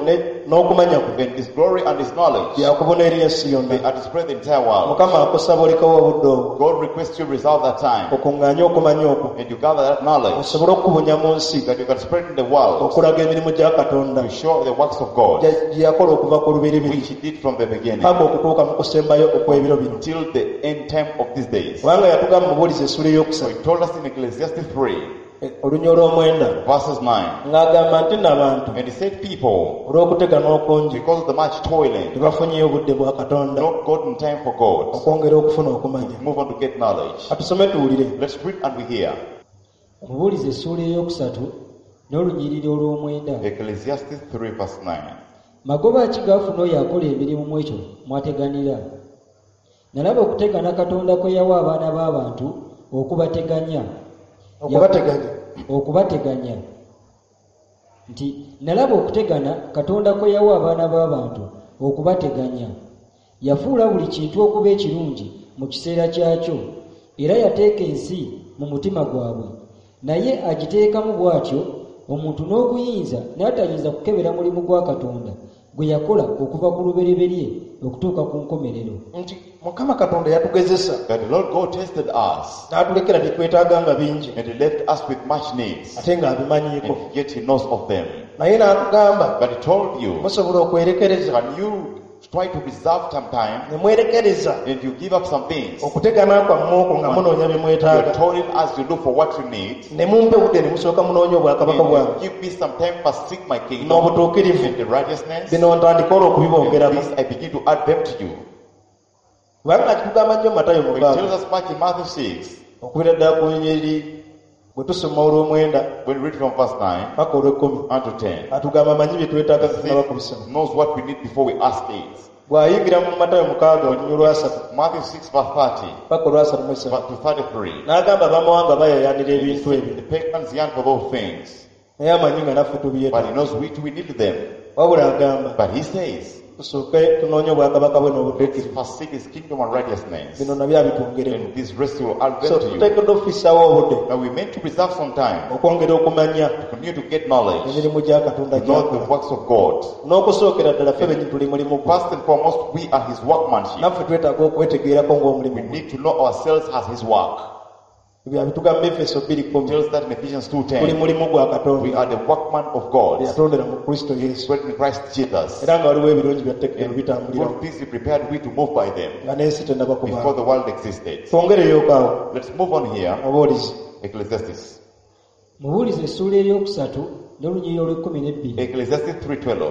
n'okumanya kwe and His glory and His knowledge byakubona eri ensi may yonna. display the entire world. Mukama akusaba olekawo obudde obwo God requests you reserve that time okuŋŋaanye okumanya okwo and you gather that knowledge osobole okubunya mu nsi that you can spread in the world okulaga emirimu gya Katonda to show the works of God gye yakola okuva ku lubiribiri which He did from the beginning paka okutuuka mu kusembayo okw'ebiro bino. till the end time of these days. Kubanga yatugamba mu Buulizi essula So ey'okusatu He told us in Ecclesiastes 3 olunya olw'omwenda verses 9, ng'agamba nti n'abantu and He said people, olw'okutega n'okungi because of the much toiling, tebafunyeyo obudde bwa Katonda not gotten time for God, okwongera okufuna okumanya. move on to get knowledge. Katusome tuwulire. Let's read and we hear. Mubuulize essuula ey'okusatu n'olunyiriri olw'omwenda. Ecclesiastes 3 verse 9. Magoba ki gaafuna oyo akola emirimu mu ekyo mwateganira? Nalaba okutegana Katonda kwe yawa abaana b'abantu okubateganya. Okubateganya. Nti nalaba okutegana Katonda kwe yawa abaana b'abantu okubateganya. Yafuula buli kintu okuba ekirungi mu kiseera kyakyo, era yateeka ensi mu mutima gwabwe. Naye agiteekamu bw'atyo omuntu n'oguyinza n'atayinza kukebera mulimu gwa Katonda gwe yakola okuva ku lubereberye okutuuka ku nkomerero. Nti Mukama Katonda yatugezesa That the Lord God tested us n'atulekera bye twetaaganga bingi and He left us with much needs, ate ng'abimanyiiko, and yet He knows of them. naye n'atugamba But He told you, musobola okwerekereza can you try to reserve some time ne mwerekereza and you give up some things? okutegana kwammwe okwo nga munoonya bye You're mwetaaga, toiling as you look for what you need. ne mumpe budde ne musooka munoonya obwakabaka And bwange you give me some time to seek my kingdom n'obutuukirivu. and the righteousness. Bino ntandika olw'okubibongeramu. And this I begin to add them to you. Kubanga kitugamba nnyo mu Matayo It tells 6 us much in Matthew 6, okubeera ddala ku nnyiriri bwe tusoma olw'omwenda when we read from verse 9 paka olw'ekkumi, unto 10. atugamba manyi bye twetaaga He tunaba kubisoma. knows what we need before we ask it. Bw'ayingira mu Matayo 6 olunya olwasatu Matthew 6 verse 30 paka olwasatu mu esatu, to 33. n'agamba abamawanga bayayanira ebintu ebyo, The pagans yearn for those things, naye amanyi nga naffe but tubyetaaga. He knows we need them. Wabula agamba But He says, tusooke tunoonye obwakabaka bwe n'obutuukirivu, first seek His kingdom and righteousness, bino nabyo abitwongeremu. and this rest will add So them to you. tuteekeddwa okufissawo obudde Now we meant to reserve some time okwongera okumanya to continue to get knowledge, emirimu gya Katonda to know the gy'akola, works of God. n'okusookera ddala ffe benyi tuli mulimu gwe. First and foremost, we are His workmanship. Naffe twetaaga okwetegeerako ng'omulimu We gwe. need to know ourselves as His work. Ebyo abitugamba mu Efeso It 2:10, tells that in Ephesians tuli 2:10, mulimu gwa we Katonda are the workman of God, yatondera mu Kristo Yesu, spread in Christ Jesus. era nga waliwo ebirungi byatekero And bitambulira God things He prepared we to move by them nga n'ensi tennaba before kubaawo. the world existed. Twongereyoko awo Let's move on here. obuulizi. Ecclesiastes. Mubuulize essuula ey'okusatu n'olunyiriri olw'ekkumi n'ebbiri. Ecclesiastes 3:12.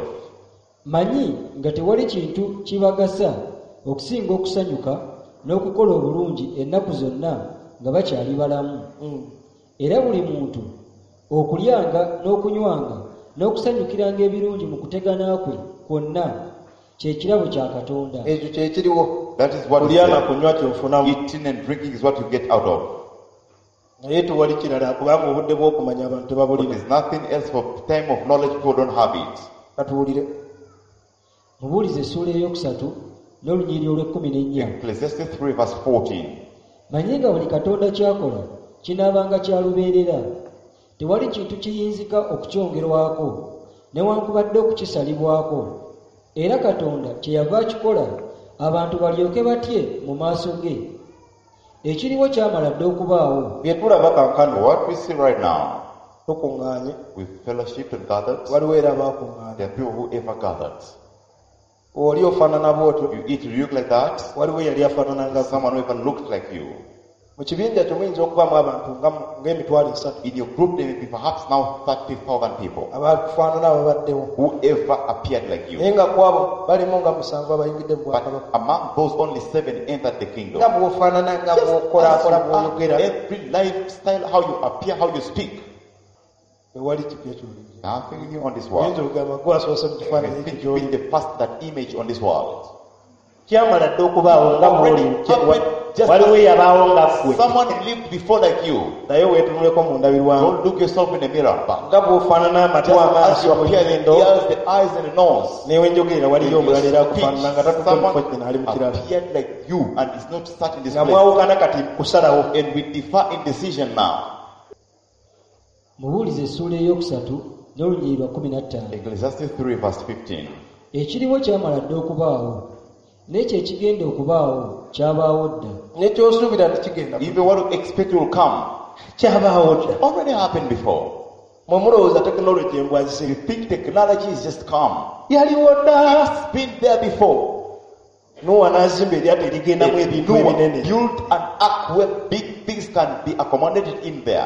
Manyi nga tewali kintu kibagasa okusinga okusanyuka n'okukola obulungi ennaku zonna nga bakyali balamu. Era buli muntu okulyanga n'okunywanga n'okusanyukiranga ebirungi mu kutegana kwe kwonna kye kirabo kya Katonda. Ekyo kye kiriwo. That is what He Kulya na said. kunywa kyofunamu. Eating and drinking is what you get out of. Naye tewali kirala kubanga obudde bw'okumanya abantu But tebabulina. there's nothing else for time of knowledge, people don't have it. Katuwulire. Mubuulize essuula ey'okusatu n'olunyiriri olw'ekkumi n'ennya. Ecclesiastes 3 verse 14. Manyi nga buli Katonda ky'akola kinaabanga kya lubeerera. Tewali kintu kiyinzika okukyongerwako newankubadde okukisalibwako. Era Katonda kyeyava akikola abantu balyoke batye mu maaso ge. Ekiriwo kyamala dda okubaawo. Bye tulaba kankano What we see right now, tukuŋŋaanye, we've fellowship and gathered. waliwo era abaakuŋŋaanye. There are people who ever gathered. Oli ofaanana bw'otyo, You eat, you look like that. waliwo eyali afaanana nga Someone who ever looked like you. mu kibinja kyo muyinza okubaamu abantu ng'emitwalo 3 In your group, there will be perhaps now 30,000 people. abakufaanana ababaddewo, Whoever appeared like you. naye nga kwabo balimu nga 7 abayingidde mu But bwakabaka. among those, only 7 entered the kingdom. nga bw'ofaanana nga bw'okolaakola bw'oyogera, Every lifestyle, how you appear, how you speak. tewali kipya ky'oyogera. Nothing new on this Oyinza world. okugamba gwasoose mu kifaananyi ekyo Think gy'oli. being the first that image on this world. Kyamala dde okubaawo nga bw'oli. Just Waliwo eyabaawo nga ggwe, someone lived before like you. naye weetunuleko mu ndabirwamu Don't look yourself in the mirror. But nga bw'ofaanana amatu just as amaaso you appear, the ennyindo, ears, the eyes, and the nose. newe njogerera waliyo omulala era Speech, akufaanana nga tatutte mu kifo kye someone n'ali mu kirala, appeared like you and is not sat in this nga place. mwawukana kati kusalawo. And we differ in decision now. Mubuulize essuula ey'okusatu n'olunyiriri lwa 15. Ecclesiastes 3 verse 15. Ekiriwo kyamala dda okubaawo, n'ekyo ekigenda okubaawo kyabaawo dda. Nekyosuubira nti kigenda Even what you expect will come kyabaawo dda. already happened before. Mwe mulowooza tekinologi You embwazise think technology is just come. yaliwo dda. It's been there before. Nuwa n'azimba eryato erigendamu ebintu Noah ebinene. built an ark where big things can be accommodated in there.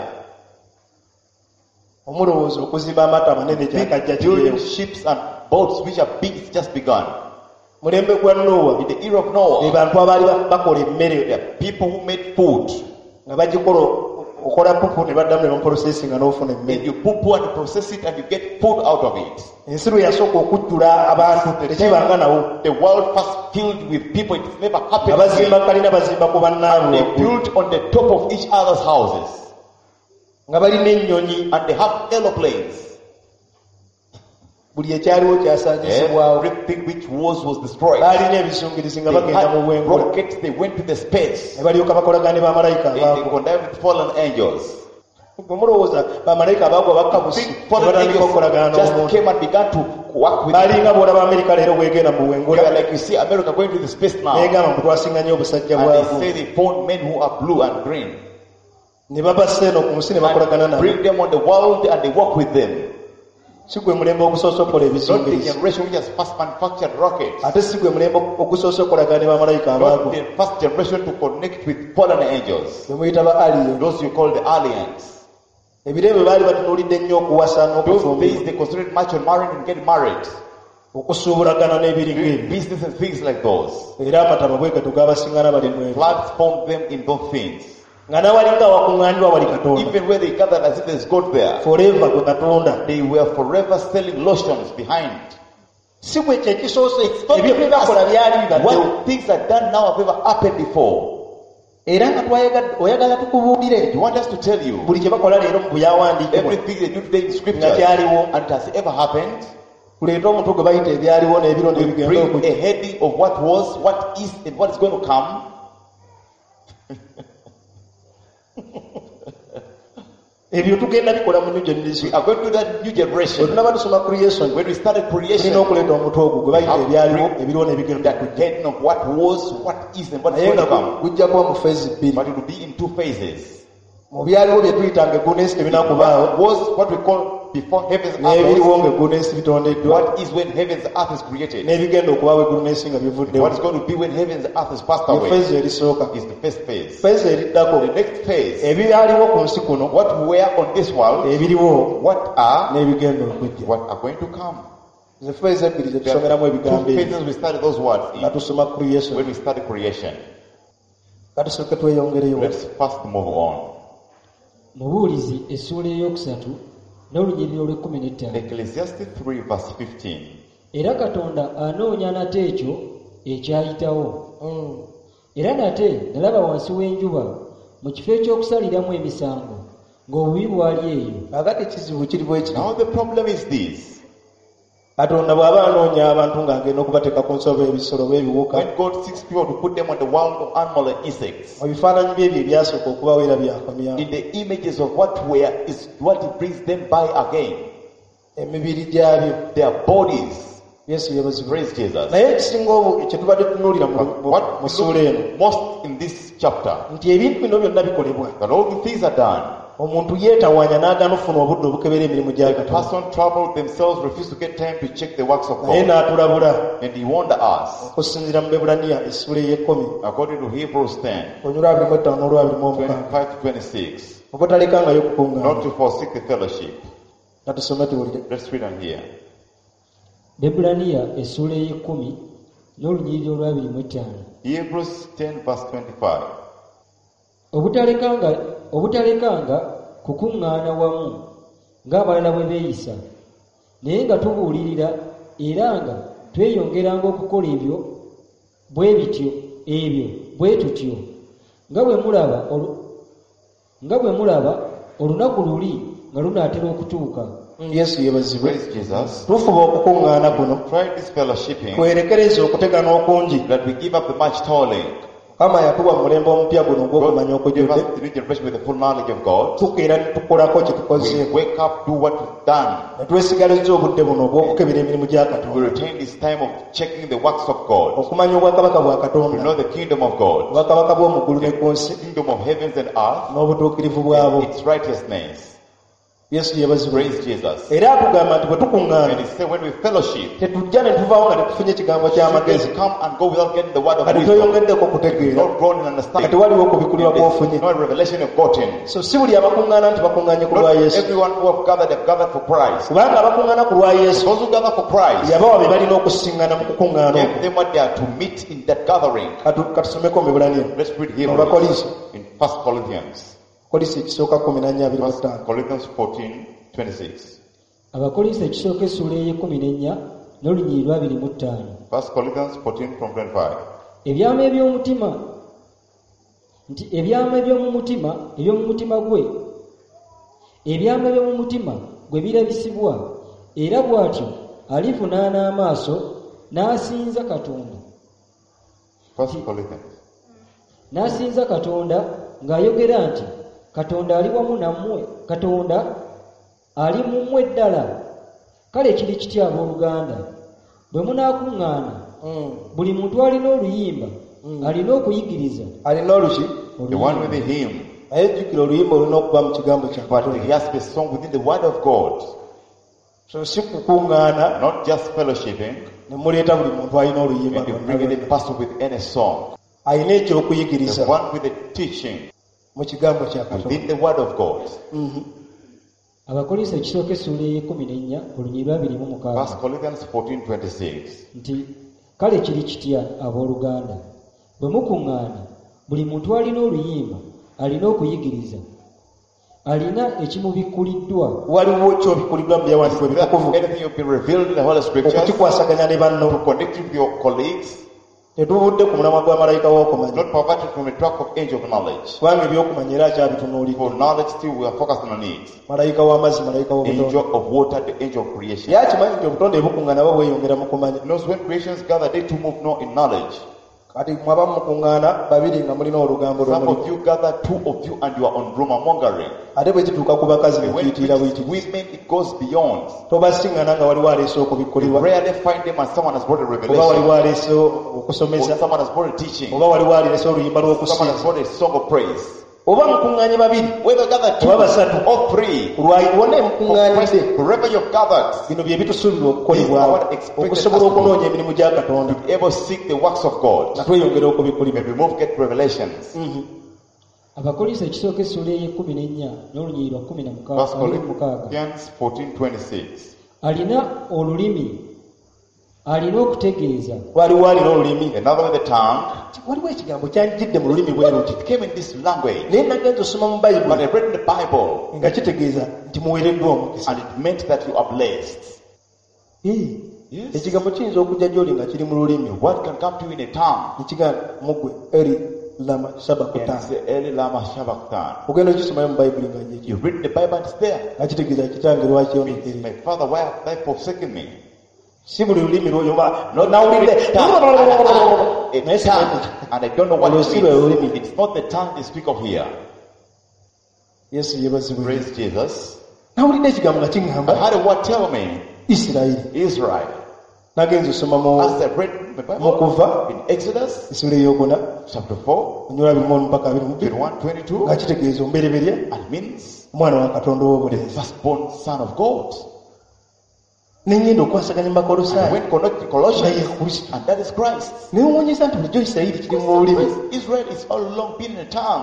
Omulowooza okuzimba amaato amanene gyakajja Building kireewo. ships and boats which are big, it's just begun. Mulembe gwa Nuwa In the era of be Noah, bantu abaali bakola emmere there are people who made food. nga bagikola okola pupu ne baddamu ne bamuprosesinga n'ofuna Then emmere. you poo and you process it and you get food out of it. Ensi lwe yasooka okujjula abantu tekibanga nawo. The world first filled with people, it's never happened Abazimba again. kalina bazimba ku bannaabwe They waggulu. built on the top of each other's houses. Nga balina ennyonyi, And they have aeroplanes. buli ekyaliwo kyasaanyizibwawo. Everything which was destroyed. Baalina ebisungirizi nga They bagenda mu had bwengula. rockets, they went to the space. Ne balyoka bakolagana ne bamalayika They abaagwa. condemned fallen angels. Bwe mulowooza bamalayika abaagwa bakkabusi Think ne fallen batandika okukolagana angels just n'omuntu. came and began to work with them. Baalinga bw'olaba Amerika leero bwegenda mu You bwengula. are like you see America going to the space now. Neegamba mbu twasinga nnyo obusajja And bwabwo. they say they found men who are blue and green. Ne babassa eno ku nsi ne bakolagana And nabo. bring them on the world and they work with them. Si gwe mulembe ogusoosokola Not the ebizungirizi. generation which has first manufactured rockets. Ate si gwe mulembe ogusoosokolagana ne bamalayika Not abaagwa. the first generation to connect with fallen angels. Be muyita ba alien. Those you call the aliens. Ebire bwe baali batunuulidde nnyo okuwasa Those n'okufumba. days they concentrate much on marrying and getting married. Okusuubulagana n'ebiri Doing ng'ebyo. business and things like those. Era amataba bwe gato gabasingana bali mu ebyo. Floods found them in those things. Nga n'awalinga awakuŋŋaanirwa wali Katonda. Even where they gathered as if there's God there. Forever gwe Katonda. They were forever selling lotions behind. Si gwe kyekisoose ebyo bye bakola byali bibaddewo. What things are done now have ever happened before. Era nga oyagala tukubuulire You want us to tell you buli kye bakola leero mu byawandiikibwa everything they do today in nga scriptures kyaliwo. and it has ever happened. Kuleeta omutwe gwe bayita ebyaliwo n'ebiro We n'ebigenda bring a okujja. heading of what was, what is, and what is going to come. Ebyo tugenda bikola mu New We Generation. are going to that new Bwe generation. tunaba tusoma creation When we started tulina creation, okuleeta omutwe ogwo gwe bayita ebyaliwo ebiriwo n'ebigenda that okujja. heading of what was, what is, and what is Naye going nga to come. gujja kuba mu phase bbiri. But it will be in two phases. Mu byaliwo bye tuyitanga eggulu tebinakubaawo, What was what we call before heavens and earth n'ebiriwo was, ng'eggulu n'ensi bitondeddwa, what is when heavens and earth is created. n'ebigenda okubaawo eggulu n'ensi nga bivuddewo. What is going to be when heavens and earth is passed Ye away phase erisooka. is the first phase. Phase eriddako The next phase, ebyaliwo ku nsi kuno, what were on this world, ebiriwo what are, n'ebigenda okujja. what are going to come. Ze phase ebbiri ze There tusomeramu are ebigambo two ebyo phases we started those words nga in tusoma creation. when we started creation. Katusooke tweyongereyo. Let's first move on. Mubuulizi essuula ey'okusatu n'olunyiriri olw'15. Ecclesiastes 3 verse 15. Era Katonda anoonya nate ekyo ekyayitawo. Era nate nalaba wansi w'enjuba mu kifo eky'okusaliramu emisango ng'obubi bwali eyo. Kakati ekizibu kiri bwe kiti. Now the problem is this. Katonda bw'aba anoonya abantu ng'agenda okubateeka ku nsobe ebisolo b'ebiwuka, When God seeks people to put them on the world of animal and insects, mu bifaananyi byebyo ebyasooka okubawo era byakomyawo, in the images of what were is what He brings them by again. emibiri gyabyo, Their bodies. Yesu yeebazibwe. Praise Jesus. Naye ekisinga kye tubadde tutunuulira What mu ssuula eno, most in this chapter, nti ebintu bino byonna bikolebwa. that all the things are done. Omuntu yeetawaanya n'agaana ofuna obudde obukebera emirimu gya The Katonda. person troubled themselves, refused to get time to check the works of Naye God. n'atulabula And He warned us, okusinziira mu Bebulaniya essuula ey'ekkumi, according to Hebrews 10, onyula 25 n'olwa 25 to 26, obutalekangayo kukuŋŋaana. not to forsake the fellowship. Nga tusome tuwulire. Let's read on here. Bebulaniya essuula ey'ekkumi n'olunyiriri olw'25. Hebrews 10 verse 25. Obutalekanga kukuŋŋaana wamu ng'abalala bwe beeyisa, naye nga tubuulirira era nga tweyongeranga okukola ebyo bwe tutyo nga bwe mulaba olunaku luli nga lunaatera okutuuka. Yesu yeebazibwe. Praise Jesus. Tufuba okukuŋŋaana kuno, Try this fellowshipping, twerekereze okutega n'okungi, that we give up the much toiling, Mukama yatuwa mulembe omupya guno ogw'okumanya God gave us okujjudde the new generation with the full knowledge of God. tukeera tukolako kye We tukozeeko wake up, do what we've done. ne twesigaliza obudde buno obw'okukebera emirimu gya We Katonda retain this time of checking the works of God. okumanya obwakabaka bwa To Katonda know the kingdom of God. obwakabaka bw'omu ggulu ne ku nsi The kingdom of heavens and earth. n'obutuukirivu bwabo. Its righteousness. Yesu yeebazibwe. Praise Jesus. Era atugamba nti bwe tukuŋŋaana And he said when we fellowship, tetujja ne tuvaawo nga tetufunye ekigambo ky'amagezi just come and go without getting the word of kati wisdom. tweyongeddeko kutegeera Not grown in kati understanding. waliwo okubikulirwa kw'ofunye. No revelation you've gotten. So si buli abakuŋŋaana nti bakuŋŋaanye ku lwa Not Yesu everyone who have gathered for Christ. kubanga abakuŋŋaana ku lwa Yesu Those who gather for Christ, yabawa be balina okusiŋŋaana mu kukuŋŋaana gave okwo. them what they are to meet in that gathering. Katusomeko mu Ebbulaniya Let's read here Abakolinso in 1 Corinthians. Kolisi ekisooka 14:25. 1 Corinthians 14:26. Abakolinso ekisooka essuula ey'ekumi n'olunyiriri lwa 25. 1 Corinthians 14 from 25. Ebyama eby'omutima nti ebyama eby'omu mutima gwe ebyama eby'omu mutima gwe birabisibwa era bw'atyo alivunaana amaaso n'asinza Katonda. 1 Corinthians. N'asinza Katonda ng'ayogera nti Katonda ali wamu nammwe, Katonda ali mu mmwe ddala. Kale kiri kitya abooluganda, bwe munaakuŋŋaana buli muntu alina oluyimba alina okuyigiriza. Alina oluki The one with the hymn. naye jjukira oluyimba olina okuba mu kigambo kya But Katonda. he has to be sung within the word of God. So si kukuŋŋaana Not just fellowshipping. ne muleeta buli muntu alina oluyimba And you bring any pastor with any song. alina ekyokuyigiriza The one with the teaching mu kigambo kya Katonda. within the word of God. Abakolinso ekisooka essuula ey'ekumi olunyiriri lwa 26. 1 Corinthians 14:26. Nti kale kiri kitya abooluganda, bwe mukuŋŋaana buli muntu alina oluyimba alina okuyigiriza, alina ekimubikkuliddwa. waliwo kyobikuliddwa mu byawandiikibwa ebitukuvu Anything you've been revealed in the Holy Scriptures, okukikwasaganya ne banno to connect with your colleagues, tetuvudde ku mulamwa gwa malayika w'okumanya not perverted from a track of angel of knowledge. kubanga ebyokumanya era akyabitunuulidde. For knowledge still we are focused on it. malayika w'amazzi malayika w'obutonde Angel of water, the angel of creation. ye akimanyi nti obutonde bukuŋŋaana ba bweyongera mu kumanya. He knows when creations gather, they too move no in knowledge. kati mwaba mukuŋŋaana babiri nga mulina olugambo Some lwemuli of you gather, two of you, and you are on rumor mongering. ate bwe kituuka ku bakazi ne When kiyitira it buyitirizi. women, it goes beyond. tobasiŋŋaana nga waliwo aleese You okubikkulirwa rarely find them and someone has brought a oba revelation, waliwo aleese or okusomesa someone has brought a teaching, oba waliwo aleese oluyimba someone has lw'okusinza brought a song of praise. oba mukuŋŋaanye babiri Whether gather two oba basatu or three, wonna emukuŋŋaanidde wherever you've gathered, bino bye bitusuubirwa okukolebwawo okusobola okunoonya emirimu gya Katonda be able to seek the works of God. nga tweyongera okubikkulirwa. Maybe move, get revelations. Abakolinso ekisooka essuula ey'ekumi n'olunyiriri lwa 1 26. Corinthians 14:26. Alina olulimi alina okutegeeza. waliwo alina olulimi Another with the tongue. waliwo ekigambo kyanjidde mu lulimi bwe luti It came in this language, naye nagenza osoma mu but I bayibuli read in the Bible, nga kitegeeza nti muweereddwa omukisa. and it meant that you are blessed. Yes. ekigambo kiyinza okujja gy'oli nga kiri mu lulimi The word can come to you in a tongue. nekigamba mugwe eri lama And sabakutana say, Eli lama shabaktan. ogenda okisomayo mu bayibuli nga njeki You read in the Bible and it's there. nga kitegeeza kitange lwaki Means, onekeri my father, why have thou forsaken me? si buli lulimi lwoyoba Not nawulidde a tongue, naye simanyi and I don't know what Olwo it si lwe lulimi. means. It's not the tongue they speak of here. yesu yebazibwe Praise Jesus. nawulidde ekigambo nga I kiŋŋamba had a word tell me, isirayiri Israel. nagenza osoma mu As I read the Bible Mukuva in Exodus esula eyokuna chapter 4, onyola 21-22 21, 22, nga kitegeeza omubereberye and means omwana wa katonda the ow'obulenzi firstborn son of God. neŋŋenda okwasaganya mu And Bakolosaayi when connect to nga ye Colossians, Kristo and that is Christ. newunyisa nti bulijjo isirayiri kiri mu lulimi Israel is all along been in a tongue.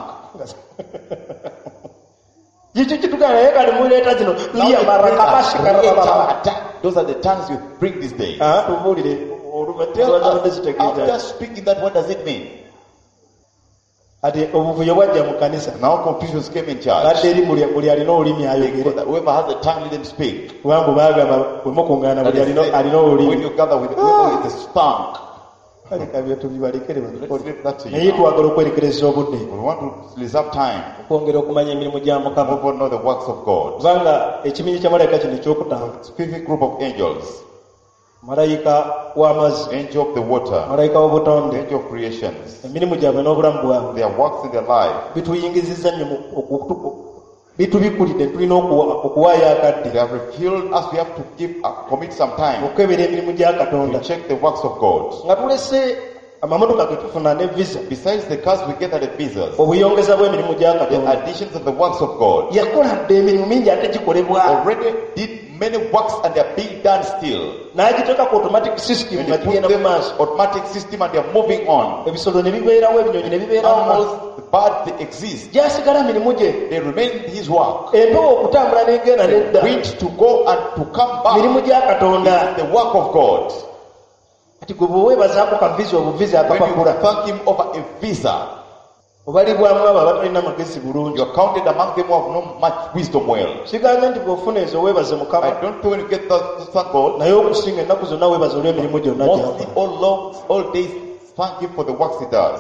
ekyo kitugana naye kali muleeta zino Now the liyabarakabasikarababa attack. Those are the tongues you bring these days. tubuulire Tell olubadde us, zitegeeza after speaking that, what does it mean? ati obuvuyo bwajja mu kanisa Now confusion came in church. badde eri buli alina olulimi ayogere Whoever has the tongue, let them speak. kubanga baagamba bwe mukuŋŋaana That buli is, alina when olulimi you gather with the tongue, kaleka bye tubibalekere let's babikole leave that to naye you. now. twagala okwerekereza obudde We want to reserve time. okwongera okumanya emirimu gya mukama Move on, know the works of God. kubanga ekiminyi kya malayika kino ekyokutaano Specific group of angels. malayika w'amazzi, angel of the water, malayika w'obutonde, angel of creations, emirimu gyabwe n'obulamu bwabwe their works in their life, bituyingizizza nnyo bitubikulidde tulina okuwaayo akadde they have revealed us. We have to commit some time okukebera emirimu gya Katonda to check the works of God. nga tulese amamotoka ge tufuna ne visa, Besides the cars we get at the visas, obuyongeza bw'emirimu gya the Katonda additions of the works of God yakola dde emirimu mingi ate gikolebwa already did many works and they are being done still. n'agiteeka ku automatic system When nga you put gigenda mu them maaso, automatic system and they are moving on, ebisolo ne bibeerawo, ebinyonyi ne bibeerawo, animals, the birds, they exist. gyasigala mirimu gye, They remain his work. empewo okutambula n'egenda nedda, Wind to go and to come back mirimu gya Katonda. is the work of God. Kati gwe bweweebazaako ka visa, obuviza When you akapapula thank him over a visa, obalibwamu abo abatalina magezi bulungi. you are counted among them who have not much wisdom well. Kiganza nti bw'ofuna ezo weebaze Mukama, I don't think when you get that to thank God, naye okusinga ennaku zonna weebaze olw'emirimu gyonna mostly gy'akola. all days thank him for the works he does.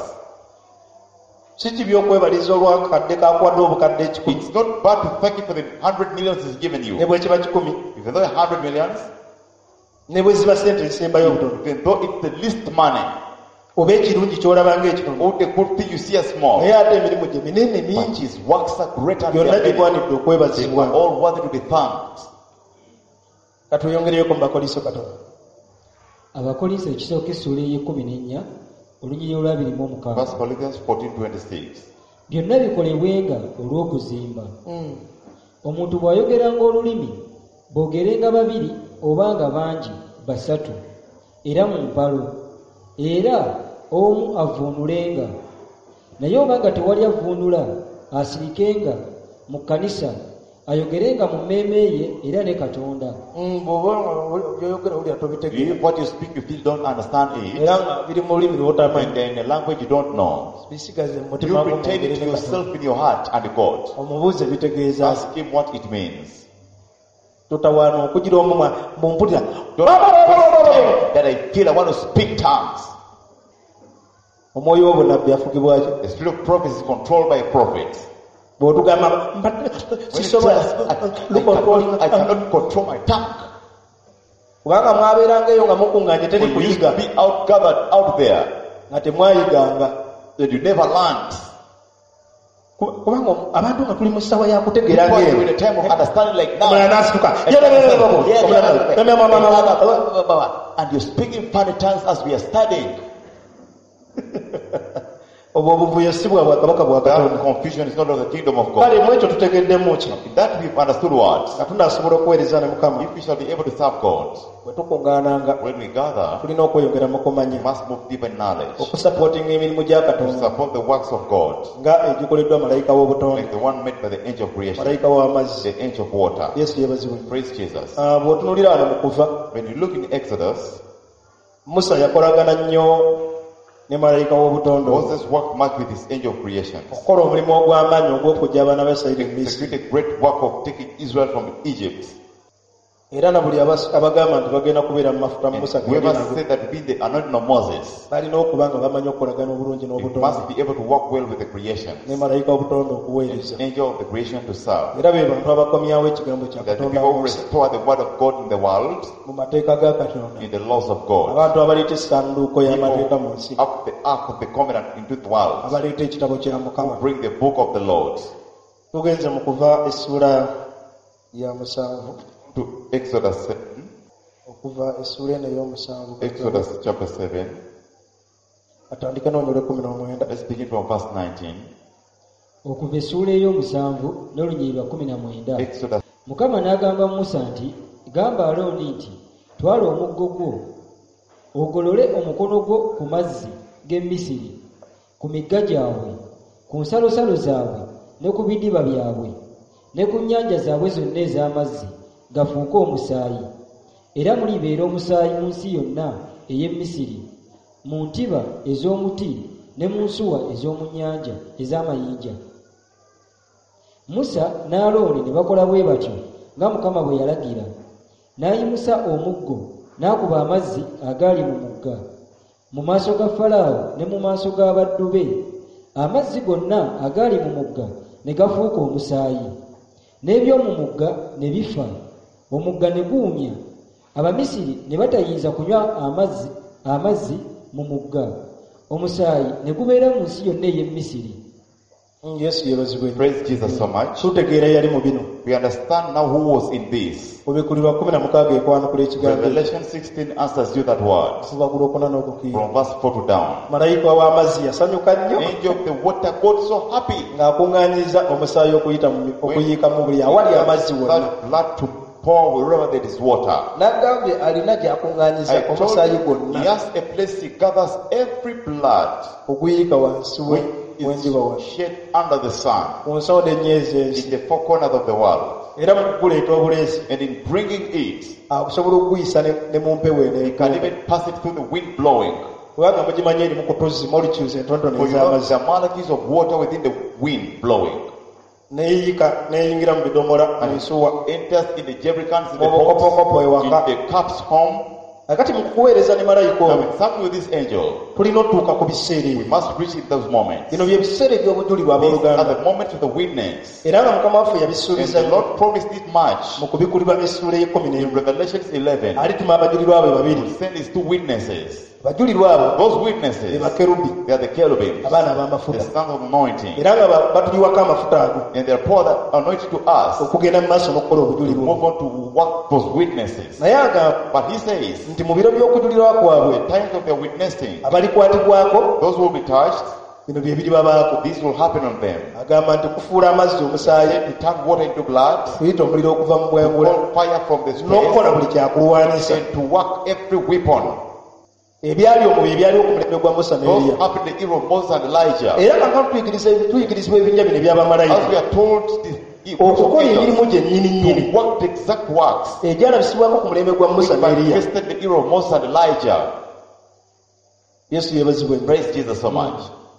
Si kibi okwebaliza olw'akadde kakuwadde obukadde ekikumi, It's not bad to thank him for the 100 millions he's given ne you. bwe kiba kikumi, Even though 100 millions, ne bwe ziba sente ezisembayo obutono, even though it's the least money, oba ekirungi ky'olaba ng'ekitono, or the good thing you see as small, naye ate emirimu gye minene but mingi, his works are greater than byonna their many. gigwanidde They okwebazibwa. are all worthy to be thanked. Katuyongereyoko mu Bakoliso katono. Abakolinso ekisooka essuula ey'e14 olunyiriri olwa 26. 1 Corinthians 14:26. Byonna bikolebwenga olw'okuzimba. Omuntu bw'ayogeranga olulimi, boogerenga babiri oba nga bangi, basatu, era mu mpalo, era omu avuunulenga. Naye oba nga tewali avuunula, asirikenga mu kkanisa, ayogerenga mu mmeeme ye era ne Katonda. Bw'oba byoyogera wulira tobitegeera, If what you speak you feel don't understand it, era nga biri mu lulimi lw'otamanyi, and in a language you don't know, bisigaze mu you mutima gwo retain it mwogere to ne yourself Katonda. in your heart and God. Omubuuze bitegeeza Ask him what it means. totawaana okugira omumwa mumpulira Don't pretend that I feel I want to speak tongues. omwoyo w'obunabbi afugibwa ki? The spirit of prophecy is controlled by a prophet. Bw'otugamba When it sisobola says, I cannot control my tongue. kubanga mwabeerangaeyo nga mukuŋŋaanye teri When you used kuyiga to be out gathered out there, nga temwayiganga, that you never learned. kubanga abantu nga tuli mu ssawa ya kutegeera People are ng'eyo in a time of understanding like omulala now. n'asituka And you're speaking funny tongues as we are studying. obwo obuvuyo si bwa bwakabaka bwa That Katonda. confusion is not of the kingdom of Kale God. mu ekyo tutegeddemu ki? That we've understood what? nga tunaasobola okuweereza ne Mukama, If we shall be able to serve God, bwe tukuŋŋaananga when we gather, tulina okweyongera mu we kumanya, must move deeper in knowledge okusapootinga emirimu gya to Katonda support the works of God, nga egikoleddwa malayika w'obutonde, like the one made by the angel of creation, malayika w'amazzi. the angel of water. Yesu yeebazibwe. Praise Jesus. Bw'otunuulira wano mu Kuva, When you look in Exodus, Musa yakolagana nnyo ne malayika w'obutonde Moses worked much with his angel of creation. okukola omulimu ogw'amaanyi ogw'okuggya abaana ba Isirayiri mu Misiri. Executed a great work of taking Israel from Egypt. Era na buli abagamba nti bagenda kubeera mu mafuta And Musa whoever nabo said that being the anointing of Moses, balina okuba nga bamanyi okukolagana obulungi you n'obutonde must be able to work well with the creation. ne malayika w'obutonde And okuweereza. the angel of the creation to serve. Era be bantu abakomyawo ekigambo kya That the Katonda people who Musa restore the word of God in the world, mu mateeka ga Katonda. in the laws of God. Abantu abaleeta essanduuko y'amateeka mu nsi, Up the ark of the covenant into the world. abaleeta ekitabo kya Mukama. Bring the book of the Lord. Tugenze mu Kuva essuula ya 7, To Exodus 7. okuva essuula eno ey'omusanvu. Exodus chapter 7. Atandika n'onyole 19. Let's begin from verse 19. Okuva essuula ey'omusanvu n'olunyiriri lwa 19. Exodus. Mukama n'agamba Musa nti, gamba Alooni nti, twala omuggo gwo, ogolole omukono gwo ku mazzi g'e Misiri, ku migga gyabwe, ku nsalosalo zaabwe, ne ku bidiba byabwe, ne ku nnyanja zaabwe zonna ez'amazzi, gafuuke omusaayi. Era mulibeera omusaayi mu nsi yonna ey'e Misiri, mu ntiba ez'omuti ne mu nsuwa ez'omu nnyanja ez'amayinja. Musa ne Alooni ne bakola bwe batyo nga Mukama bwe yalagira. N'ayimusa omuggo n'akuba amazzi agaali mu mugga mu maaso ga Falaawo ne mu maaso g'abaddu be. Amazzi gonna agaali mu mugga ne gafuuka omusaayi, n'eby'omu mugga ne bifa. Omugga ne guwumya Abamisiri ne batayinza kunywa amazzi mu mugga. Omusaayi ne gubeera mu nsi yonna ey'e Misiri. Yesu yebazibwe. Praise Jesus so much. Tutegeera yali mu bino. We understand now who was in this. Obikulirwa 16 ekwanukula ekigambo. Revelation 16 answers you that word. Kuva ku lwokuna n'okukiira. From verse 4 to down. Malayika w'amazzi yasanyuka nnyo. Angel of the water got so happy. Ng'akuŋŋaanyiza omusaayi okuyiika mu buli awali amazzi wonna. That blood to pour wherever there is water. N'agambye alina gy'akuŋŋaanyiza omusaayi gwonna. He has a place he gathers every blood. Okuyiika wansi w'enjuba wonna. Shed under the sun. Ku nsonda ennyezi ensi. In the four corners of the world. Era mu kuguleeta obuleezi. And in bringing it, akusobola okuguyisa ne mu mpewo he can even pass it through the wind blowing. Kubanga mugimanyi eri mu kutuzi molecules entonotono For you know ez'amazzi. the molecules of water within the wind blowing. Neyingira mu bidomola mu nsuwa. Enters in the jerrycans, in the Obukopokopo ewaka. box, in the cups home. Akati mu kuweereza ne malayika Now ono with something with this angel, tulina otuuka ku biseera we ebyo. must reach in those moments. Bino bye biseera eby'obujulirwa These are abooluganda. the moments of the witness. Era nga Mukama waffe And yabisuubiza the Lord promised it much. mu kubikulirwa essuula ey'ekkumi In n'emu. Revelation 11, Alituma abajulirwa abo he babiri. will send his two witnesses. Abajulirwa abo Those be witnesses, bakerubi, they are the cherubims, abaana the ab'amafuta. sons of anointing. Era nga batuliwako amafuta ago And they are poured anointed to us okugenda mu maaso n'okukola to obujulirwa. move on to work those witnesses. Naye agamba But he says, nti mu biro by'okujulirwa kwabwe the times of their witnessing, abalikwatibwako those who will be touched, bino bye biribabaako. this will happen on them. Agamba nti kufuula amazzi omusaayi, To turn water into blood, kuyita omuliro okuva mu to bwengula, call fire from the n'okukola space, buli kyakulwanisa. and to work every weapon. Ebyali omwo bye byaliwo ku mulembe gwa Musa ne Those Eriya. happened in the era of Moses and Elijah. Era kakano tuyigirizibwa ebinja bino As eby'abamalayika we are told, okukola emirimu to gye nnyini work the exact works egyalabisibwako ku mulembe gwa Musa ne Eriya. manifested in the era of Moses and Elijah. Yesu yebazibwe. Praise Jesus so much.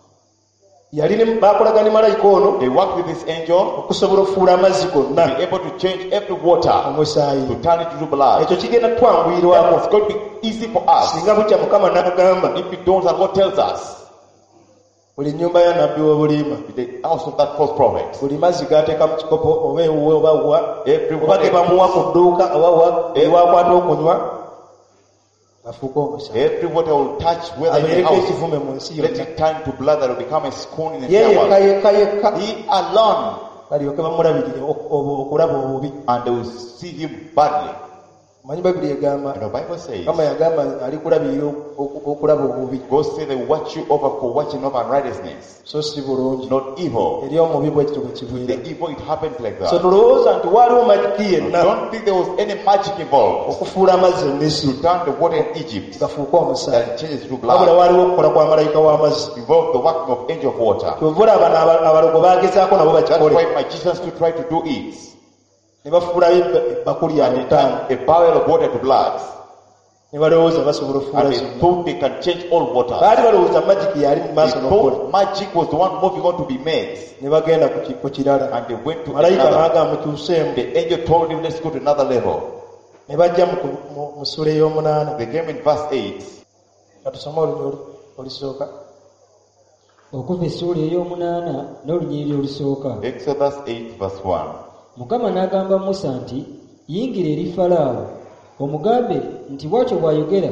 Bakolaga ne malayika ono They worked with this angel okusobola okufuula amazzi to gonna be able to change every water omusaayi. to turn it into blood. Ekyo kigenda twanguyirwako It's going to be easy for us. singa bukya Mukama n'agamba If we don't, and God tells us, buli nnyumba ya nabbi w'obulimba, the house of that false prophet, buli mazzi g'ateeka mu kikopo oba ewuwe oba wa every oba ge bamuwa ku dduuka oba wa ewakwata okunywa afuuka omusaayi. every water will touch whether in the Abeereko house. ekivume mu nsi Let yonna. it turn to blood that will become a scorn in the Ye yekka world. yekka yekka He alone, balyoke bamulabirire okulaba obubi. and they will see him badly. Manyi Bayibuli egamba And the Bible says, Mukama yagamba ali kulabirira okulaba obubi, God said they watch you over for watching over unrighteousness, so si bulungi. not evil. Eri omubi bwe kityo bwe kibeera. The evil, it happens like So that. tulowooza nti waaliwo magiki yenna Don't think there was any magic involved okufuula amazzi e to Misiri turn the water in Egypt gafuuke omusaayi. that it changes to Wabula blood. waaliwo okukola kwa malayika w'amazzi. Involved the working of angel of water. Kyovula abano abalogo baagezaako nabo That's bakikole why magicians to try to do it. ne bafuulayo ebbakuli And they ttaano turn a barrel of water to blood. ne balowooza basobola okufuula And they zonna. thought they can change all water. Baali balowooza magiki yali mu They maaso n'okukola thought magic was the one moving on to be made. ne bagenda ku kirala. And they went to Malayika another. n'agamba mukyuseemu. The angel told him, let's go to another level. Ne bajja mu ssula ey'omunaana. They came in verse 8. Katusome olunyi olisooka. Okuva essuula ey'omunaana n'olunyiriri olusooka. Exodus 8 verse 1. Mukama n'agamba Musa nti, yingira eri Falaawo, omugambe nti bw'atyo bw'ayogera.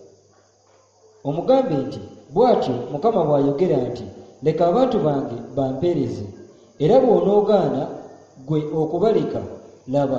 Omugambe nti bw'atyo Mukama bw'ayogera nti, leka abantu bange bampeereze, era bw'onoogaana ggwe okubaleka, laba,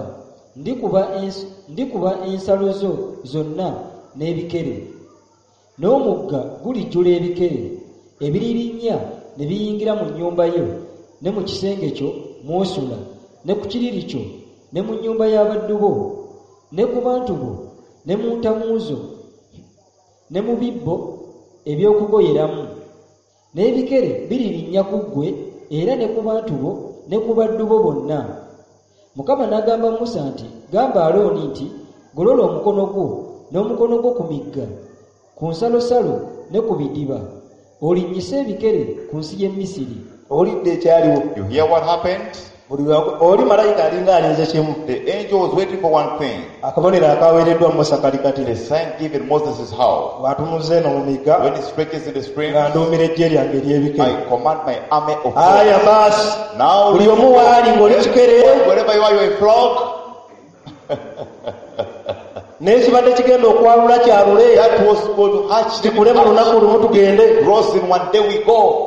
ndikuba ensalo zo zonna n'ebikere, n'omugga gulijjula ebikere, ebiririnnya ne biyingira mu nnyumba yo, ne mu kisenge kyo mw'osula, ne ku kiriri kyo, ne mu nnyumba y'abaddu bo, ne ku bantu bo, ne mu ntamu zo, ne mu bibbo eby'okugoyeramu. N'ebikere biririnnya ku ggwe era ne ku bantu bo ne ku baddu bo bonna. Mukama n'agamba Musa nti, gamba Alooni nti, golola omukono gwo n'omukono gwo ku migga, ku nsalosalo ne ku bidiba, olinnyise ebikere ku nsi y'e Misiri. Olidde ekyaliwo. You hear what happened? Oli malayika alinga alinze kimu. The angel was waiting for one thing. Akabonero akaweereddwa Musa kali The kati. sign given Moses is how? Bw'atunuza eno mu migga When it stretches in the spring, nga nduumira eggye lyange ery'ebikere. I command my army of Aya frogs. baasi. Now, Buli omu waali ng'oli kikere. wherever you are, you're a frog. n'ekibadde kigenda okwalula kyalule That was going to hatch kikule mu lunaku lumu tugende grows in one day we go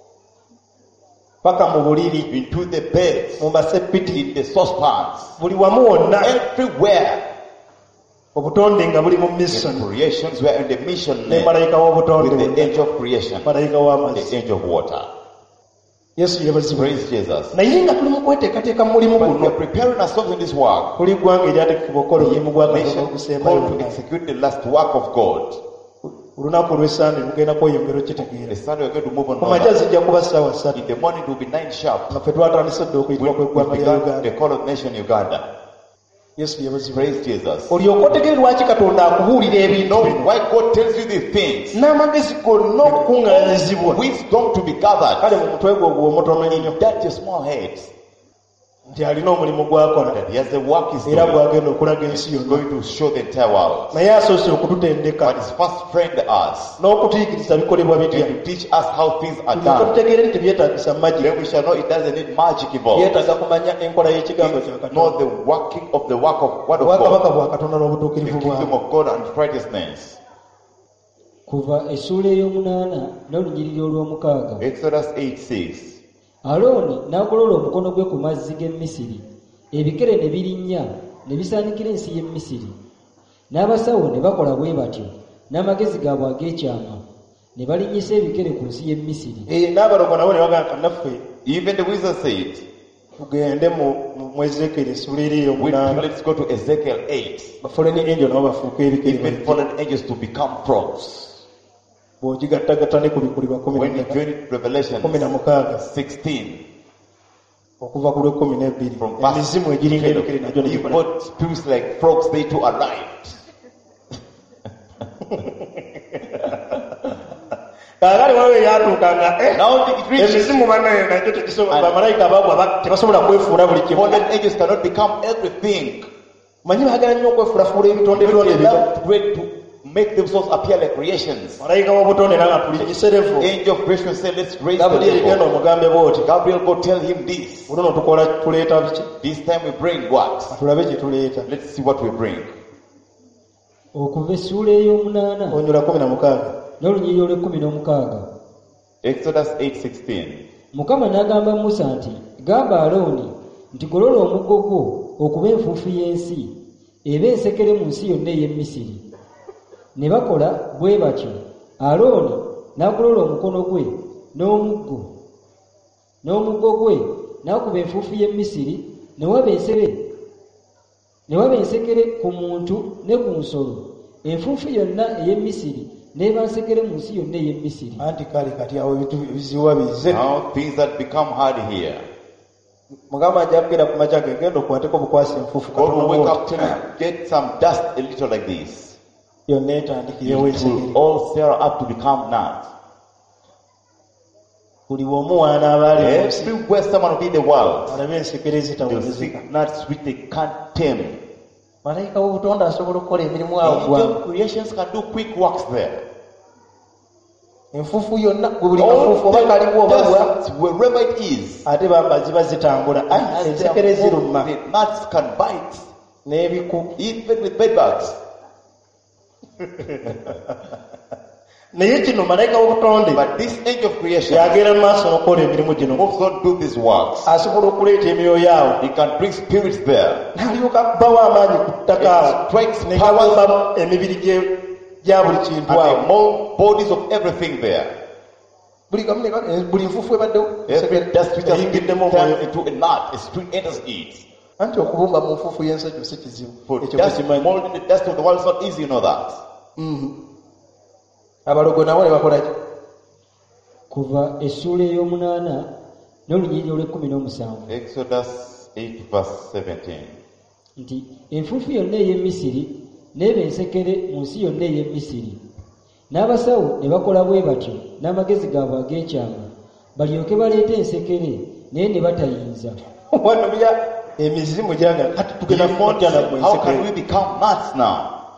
paka mu buliri into the beds, mu basepiti in the saucepans, buli wamu wonna everywhere. obutonde nga buli mu The mission creations were in the mission ne land malayika w'obutonde with the angel of creation, malayika w'amazzi the angel of water. yesu yebazibwe Praise Jesus. naye nga tuli mu kweteekateeka mu mulimu But we guno are preparing ourselves in this work. kuli ggwanga eryateekebwa okukola omulimu gwa katonda Nation ogusembayo called to execute the last work of God. olunaku olw'esande lugenda kweyongera The okitegeera Sunday we're going to move on. ku makya zijja kuba ssaawa 3 In the morning it will be 9 sharp. nga ffe twatandise dde okuyitibwa We kw'eggwanga lya began uganda the call of nation Uganda. yesu yebazibwe Praise Jesus. olyoka otegere lwaki katonda akubuulira ebintu Know bino why God tells you these things. n'amagezi gonna okukuŋŋaanyizibwa Wisdom to be gathered. kale mu mutwe gwe ogwo omutono ennyo That your small heads. nti alina omulimu gw'akola That he has the work he's era doing. gwagenda okulaga ensi He's yonna going to show the entire world. naye asoose okututendeka But his first friend us. n'okutuyigiriza bikolebwa bitya And to teach us how things are tulyoka done. tutegeere nti tebyetaagisa magi Then we shall know it doesn't need magic involved. byetaaga kumanya enkola y'ekigambo kya Know katonda the working of the work of word of obwakabaka God. bwa katonda The n'obutuukirivu kingdom bwawe of God and righteousness. kuva essuula ey'omunaana n'olunyiriri olw'omukaaga. Exodus 8:6. alooni n'agolola omukono gwe ku mazzi g'e misiri, ebikere ne birinnya ne bisaanikira ensi y'e misiri. N'abasawo ne bakola bwe batyo n'amagezi gaabwe ag'ekyama, ne balinnyisa ebikere ku nsi y'e misiri. n'abalogo nabo ne bagamba naffe Even the wizard said, tugende mu Ezekiel essula eri ey'omunaana let's go to Ezekiel 8. bafuleni angel nabo bafuuka ebikere Even fallen angels to become frogs. bw'ogigattagatta ne ku bikulibwa When you join Revelation 16, okuva ku lw'ekkumi n'ebbiri from verse emizimu egiringa ebikere nagyo ne gikola evil spirits like frogs, they too arrived. kaakali waliwo eyatuuka nga Now it reaches. emizimu banaye nagyo bamalayika abagwa tebasobola kwefuula buli kimu Fallen angels cannot become everything. manyi baagala nnyo okwefuulafuula ebitondetonde They ebito love to make themselves appear like creations. malayika w'obutonde era nga tulinyise levu Angel of creation said, let's raise the gabulyeri genda level. omugambe bw'oti Gabriel, go tell him this. oluno tuleeta biki This time we bring what? tulabe kye tuleeta Let's see what we bring. Okuva essuula ey'omunaana onyula 16 n'olunyiriri olw'e16. Exodus 8:16. Mukama n'agamba Musa nti, gamba Alooni nti golola omuggo gwo okuba enfuufu y'ensi, eba ensekere mu nsi yonna ey'e Misiri. Ne bakola bwe batyo. Alooni n'agolola omukono gwe n'omuggo gwe n'akuba enfuufu y'e Misiri, ne waba ensekere ku muntu ne ku nsolo. Enfuufu yonna ey'e Misiri n'eba nsekere mu nsi yonna ey'e Misiri. anti kale kati awo ebintu ebiziwa bize Now things that become hard here. mugamba ajja kugenda ku makya ge genda okwateko bukwasi enfuufu God will wake up, katono tell you, get some dust a little like this. yonna It etandikirewo will ensekere all stir up to become nuts. buli bw'omuwaana abaali mu nsi Everywhere someone will be in the world, alabe ensekere they'll zitawulizika seek nuts which they can't tame. malayika w'obutonde asobola okukola emirimu awo Angel gwamu creations can do quick works there. enfuufu yonna buli kafuufu oba kaliwo oba bwa Deserts, wherever it is, ate bamba ziba zitambula ensekere ziruma the nuts can bite, n'ebiku even with bedbugs. naye kino malayika w'obutonde But this angel of creation yagenda mu maaso n'okukola emirimu gino moves on to do these works. asobola okuleeta emyoyo awo He can bring spirits there. n'alyoka bbawo amaanyi ku ttaka awo It strikes ne powers gabumba emibiri gya buli kintu and awo they mold bodies of everything there. buli nfuufu ebaddewo Every dust which has been eyingiddemu omwoyo turned into a nut, a spirit enters it. anti okubumba mu nfuufu y'ensajju si kizibu For ekyo dust kukimanyi molding the dust of the world is not easy, you know that. abalogo nabo ne bakolaki Kuva essuula ey'omunaana n'olunyiriri olw'e17. Exodus 8:17. Nti enfuufu yonna ey'e Misiri n'eba ensekere mu nsi yonna ey'e Misiri. N'abasawo ne bakola bwe batyo n'amagezi gaabwe ag'ekyama, balyoke baleete ensekere naye ne batayinza. wano bya emizimu gyaga kati tugenda kutya nagwe How can we ensekere become nuts now?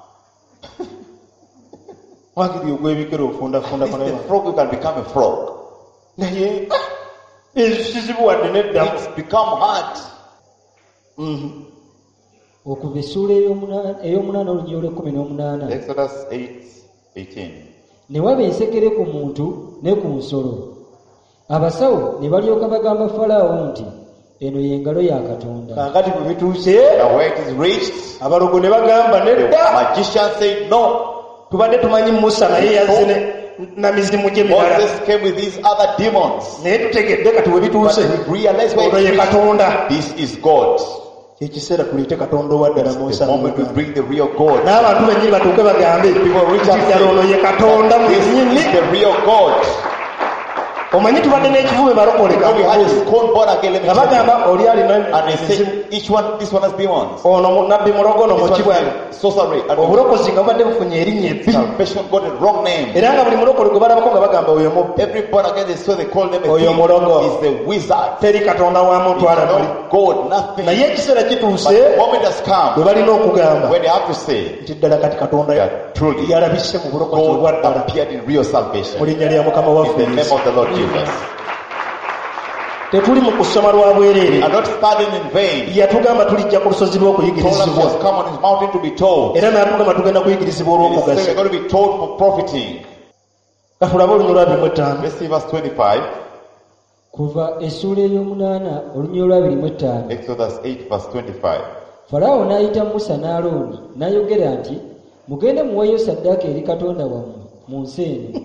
wakiri ogw'ebikere ofundafunda If the frog, you can become a frog. naye ekizibu wadde neddamu It's become hard. okuva essuula ey'omunaana olunyiri olw'e18. Exodus 8:18. Ne waba ensekere ku muntu ne ku nsolo. Abasawo ne balyoka bagamba Falaawo nti eno y'engalo ya Katonda. Kaakati bwe bituuse Now where it is reached, abalogo ne bagamba the nedda magician said, no. tubadde tumanyi Musa naye yazze na mizimu gye mirala Moses came with these other demons. naye tutegedde kati we But bituuse we realized where olwo it ye is reached. Katonda. This is God. Ekiseera tuliite Katonda owa ddala mu The moment we nsalo bring the real God, n'abantu bennyini batuuke bagambe ddala ono ye Katonda this mwennyini. is the real God. Omanyi tubadde n'ekivume balokole Now we had this corn born again, let me nga tell you. bagamba oli alina And they emizimu say each one, this one has demons. ono nabbi mulogo ono This one mukibwa is sorcery. And obulokozi nga bubadde bufunye erinnya ebbi salvation got a wrong name. era nga buli mulokole gwe balabako nga bagamba oyo mubbi Every born again they saw, they call them a Oyo thief. mulogo. He's the wizard. teri Katonda wa muntu He's alabali not God, nothing. naye ekiseera But kituuse the moment has bwe come balina okugamba when they have to say nti ddala kati Katonda that truly yalabise mu bulokozi obwa God ddala appeared in real salvation. mu linnya lya Mukama In waffe the name Yesu. of the Lord Jesus. Tetuli mu kusoma lwa We bwereere are not studying in vain. yatugamba tulijja ku lusozi He told us he lw'okuyigirizibwa has come on his mountain to be told. era n'atugamba tugenda kuyigirizibwa He said we're olw'omugaso. going to be told for profiting. Katulabe olunyiri lwa 25. Let's see verse 25. Kuva essuula ey'omunaana olunyiri olw'25. Exodus 8 verse 25. Falaawo n'ayita Musa ne Alooni n'ayogera nti mugende muweeyo ssaddaaka eri Katonda wammwe mu nsi eno.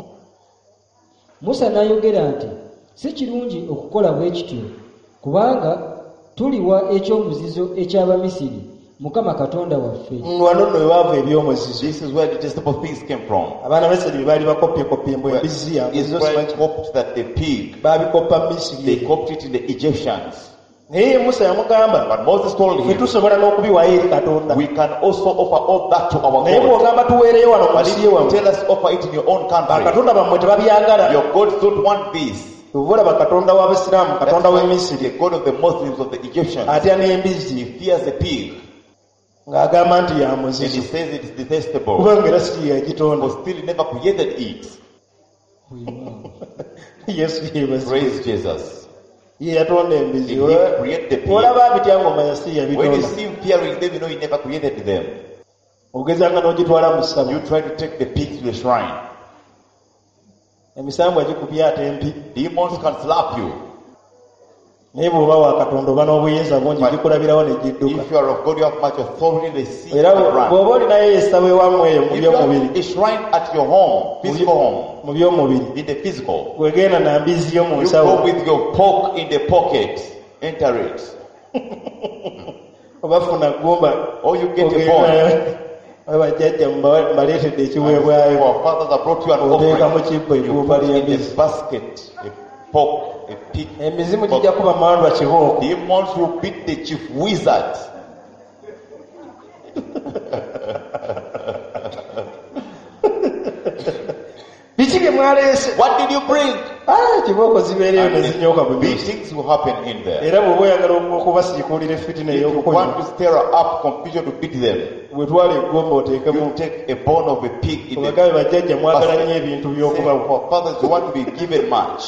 Musa n'ayogera nti si kirungi okukola bwe kityo kubanga tuliwa ekyomuzizo eky'Abamisiri Mukama Katonda waffe. Wano nno we baava ebyomuzizo. This is where detestable things came from. Abaana b'Isirayiri bye baali bakopyekopye embwa embizzi yange Israel copied that the pig, baabikoppa Misiri. they copied it in the Egyptians. Naye Musa yamugamba But Moses told ffe him, tusobola n'okubiwaayo eri Katonda. we can also offer all that to our Naye God. bw'ogamba tuweereyo wano mu But nsi if ye you wammwe tell us offer it in your own country, bakatonda bammwe tebabyagala. your gods don't want this. Oba olaba Katonda w'Abasiraamu, That's Katonda why w'e Misiri the God of the Muslims, of the Egyptians, atya he n'embizzi fears the pig. ng'agamba nti ya And he muzizo says it is detestable. kubanga era si yagitonda. But still he never created it. Yesu yeebazibwe. Praise Jesus. Ye yatonda embizi. Did he create the pig? Olaba abitya ng'omanya si When you yabitonda. see him fearing them, you know he never created them. Ogezanga n'ogitwala mu ssabo. You try to take the pig to the shrine. Emisambu agikubya ate empi. Demons can slap you. Naye bw'oba wa Katonda oba n'obuyinza bungi But gikulabirawo ne gidduka. if you are of God, you have much authority, they see Era and run. bw'oba olinayo esabu ewammwe eyo mu If you by'omubiri. have a shrine at your home, physical home, Mu by'omubiri. in the physical, Wegenda na mbizi yo mu you nsawo. go with your pork in the pocket, enter it. Oba funa gumba. Or you get a bone. Bajjajja mbaleetedde ekiweebwayo. Our fathers have brought you an Oteeka mu offering. kibbo You eggumba put in ly'embizi. the basket, a pork, a pig. Emizimu gijja kuba mandwa kibooko. Demons will beat the chief wizard. Biki bye mwaleese? What did you bring? Kibooko zibeereyo ne And zinyooka the bwe bisi. beatings will happen in there. Era bw'oba oyagala okubasiikuulira fitina If you want ey'okukonya, to stir up confusion to beat them, bwe twala eggomba oteekemu. you take a bone of a pig in the Obagabe bajjajja mwagala nnyo ebintu Say, by'okubawa. for fathers, you want to be given much.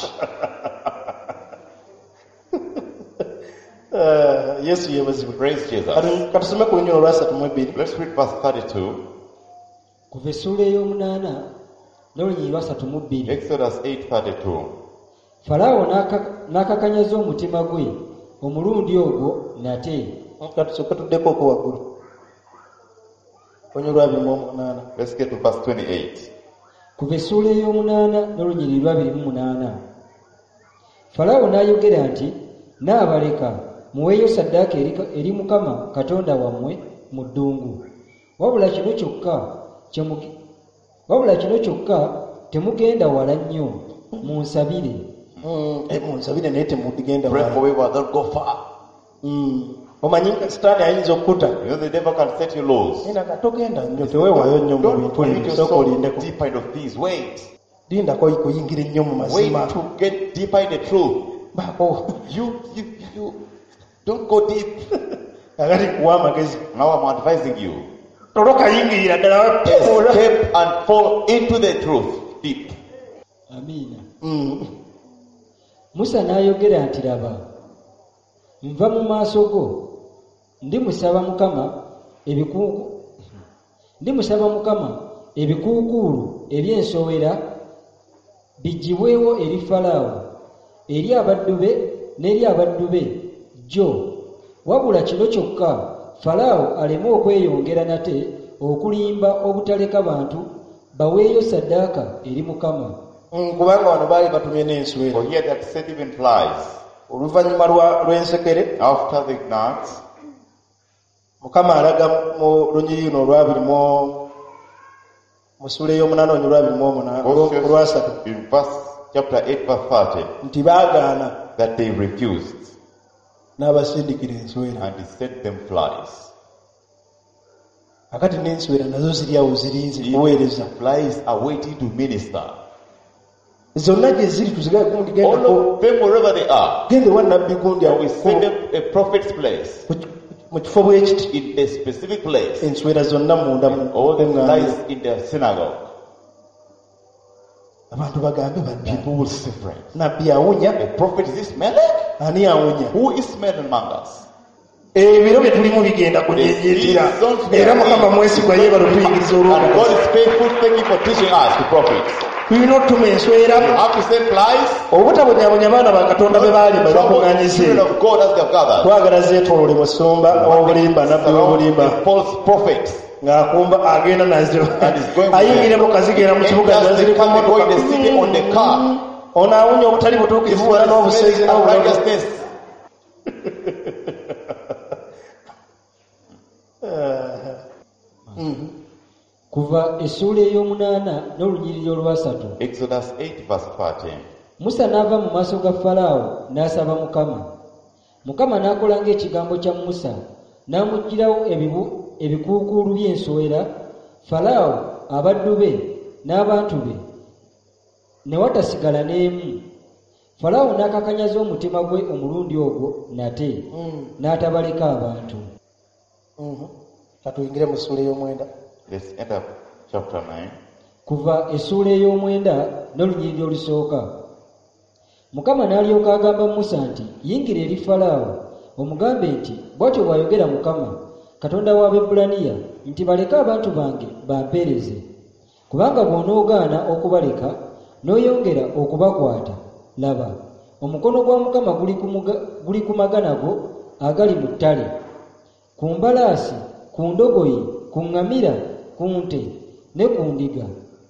Yesu yeebazibwe. Praise Jesus. Katusome ku lunyulo lwa 32. Let's read verse 32. Kuva essuula ey'omunaana n'olunyiri lwa 32. Exodus 8:32. Falaawo n'akakanyaza omutima gwe omulundi ogwo nate. Katusooke tuddeko ku waggulu. Lunyulo lwa 28. Let's get to verse 28. Kuva essuula ey'omunaana n'olunyiri lwa 28. Falaawo n'ayogera nti n'abaleka muweeyo ssaddaaka eri Mukama Katonda wammwe mu ddungu. Wabula kino kyokka temugenda wala nnyo munsabire. Munsabire naye temudigenda Pray wala. for people, don't go far. Omanyi sitaani ayinza okkuta. You know the devil can set you loose. Nina katogenda nnyo teweewaayo nnyo mu Don't bintu commit ebyo. Sooka yourself olindeko. deeper into things. Wait. Lindako kuyingira ennyo mu Wait mazima. to get deeper in the truth. Baako. You don't go deep. Agati kuwa amagezi. Now I'm advising you. Toloka yingirira ddala. Escape and fall into the truth deep. Amiina. Musa n'ayogera nti laba nva mu maaso go ndimusaba Mukama ebikuukuulu eby'ensowera bigibwewo eri Falaawo, eri abaddu be n'eri abaddu be jjo, wabula kino kyokka Falaawo aleme okweyongera nate okulimba obutaleka bantu baweeyo ssaddaaka eri Mukama. Kubanga wano baali batumye n'enswera. For here that set even flies. Oluvannyuma lw'ensekere, After the gnats, Mukama alaga mu lunyiriri luno olwabiri mu sula ey'omunaana olwabiri mu olwasatu in verse chapter 8 verse 30, nti baagaana that they refused n'abasindikira enswera. and he sent them flies. Akati n'enswera nazo ziri awo zirinze kuweereza. Flies are waiting to minister. Zonna gye ziri tuzigaye gundi All of them, wherever they are, gende wa nabbi gundi and we send them a prophet's place, mu kifo bwe kiti in a specific place. enswera zonna munda mu All the kuŋŋaanira. flies in their synagogue. Abantu bagambe banna People will separate. nabbi awunya, A prophet, is this Melech? ani awunya? Who is Melech among us? Ebiro bye tulimu bigenda kunyinyitira era Mukama mwesigwa yeebalo tuyigiriza And God olw'okukozi. is faithful. Thank you for teaching us, the prophets. Tulina otuma enswera How to send flies? obutabonyabonya baana ba Katonda be baali Trouble the babakuŋŋaanyize. children of God as they have gathered. Twagala zeetoolole mu ssumba obulimba nabbi w'obulimba The false prophets. ng'akumba agenda nazo And he's going with ayingire them. mu kazigera mu And kibuga just zaziri ku they come motoka. in the city on the car. Ono awunya obutali butuukirivu This wala one is n'obusenzi smelling n'obulogo. unrighteousness. Kuva essuula ey'omunaana n'olunyiriri olwasatu. Exodus 8 verse 13. Musa n'ava mu maaso ga Falaawo n'asaba Mukama. Mukama n'akola ng'ekigambo kya Musa, n'amuggyirawo ebikuukuulu by'ensowera. Falaawo, abaddu be n'abantu be ne watasigala n'emu. Falaawo n'akakanyaza omutima gwe omulundi ogwo nate n'atabaleka abantu. Katuyingire mu ssuula ey'omwenda. Let's end up chapter 9. Kuva essuula ey'omwenda n'olunyiriri olusooka. Mukama n'alyoka agamba Musa nti, yingira eri Falaawo omugambe nti, bw'atyo bw'ayogera Mukama, Katonda w'Abaebbulaniya, nti baleke abantu bange bampeereze. Kubanga bw'onoogaana okubaleka n'oyongera okubakwata, laba, omukono gwa Mukama guli ku magana go agali mu ttale, ku mbalaasi, ku ndogoyi, ku ŋŋamira, ku nte ne ku ndiga.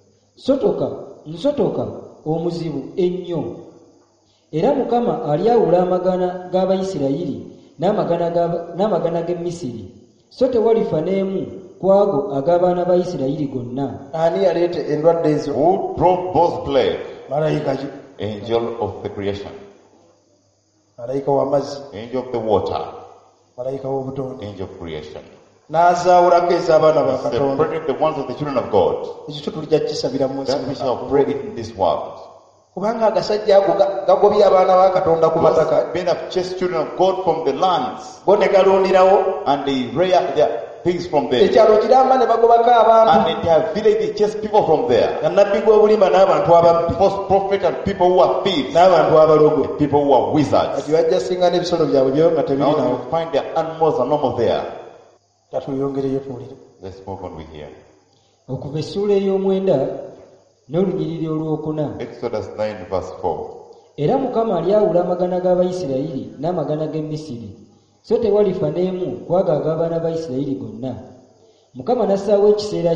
Nsotoka omuzibu ennyo. Era Mukama alyawula amagana g'Abayisirayiri n'amagana g'e Misiri, so tewalifa n'emu ku ago ag'abaana ba Isirayiri gonna. Ani yaleeta endwadde ezo? Who brought those plagues? Malayika ki? Angel of the creation. Malayika w'amazzi, Angel of the water. malayika w'obutonde. Angel of creation. N'azaawulako ez'abaana ba Katonda. Separated the ones of the children of God. Ekyo tulijja kukisabira mu nsi. That we shall pray it in this world. Kubanga agasajja ago gagobye abaana ba Katonda ku mataka. Men have chased children of God from the lands, Bo ne galundirawo. and they rear their things from there. Ekyalo kiramba ne bagobako abantu. And in their village they chase people from there. Nga nabbi gw'obulimba n'abantu ababbi. False prophet and people who are thieves, N'abantu abalogo. people who are wizards. Kati bajja singa n'ebisolo byabwe byo nga Now tebirinawo. you find their animals are normal there. Katuyongereyo tuwulire. Let's move on with here. Okuva essuula ey'omwenda n'olunyiriri olwokuna. Exodus 9 verse 4. Era Mukama alyawula amagana g'Abayisirayiri n'amagana g'e Misiri, so tewalifa n'emu ku ago ag'abaana ba Isirayiri gonna. Mukama n'assaawo ekiseera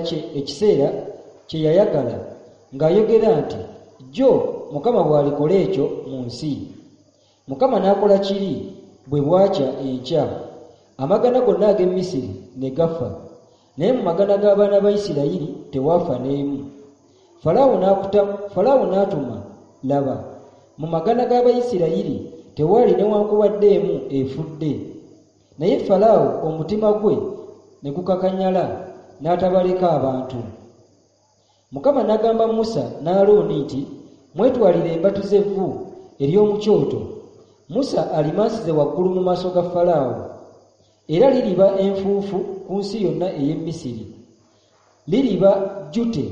kye yayagala, ng'ayogera nti, jjo Mukama bw'alikola ekyo mu nsi. Mukama n'akola kiri bwe bwakya enkya, amagana gonna ag'e Misiri ne gafa, naye mu magana g'abaana ba Isirayiri tewaafa n'emu. Falaawo n'atuma, laba, mu magana g'Abayisirayiri tewaali newankubadde emu efudde. Naye Falaawo omutima gwe ne gukakanyala, n'atabaleka abantu. Mukama n'agamba Musa ne Alooni nti, mwetwalire embatu z'evvu ery'omu kyoto, Musa alimansize waggulu mu maaso ga Falaawo, era liriba enfuufu ku nsi yonna ey'e Misiri. Liriba jjute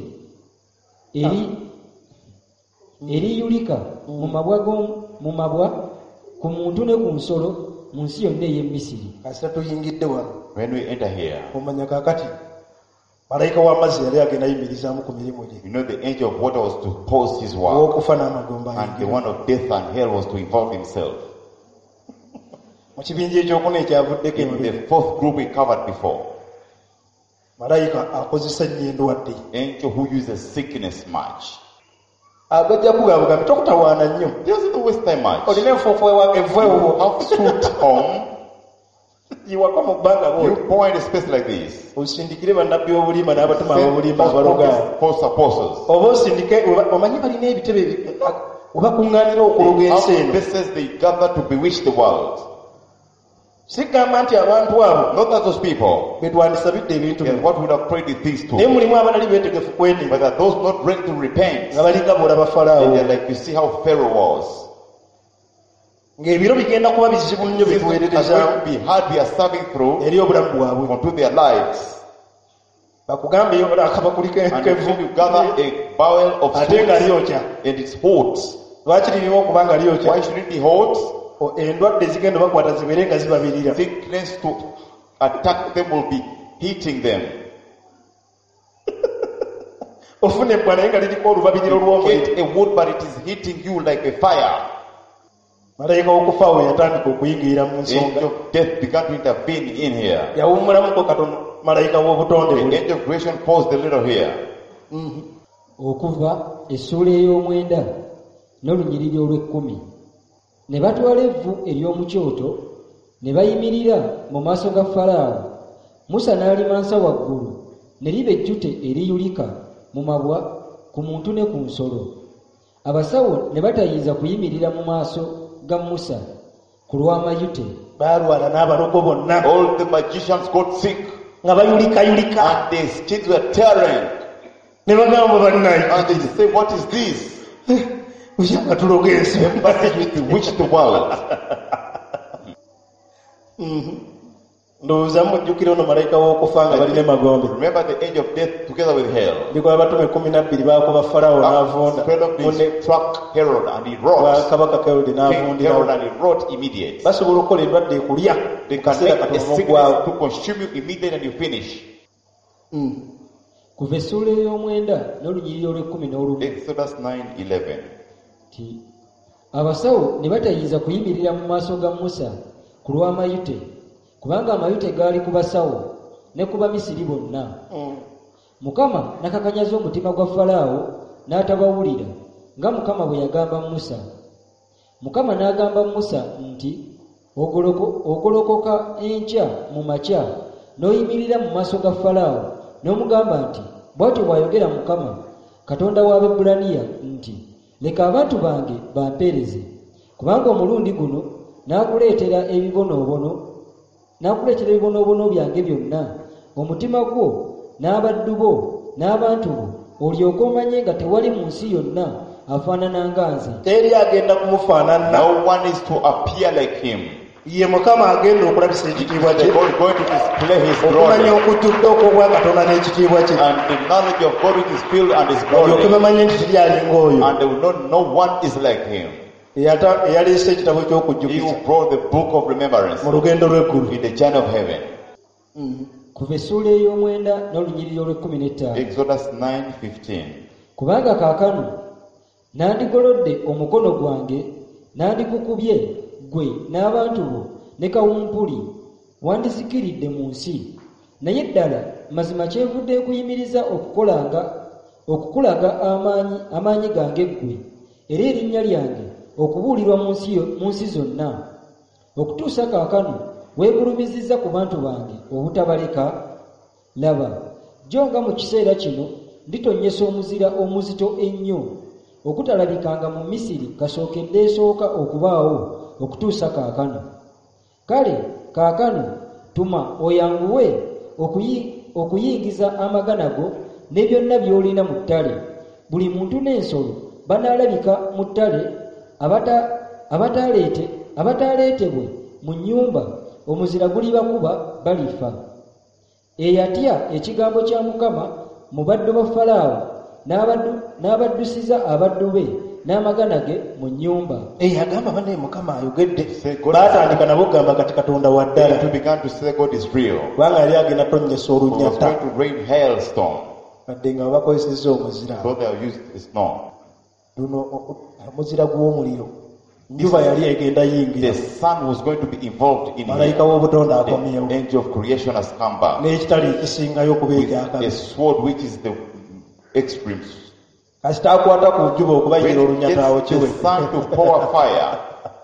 eriyulika mu mabwa ku muntu ne ku nsolo mu nsi yonna ey'e Misiri. Kasita tuyingidde wano When we enter here, omanya kaakati malayika w'amazzi yali agenda yimirizaamu ku mirimu gye you know the angel of water was to pause his work, ow'okufa n'amagomba and the one of death and hell was to involve himself. mu kibinja ekyokuna ekyavuddeko In emabega the fourth group we covered before, malayika akozesa nnyo endwadde angel who uses sickness much. agajja kugabugambi tokutawaana nnyo He doesn't waste time much. olina enfuufu evwewo Have suit home, yiwako mu bbanga you bwoti point a space like this. osindikire bannabbi b'obulimba n'abatuma Send ab'obulimba false abalogaana prophets, false apostles. oba osindike omanyi balina ebitebe webakuŋŋaanira okuloga ensi How eno this says they gather to bewitch the world. sigamba nti abantu abo Not that those people, be twandisabidde ebintu and bino what would have prayed the things naye to, mulimu abalali beetegefu kwenenya but are those not ready to repent. nga balinga bwolaba And falaawo they're like, you see how Pharaoh was. ng'ebiro bigenda kuba bizibu nnyo Things are bituweerereza going to be hard we are serving through eri obulamu bwabwe unto their lives. bakugambe akabakuli And kevu if you gather a barrel of ate nga sweets lyokya and it's hot, lwaki lirina okuba nga lyokya why should it be hot? endwadde zigenda bakwata zibeere nga zibabirira Sickness to attack them will be hitting them. ofuna ebbwa naye nga liriko olubabiriro lw'omuliro Get a wood, but it is hitting you like a fire. malayika w'okufa we yatandika okuyingirira mu The nsonga angel of death began to intervene in here. yawummulamuko katonda malayika w'obutonde The buli angel of creation paused a little here. Okuva essuula ey'omwenda n'olunyiriri olw'ekkumi. Ne batwala evvu ery'omu kyoto ne bayimirira mu maaso ga Falaawo. Musa n'alimansa waggulu ne liba ejjute eriyulika mu mabwa ku muntu ne ku nsolo. Abasawo ne batayinza kuyimirira mu maaso ga Musa ku lw'amayute. baalwala n'abalogo bonna All the magicians got sick nga bayulikayulika and their skins were tearing. ne bagamba bannayi And they say, what is this? ukyanga tuloga ensi Emphasis with bewitch the world. ndowooza mujjukira ono malayika w'okufa nga balina emagombe Remember the angel of death together with hell. bikola batume 12 baakuba falaawo n'avunda 12 of these struck Herod and he wrought. kabaka Herode King n'avundira Herod and he wrought immediate. basobola okukola endwadde ekulya They can kaseera make a katono sickness ogwawo to consume you immediate and you finish. Kuva essuula ey'omwenda n'olunyiriri olw'ekkumi. Exodus 9:11. Ti abasawo ne batayinza kuyimirira mu maaso ga Musa ku lw'amayute, kubanga amayute gaali ku basawo ne ku Bamisiri bonna. Mukama n'akakanyaza omutima gwa Falaawo n'atabawulira nga Mukama bwe yagamba Musa. Mukama n'agamba Musa nti, ogolokoka enkya mu makya n'oyimirira mu maaso ga Falaawo n'omugamba nti, bw'atyo bw'ayogera Mukama Katonda w'Abaebbulaniya nti, leka abantu bange bampeereze, kubanga omulundi guno n'akuleetera ebibonoobono byange byonna, omutima gwo n'abaddu bo n'abantu bo olyoke omanye nga tewali mu nsi yonna afaanana nga nze. teri agenda kumufaanana No one is to appear like him. ye mukama agenda okulabisa ekitiibwa The kye God going to display his okumanya glory. okujjudde okw'obwa katonda n'ekitiibwa kye And the knowledge of God which is filled and his olyoke glory. bamanye nti teri alinga oyo And they will not know one is like him. eyaleese ekitabo He ky'okujjukiza who brought the book of remembrance mu lugendo lw'eggulu in the journey of heaven. Kuva essuula ey'omwenda n'olunyiriri olw'ekkumi. Exodus 9:15. Kubanga kaakano nandigolodde omukono gwange nandikukubye ggwe n'abantu bo ne kawumpuli, wandisikiridde mu nsi. Naye ddala mazima kyevudde nkuyimiriza okukulaga amaanyi gange ggwe era erinnya lyange okubuulirwa mu nsi zonna, okutuusa kaakano weegulumizizza ku bantu bange obutabaleka. Laba, jjo nga mu kiseera kino nditonnyesa omuzira omuzito ennyo okutalabikanga mu Misiri kasookedde esooka okubaawo okutuusa kaakano. Kale kaakano tuma oyanguwe okuyingiza amagana go ne byonna by'olina mu ttale. Buli muntu n'ensolo banaalabika mu ttale abataaleetebwe mu nnyumba, omuzira gulibakuba balifa. Eyatya ekigambo kya Mukama mu baddu ba Falaawo n'abaddusiza abaddu be n'amagana ge mu nnyumba. Agamba bane Mukama ayogedde. Say God Baatandika nabo kugamba kati Katonda wa to ddala. began to say God is real. Kubanga yali agenda tonnyesa It was olunyatta. going to rain hailstorm. Kadde nga bakozesezza omuzira. So they have used snow. Luno omuzira gw'omuliro. Njuba yali egenda The yingira. sun was going to be involved in Malayika it. w'obutonde akomyewo. The angel of creation has come back N'ekitali ekisingayo okuba with ekyakabi. a sword which is the extreme. Kasita akwata ku njuba okubayira When olunyatta awo gets the kiwe. sun to pour fire.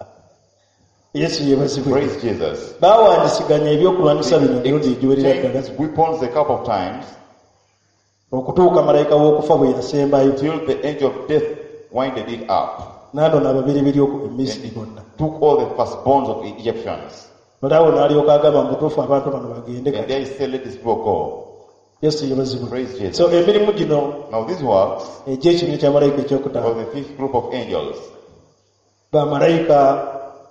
Yesu yebazibwe. Praise Jesus. Baawandisiganya ebyokulwanyisa bino emirundi egiwerera ddala. Changed weapons a couple of times Okutuuka malayika w'okufa bwe yasembayo. till the angel of death winded it up. N'adona ababiribiri Misiri bonna. Took all the firstborns of the Egyptians. Olwo n'alyoka agamba mu butuufu abantu bano bagende And kati. there he said, let these people go. Yesu yebazibwe. Praise Jesus. So emirimu gino Now these works egy'ekibiina kya malayika ekyokutaano. of the fifth group of angels, Bamalayika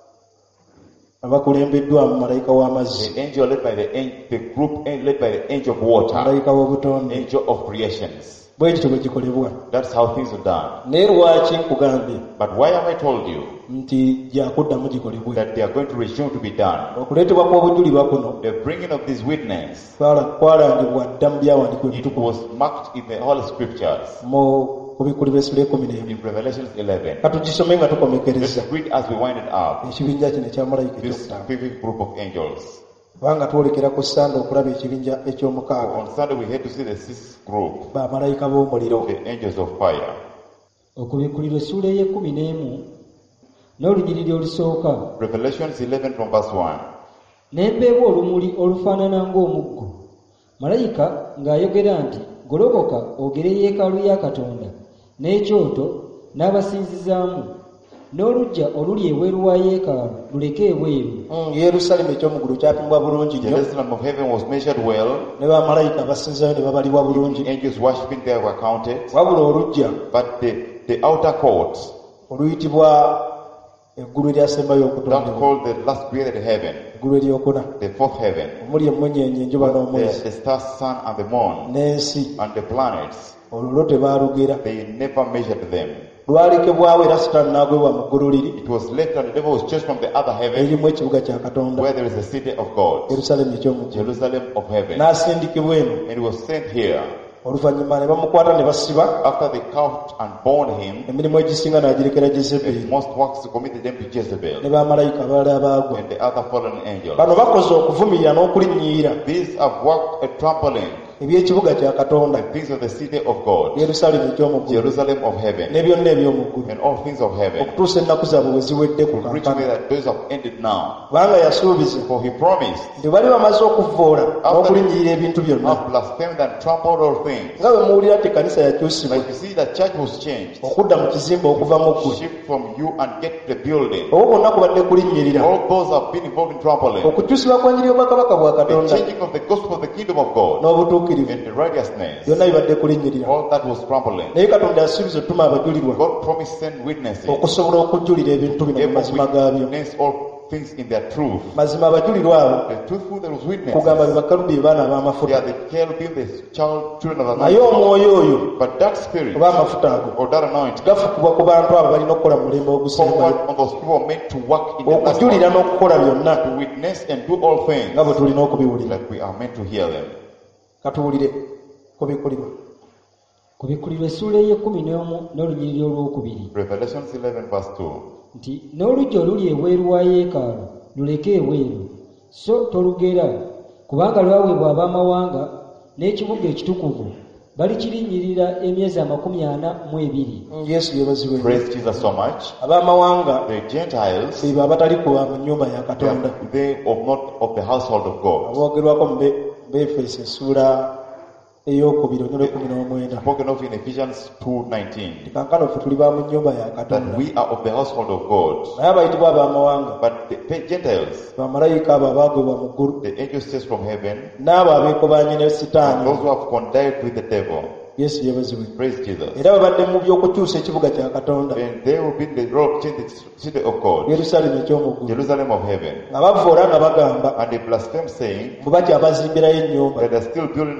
abakulembeddwa mu malayika w'amazzi. the angel led by the group led by the angel of water, Malayika w'obutonde. angel of creations. Bwe kityo bwe gikolebwa. That's how things are done. Naye lwaki nkugambye But why have I told you nti gyakuddamu gikolebwe? that they are going to resume to be done? Okuleetebwa kw'obujulirwa kuno The bringing of this witness, kwalangibwa dda mu byawandiikibwa it ebitukuvu was marked in the Holy Scriptures mu Kubikulirwa Essula 11. in Revelation 11. Katugisome nga Let's tukomekereza read as we wind it up. ekibinja kino ekya malayika This ekyokutaano. fifth group of angels. Kubanga twolekera ku Sande okulaba ekibinja eky'omukaaga. On Sunday we had to see the sixth group, Bamalayika b'omuliro. the angels of fire. Okubikkulirwa Essula ey'ekumi n'olunyiriri olusooka. Revelation 11 from verse 1. Ne mpeebwa olumuli olufaanana ng'omuggo. Malayika ng'ayogera nti, golokoka ogere yeekaalu ya Katonda, n'ekyoto n'abasinzizaamu, n'oluggya oluli ebweru wa yeekaalu luleke ebweru. Yerusaalemi ekyomuggulu kyapimwa bulungi nnyo. Jerusalem of heaven was measured well. Ne bamalayika abasinzayo ne babalibwa bulungi. Angels worshipping there were counted. Wabula oluggya But the outer court, oluyitibwa eggulu eryasembayo that okutondebwa. called the last created heaven, Eggulu eryokuna. the fourth heaven, Omuli emmunyeenye enjuba n'omwezi the stars, sun, and the moon, n'ensi. and the planets, Olwo lwo tebaalugera. they never measured them. Lwalekebwawo era Sitaani n'agwebwa mu ggulu liri It was left and the devil was chased from the other heaven, eririmu ekibuga kya Katonda, where there is the city of God, Yerusaalemi ekyomuggulu. Jerusalem of heaven. N'asindikibwa eno. And he was sent here. Oluvannyuma ne bamukwata ne basiba. After they caught and bound him, Emirimu egisinga n'agirekera the Jezeberi most works committed them to ne Jezebel bamalayika abalala baagwa. and the other fallen angels. Bano bakoze okuvumirira n'okulinnyirira These have worked a trampling, eby'ekibuga kya Katonda, the things of the city of God, Yerusaalemi ekyomuggulu Jerusalem of heaven, ne byonna eby'omuggulu, and all things of heaven, okutuusa ennaku zaabwe bwe ziwedde ku reaching kampani. that those have ended now. Kubanga yasuubiza For he promised, nti bali bamaze okuvvoola n'okulinnyirira ebintu byonna. have blasphemed and trampled all things. Nga bwe muwulira nti ekkanisa yakyusibwa Like you see, the church was changed. okudda mu kizimbe okuva mu ggulu. Shift from you and get to the building. Obwo bwonna kubadde kulinnyirira. All those have been involved in trampling. Okukyusibwa kw'enjiri y'obwakabaka bwa The Katonda changing of the gospel of the kingdom of God n'obutuukirivu and the righteousness. byonna bibadde kulinnyirira. All that was trampling. Naye Katonda yasuubiza ottuma abajulirwa God promised send witnesses. okusobola okujulira ebintu bino mu Able mazima to gaabyo. witness all things in their truth. Mazima abajulirwa abo The truthful there was witness. kugamba be bakalubi baana They ab'amafuta. are the cherubim, the children of the Naye night. omwoyo oyo But that spirit oba amafuta ago or that anointing gafukibwa ku bantu abo balina okukola mu mulembe ogusembayo, forward on those people meant to work in the last okujulira one, n'okukola byonna to witness and do all things nga bwe tulina okubiwulira. that we are meant to hear them. Katuwulire ku bikulirwa. Kubikkulirwa Essula ey'ekumi n'olunyiriri olwokubiri. Revelation 11 verse 2. Nti n'oluggya oluli ebweru wa yeekaalu luleke ebweru, so tolugera, kubanga lwaweebwa ab'amawanga n'ekibuga ekitukuvu, balikirinyirira emyezi 42. Yesu yeebazibwe. Praise Jesus so much. Ab'amawanga The Gentiles, be abatali kuba mu nnyumba ya Katonda. they of not of the household of God. Aboogerwako mu Befeso essula ey'okubiri onyolo 19. Spoken of in Ephesians 2:19. Kankano ffe tuli ba mu nnyumba ya That Katonda. we are of the household of God. Naye abayitibwa ab'amawanga But the Gentiles, bamalayika abo abaagwebwa mu ggulu the angels says from heaven, n'abo abeekobaanye ne and Sitaani. those who have condived with the devil. Yesu yeebazibwe. Praise Jesus. Era babadde mu by'okukyusa ekibuga kya Katonda, And they will be in the role of change the city of God, Yerusaalemi ekyomuggulu, Jerusalem of heaven. nga bavvoola nga bagamba And they blaspheme, saying bwe batya abazimbirayo ennyumba that they're still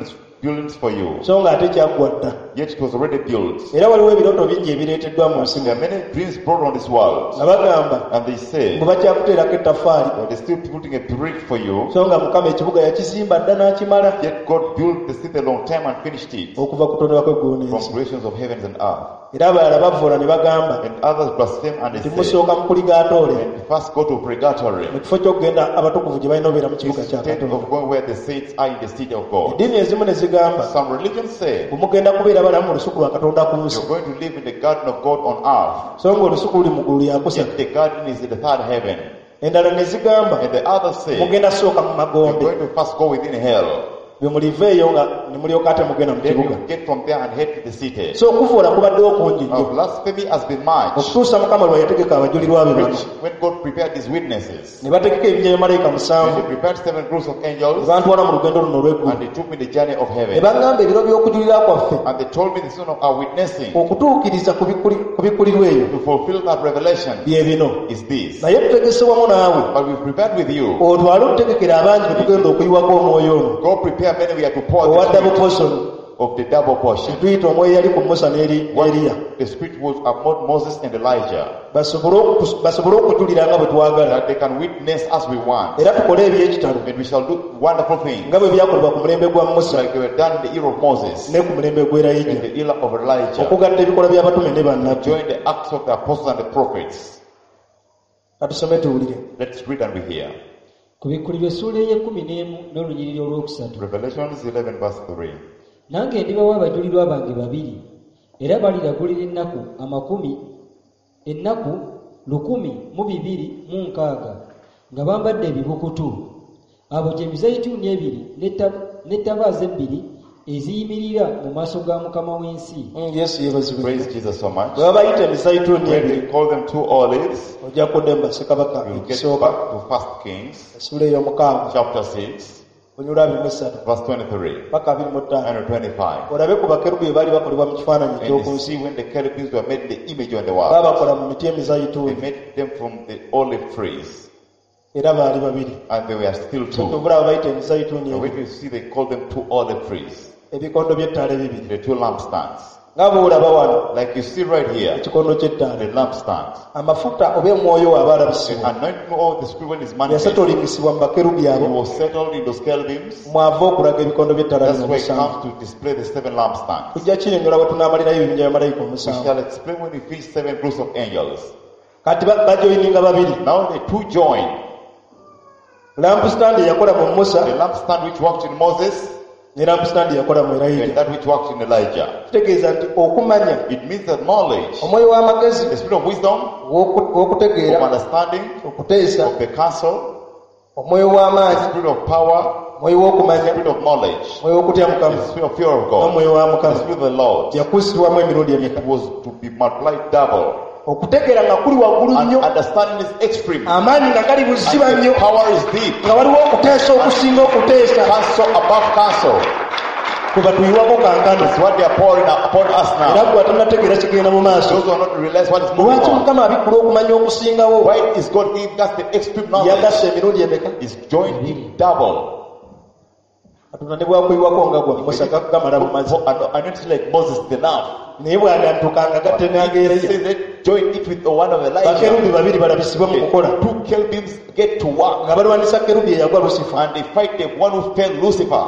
buildings for you. so nga ate kyaggwa dda. Yet it was already built. Era waliwo ebirooto bingi ebireeteddwa mu nsi There are many dreams brought on this world. nga bagamba And they say bwe bakyakuteerako ettaffaali that they're still putting a brick for you. so nga Mukama ekibuga yakizimba dda n'akimala Yet God built the city a long time and finished it okuva ku kutondebwa kw'eggulu from n'ensi. creations of heavens and earth. Era abalala bavoola ne bagamba And others blaspheme and they nti say, musooka mu purigatoole and first go to purgatory, mu kifo ky'okugenda abatukuvu gye balina obeera mu kibuga kya instead Katonda. of going where the saints are in the city of God. Eddiini ezimu ne zigamba Some religions say bwe mugenda kubeera balamu mu lusuku lwa Katonda ku nsi, you're going to live in the garden of God on earth. so nga olusuku luli mu ggulu lyakusatu. Yet the garden is in the third heaven. Endala ne zigamba And the others say mugenda sooka mu you're magombe going to first go within hell. bwe muliveeyo nga ne mulyoka ate mugenda mu Then kibuga. you get from there and head to the city. So okuvoola kubaddewo kungi Now nnyo blasphemy has been much. okutuusa Mukama lwe yategeka abajulirwa be bano When God prepared his witnesses, ne bategeka ebinnya bya malayika when musanvu he prepared 7 groups of ne angels, bantwala mu lugendo luno olw'eggulu. and they took me the journey of Ne heaven. bagamba ebiro by'okujulira kwaffe And they told me the son of our witnessing okutuukiriza ku bikkulirwa eyo to fulfill that revelation bye bino. is this. Naye tutegese wamu naawe But we prepared with you. otwale otutegekera abangi be tugenda okuyiwako omwoyo ono God prepare many we are to pour owa the double spirit portion of the double portion. tuyita omwoyo eyali ku Musa ne Eriya The spirit was upon Moses and Elijah, basobole okujulira nga bwe twagala that they can witness as we want. era tukole eby'ekitalo And we shall do wonderful things, nga bwe byakolebwa ku mulembe gwa Musa like they were done in the era of Moses ne ku mulembe and gw'Erayija, the era of Elijah. okugatta ebikolwa by'abatume ne bannabbi. Join the acts of the apostles and the prophets. Katusome tuwulire. Let's read and we hear. Ku Bikkulirwa essuula ey'ekumi n'olunyiriri olwokusatu. Revelations 11 verse 3. Nange ndibawa abajulirwa bange babiri, era baliragulira ennaku 1,260 nga bambadde ebibukutu. Abo gye mizayituuni ebiri n'ettabaaza ebbiri eziyimirira mu maaso ga Mukama w'ensi. Yesu yeebazibwe. Praise Jesus so much. bwe babayita emisayituuni When ebiri they call them 2 olives, ojja kudde Ssekabaka we'll get ekisooka back to 1 Kings essuula ey'omukaaga chapter 6 onyula 23 verse 23 paka 25 and 25. olabe ku bakerubi baali bakolebwa mu kifaananyi And you eky'oku see when the cherubims were made in the image of the world, baabakola mu miti they emizayituuni made them from the olive trees, era baali babiri. and they were still So 2. tuvula babayita emisayituuni And when ebiri you see they call them 2 olive trees, ebikondo by'ettaala ebibiri the 2 lampstands. nga bw'olaba wano Like you see right here, ekikondo ky'ettaala the lampstands. amafuta oba omwoyo waaba The alabisibwa anointing of the Spirit when it's manifest, yasetolingisibwa mu bakerubi it abo was settled in those cherubims. mwava okulaga ebikondo by'ettaala That's bino why it omusanvu. comes to display the 7 lampstands. tujja kinyonyola bwe tunaamalirayo ebibinja bya malayika We omusanvu. shall explain when we finish 7 groups of angels. Kati bajoyininga babiri. Now the 2 join. Lampstand yakola mu The Musa lampstand which worked in Moses ne lampstand yakola mu and Erayija. that which worked in Elijah. Kitegeeza nti okumanya It means that knowledge, omwoyo w'amagezi the spirit of wisdom, of w'okutegeera understanding, okuteesa of the counsel, omwoyo the w'amaanyi spirit of power, omwoyo the w'okumanya spirit of knowledge, omwoyo w'okutya Mukama the spirit of fear of God, n'omwoyo wa the Mukama spirit of the Lord. yakusibwamu emirundi emeka. It was to be multiplied double. Okutegeera nga kuli waggulu And nnyo, understanding is extreme. amaanyi nga gali buziba And nnyo, the power is deep. nga waliwo okuteesa okusinga okuteesa. Counsel above counsel. Kwe batuyiwako kankano. It's what they are pouring upon us Era now. gwe atannategeera kigenda mu maaso. Those who are not realize what is moving Lwaki on. Mukama abikkula okumanya okusingawo? Why is God giving us the extreme knowledge? Yagasse emirundi emeka? Is joined in double. Katonda ne bwakuyiwako nga gwa Musa gamala bumazi. And it's like Moses enough. Naye bw'agantukanga gatte He n'ageerayo. says that join it with the one of Elijah. Bakerubi babiri balabisibwa mu kukola. The 2 cherubims get to work Nga balwanisa kerubi eyagwa Lusifa. and they fight the one who fell, Lucifer.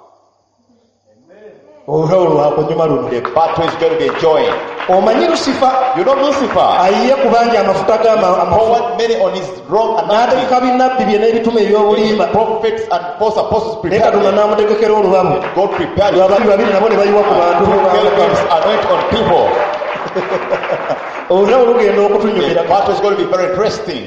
Olwo lwakunyuma luno. The battle is going to be joined. Omanyi Lusifa You know Lucifer ayiye ku bangi amafuta g'amafu. poured many on his wrong anointing. N'ategeka binnabbi bye n'ebitume eby'obulimba. Prophets and false apostles Ne prepared Katonda them. n'amutegekera olubabu. God prepared Lwa them. bali babiri nabo ne bayiwa ku bantu. 2 cherubims anoint on people. Olwo olugenda The okutunyumira. battle is going to be very interesting.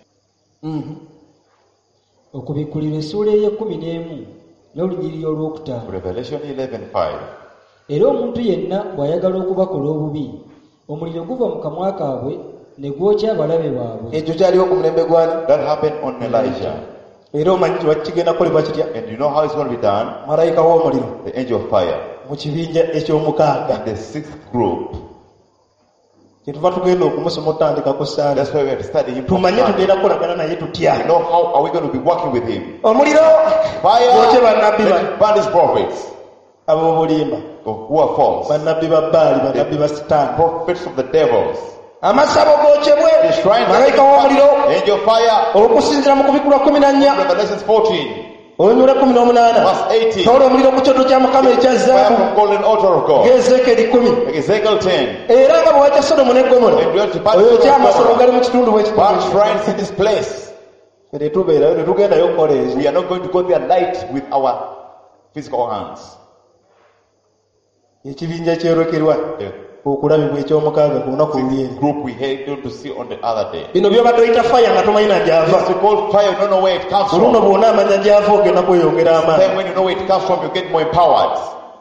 Okubikkulirwa essuula ey'ekumi n'olunyiriri olwokutaano. Revelation 11:5. Era omuntu yenna bw'ayagala okubakola obubi, omuliro guva mu kamwa kaabwe ne gwokya abalabe baabwe. Ekyo kyaliwo ku mulembe gwani. That happened on Elijah. Era omanyi lwaki kigenda kukolebwa kitya? And you know how it's going to be done? Malayika w'omuliro The angel of fire. mu kibinja eky'omukaaga. And the 6th group. Kyetuva tugenda okumusoma otandikako Sande. That's why we have to study him. from Tumanye Sunday. tugenda kukolagana naye You tutya. know how are we going to be working with him? Omuliro Fire! gwokye bannabbi Let bano. it burn his prophets. ab'obulimba who are false, bannabbi ba Baali bannabbi ba Sitaani prophets of the devils, amasabo gokyebwe the shrines malayika w'omuliro angel of fire. okusinziira mu Kubikulwa 14 Revelations 14, olunyula 18 verse 18. tola omuliro ku kyoto kya Mukama ekya Fire zaabu from golden altar of God. ng'Ezeekeri 10 Ezekiel 10. era nga bwe wajja Sodomu ne Gomora And we have to pass oyo through kyamasolo Gomorrah. gali mu kitundu Burn bw'ekitundu shrines in this place. tetubeerayo tetugendayo kukola ezo We are not going to go there light with our physical hands. ekibinja kyerokerwa The okulabibwa ekyomukaaga ku lunaku lulyeru group we headed to see on the other day. bino byobadde oyita faya nga tomanyi na gyava This is called fire. You don't know where it comes oluno from. bw'ona amanya gyava ogenda kweyongera Then amaanyi when you know where it comes from, you get more empowered.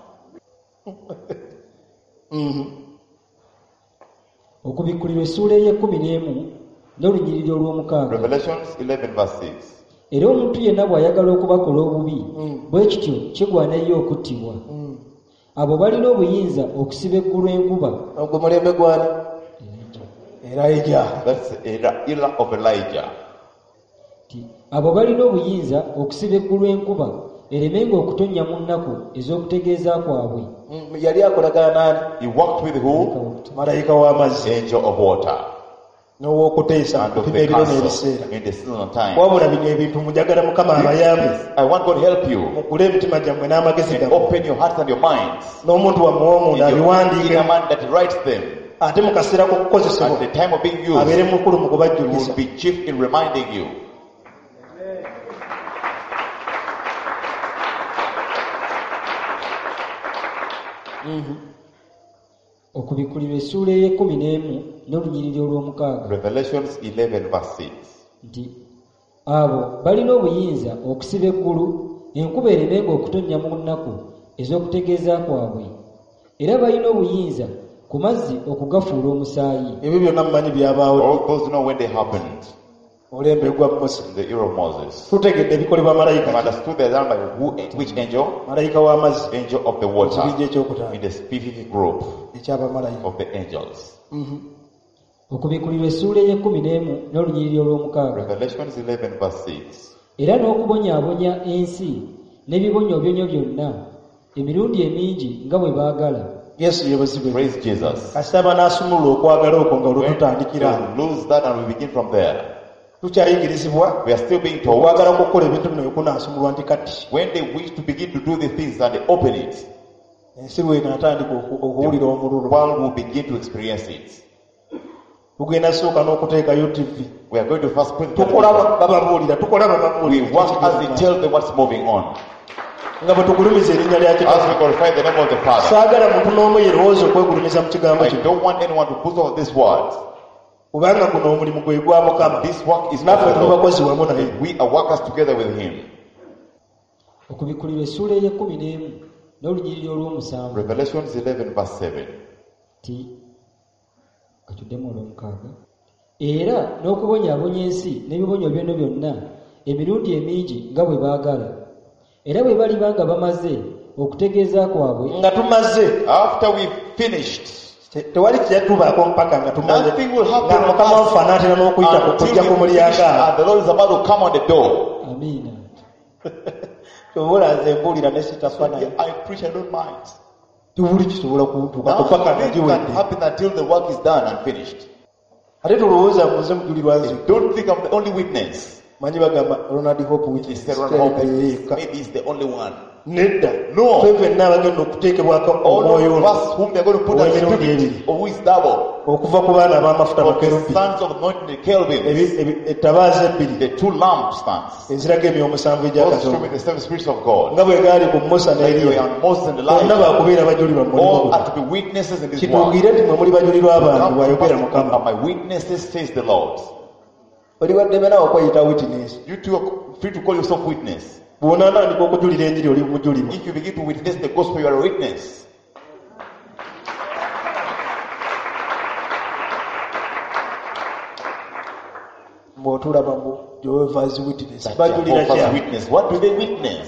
Okubikkulirwa essuula ey'ekumi n'olunyiriri olw'omukaaga. Revelations 11 verse 6. Era omuntu yenna bw'ayagala okubakola obubi bwe kityo kigwana ye okuttibwa. Abo balina obuyinza okusiba eggulu enkuba. ogwo mulembe gwani Elijah That's the era of Elijah. Abo balina obuyinza okusiba eggulu enkuba eremenga okutonnya mu nnaku ez'okutegeeza kwabwe. yali akolagana nani He walked with who? malayika w'amazzi Angel of water. n'ow'okuteesa And of kupima the ebiro castle n'ebiseera in the season of time. wabula bino ebintu mujagala Mukama abayambe I want God to help you mugule emitima gyammwe n'amagezi and gammwe open your hearts and your minds. n'omuntu wammwe w'omunda In abiwandiike a man that writes them. ate mu kaseera k'okukozesebwa At the time of being abeere used, mukulu mu he kubajjuliza will be chief in reminding you. Okubikkulirwa essuula ey'ekumi n'olunyiriri olw'omukaaga. Revelations 11 verse 6. Nti abo balina obuyinza okusiba eggulu enkuba eremenga okutonnya mu nnaku ez'okutegeeza kwabwe, era balina obuyinza ku mazzi okugafuula omusaayi. ebyo byonna mumanyi byabaawo All those know when they happened olembe gwa Musa in the era of Moses. tutegedde ebikolebwa You malayika understood that by which angel? malayika w'amazzi Angel of the water. ekibinja ekyokutaano In the specific group ekyabamalayika of the angels. Okubikkulirwa essuula ey'ekumi n'olunyiriri olw'omukaaga. Revelations 11 verse 6. Era n'okubonyaabonya ensi n'ebibonyoobonyo byonna emirundi emingi nga bwe baagala. yesu yebazibe Praise Jesus. kasitaba n'asumulula okwagala okwo nga When olututandikira we lose that and we begin from there, tukyayigirizibwa we are still being told okwagala kukola ebintu bino byokunaasumulwa nti kati when they wish to begin to do the things and they open it, ensi lwenatandika okuwulira the omululu world will begin to experience it. tugenda sooka n'okuteekayo tv We are going to first put tukola bababuulira tukola we bababuulira work as they tell them what's moving on. nga bwe tugulumiza erinnya lya As kitabu we glorify the name of the Father. saagala muntu n'omu yerowooza okwegulumiza mu kigambo I kino don't want anyone to put off this word. kubanga guno omulimu gwe gwa Mukama This work is naffe not tuli bakozi wamu naye We are workers together with Him. Okubikkulirwa essuula ey'ekumi n'olunyiriri olw'omusanvu. Revelations 11 verse 7. Ti katuddemu olw'omukaaga. Era n'okubonyaabonya ensi n'ebibonyoobyono byonna emirundi emingi nga bwe baagala. Era bwe baliba nga bamaze okutegeeza kwabwe, nga tumaze After we've finished, tewali kijatubaako mpaka nga tumaze nothing will nga happen Mukama waffe anaatera n'okuyita ku kujja ku until we finish mulyango and the Lord is about to come on the door. amiina. kyobula nze mbuulira ne sitafaanayo I preach, I don't mind. tubuli kisobola kutuukako paka nga Nothing can giwedde happen until the work is done and finished. ate tulowooza muze mujulirwa nze Don't think I'm the only witness. manyi bagamba Ronald Hope He said, witness maybe he's the only one. nedda No. ffe ffenna abagenda okuteekebwako All omwoyo of ono us whom they're going to put as ow'emirundi spirit, ebiri or who is double, okuva ku baana ab'amafuta of the bakerubi sons of anointed cherubims, ettabaaza ebbiri the two lampstands, eziraga emyomusanvu those egyakatonda showing the seven spirits of God. nga bwe gaali ku Musa ne Like we Eriya are Moses and bonna Elijah, baakubeera bajulirwa mu mulimu all guno are to be witnesses in this work. kitugire nti mwe muli bajulirwa abantu bw'ayogera Are Mukama my witnesses, says the Lord. oli waddebe nawe okweyita witness You two are free to call yourself witness. bw'onaatandika okujulira enjiri oli mujulirwa If you begin to witness the gospel, you are a witness. bw'otulaba mu Jehovah's Witness Like bajulira Jehovah's kya witness. What do they witness?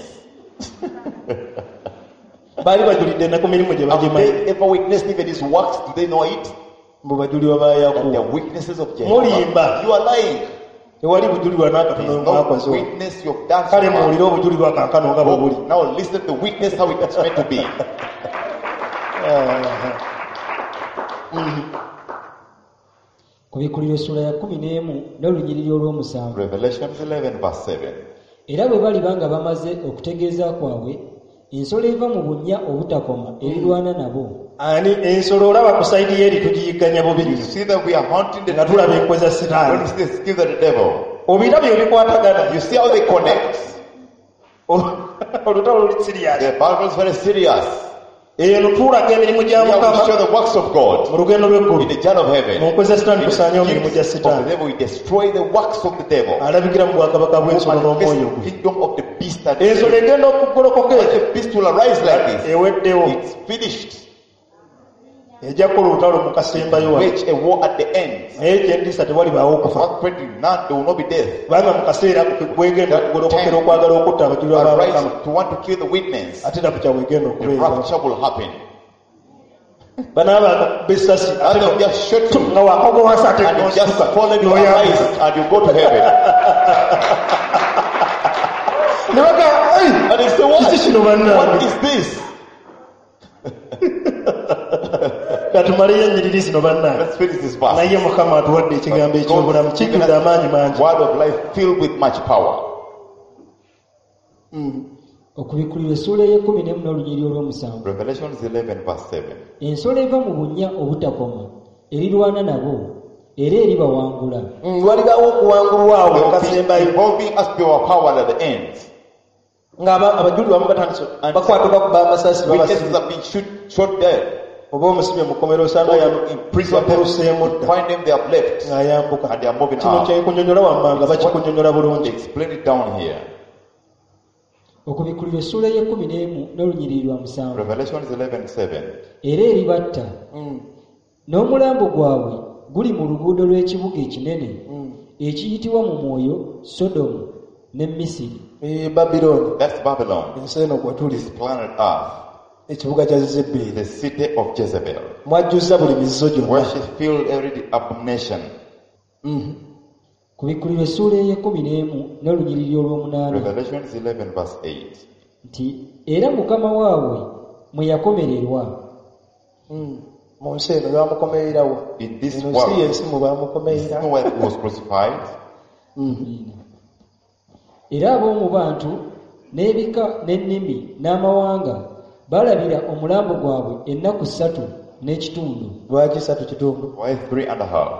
baali bajulidde ne ku mirimu gye Have bagimanyi they ever witnessed even his works? Do they know it? mbu bajulirwa ba That they Yakubu are witnesses of Jehovah. Mulimba. You are lying. Tewali bujulirwa n'akatono no mwakoze. witness you've done so Kale much. muwulire obujulirwa kankano nga bwe buli. Now listen to the witness how it's meant to be. Ku Bikkuliro essula ya 11 n'olunyiriri olw'omusanvu. Revelation 11 verse 7. Era bwe baliba nga bamaze okutegeeza kwabwe, ensolo eva mu bunnya obutakoma erirwana nabo. Ani ensolo olaba ku sayidi y'eri tugiyigganya You bubiri. see that we are haunting the Nga tulaba devil. enkwe za When you Sitaani. see the skills of the devil, Obirabyo ebikwatagana. you see how they connect. Olutalo luli siriasi. The Bible is very serious. Eno tuulaga emirimu gya We have to Mukama show the works of mu God lugendo in lw'eggulu. the journey of heaven. Mu nkwe za Sitaani In the tusaanyewo emirimu gya schemes of the Sitaani. devil, we destroy the works of the devil. Alabigira mu bwakabaka bw'ensolo Who n'omwoyo manifests gwe. the kingdom of the beast that Ensolo egenda okugolokoka when etyo. the beast will arise like this. Eweddewo. It's finished. Ejja kukola olutalo mu kasembayo wano. Wage a war at the end. Naye gyendisa tewalibaawo okufa. Not threatening, none, there will not be death. Kubanga mu kaseera bwegenda okugolokokera okwagala okutta abajulirwa ba Mukama. Arise to want to kill the witness. Ate nakukya bwegenda The okubeera. rapture will happen. Banaaba besasi And they'll just shut you. nga wakogo wansi ate And you just fall and you n'oyambuka. arise and you go to heaven. Ne bagamba, "Ei, And they say, what? kiki kino What bannange?" is this? Katumaleyo ennyiriri zino bannange. Let's finish this verse. Naye Mukama atuwadde ekigambo eky'obulamu kijjudde amaanyi mangi. Word of life filled with much power. Okubikkulirwa essula ey'e11 n'olunyiriri olw'omusanvu. Revelation 11 verse 7. Ensolo eva mu bunnya obutakoma erirwana nabo era eribawangula. Walibaawo okuwangulwa awo mu kasembayo. Involving us to our power at the end. Ng'abajulirwa bamu batandise bakwata bakuba amasasi Witnesses babasiba. have been shot dead. Oba omusibye mu kkomero osanga In prison, yamutuuseemu dda find them, they have left. ng'ayambuka. And they are moving Kino out. kyekunyonyola wammanga bakikunyonyola bulungi. Explain it down here. Okubikkulirwa essula ey'e11 n'olunyiriri lwa musanvu. Revelation 11:7. Era eribatta n'omulambo gwabwe guli mu luguudo lw'ekibuga ekinene ekiyitibwa mu mwoyo Sodomu ne Misiri. Babilooni That's Babylon. ensi eno gwe tuli This planet Earth. ekibuga kya Zebbeeri The city of Jezebel. mwajjuza buli mizizo Where gyonna. she filled every abomination. Kubikkulirwa essula ey'e11 n'olunyiriri olw'omunaana Revelation 11 verse 8. nti era Mukama waabwe mwe yakomererwa. Mu nsi eno bamukomererawo. In this Eno world. si yensi mu This bamukomerera. is where he was crucified. Era ab'omu bantu n'ebika n'ennimi n'amawanga balabira omulambo gwabwe ennaku 3 n'ekitundu. Lwaki 3.5 Why 3.5?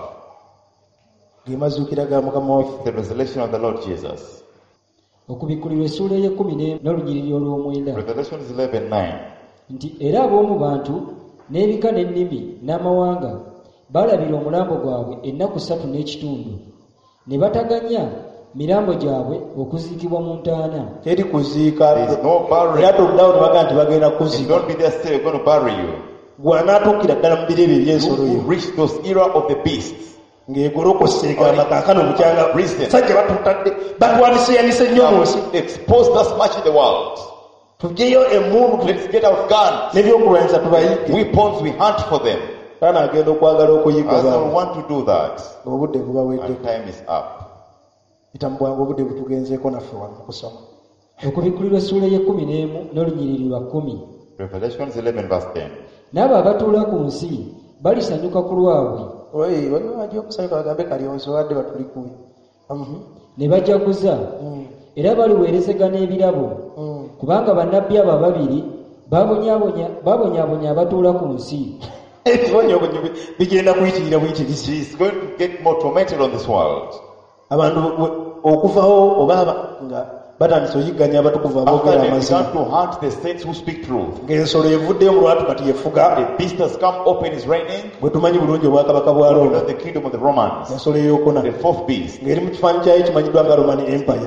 ge mazuukira ga Mukama waffe. The resurrection of the Lord Jesus. Okubikkulirwa essula ey'e11 n'olunyiriri olw'omwenda Revelation 11:9. nti era ab'omu bantu n'ebika n'ennimi n'amawanga balabira omulambo gwabwe ennaku 3 n'ekitundu ne bataganya mirambo gyabwe okuziikibwa mu ntaana. Teri kuziika. There is no Era burial. toddawo tebaga nti bagenda And kuziika. don't be there still, we're going to bury you. Gw'anaatuukira ddala mu biro ebyo eby'ensolo You yo. reach those era of the beasts. Ng'egolokose egamba kaakano bukyanga Reason. sajja batutadde batwaniseyanise nnyo mu nsi. Exposed us much in the world. Tuggyeyo emmundu Let's get our guns. n'ebyokulwanyisa tubayigge. Weapons, we hunt for them. Kana agenda okwagala okuyigga As I baawe. want to do that. Obudde bubaweddeko. And time is up. Yita mu bwangu obudde butugenzeeko naffe wano mu kusoma. Okubikkulirwa essula ey'e11 n'olunyiriri lwa 10 Revelation 11 verse 10. n'abo abatuula ku nsi balisanyuka ku lwabwe Oyi, waliwo ajja okusanyuka bagambe kalyonzi wadde batuli kubi. ne bajaguza era baliweerezegana ebirabo kubanga bannabbi abo ababiri babonyaabonya abatuula ku nsi. Ebibonyoobonyo bigenda kuyitirira buyitirizi. She's going to get more tormented on this world. Abantu okuvaho oba nga batandise oyigganya abatukuvu After aboogera they amazima. began to hunt the saints who speak truth. Ng'ensolo evuddeyo mu lwatu kati yefuga. The beast has come open, is reigning. Bwe tumanyi bulungi obwakabaka bwa You Roma. know the kingdom of the Romans. Ensolo eyokuna. The fourth beast. Ng'eri mu kifaananyi kyayo kimanyiddwa nga Roman Empire.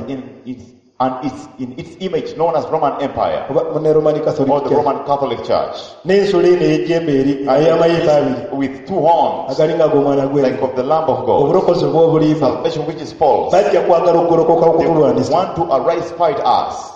In its image known as Roman Empire. Oba ne Roman Catholic Or the Church. Roman Catholic Church. N'ensolo eno ey'ejjembe eri ey'amayembe abiri. With two horns. Agalinga ag'omwana Like gw'engo. of the Lamb of God. Obulokozi obw'obulimba. Salvation which is false. Bajja kwagala okugolokoka They okutulwanyisa. want to arise, fight us.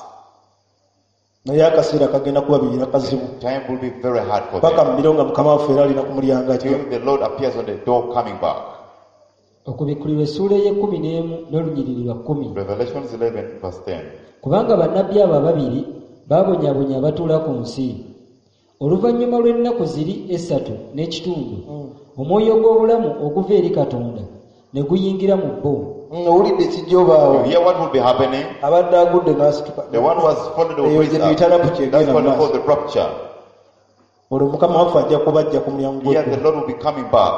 Naye akaseera kagenda kubabirira kazibu. Time will be very hard for Paka them. mu biro nga Mukama waffe era alina ku mulyango atyo. Till the Lord appears on the door coming back. Okubikkulirwa essuula ey'e11 n'olunyiriri lwa 10. Revelations 11 verse 10. Kubanga bannabbi abo ababiri baabonyaabonya abatuula ku nsi. Oluvannyuma lw'ennaku ziri 3 n'ekitundu, omwoyo gw'obulamu oguva eri Katonda ne guyingira mu bo. Owulidde kijjobaawo. You hear what will be happening? Abadde agudde n'asituka. The one who has fallen Eyo over gye tuyita rapture That's egenda what we mu call maaso. the rapture. Olwo Mukama waffe ajja kubajja ku mulyango Here the gw'eggulu. Lord will be coming back.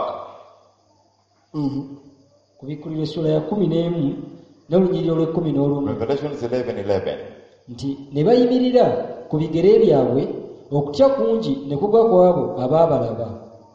Kubikkulirwa essuula ya 11 n'olunyiriri olw'11 Revelations 11:11. nti ne bayimirira ku bigere byabwe, okutya kungi ne kugwa ku abo abaabalaba.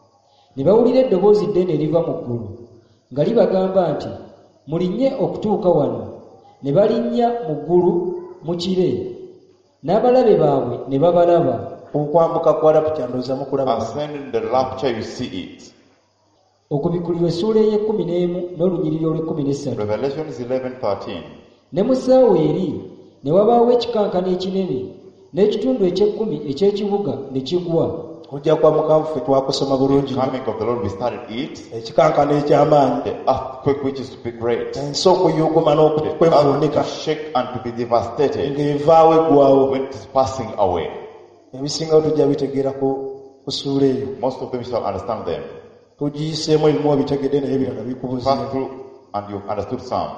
Ne bawulira eddoboozi ddene eriva mu ggulu nga libagamba nti, mulinnye okutuuka wano. Ne balinnya mu ggulu mu kire, n'abalabe baabwe ne babalaba. Okwambuka kwa rapture ndowooza mukulaba. Ascending the rapture, you see it. Okubikkulirwa essuula ey'e11 n'olunyiriri olw'13. Revelations 11:13. Ne mu ssaawa eri ne wabaawo ekikankana ekinene, n'ekitundu eky'ekkumi eky'ekibuga ne kigwa. Kujja kwa Mukama waffe twakusoma bulungi. Coming of the Lord, we started it. Ekikankana eky'amaanyi. The earthquake which is to be great. Ensi okuyuguma n'okwevuunika To shake and to be devastated ng'evaawo eggwawo. when it is passing away. Ebisingawo tujja bitegeera ku ssuula eyo. Most of them shall understand them. Tugiyiseemu ebimu bitegedde naye ebirala Pass bikubuzimu. through and you've understood some,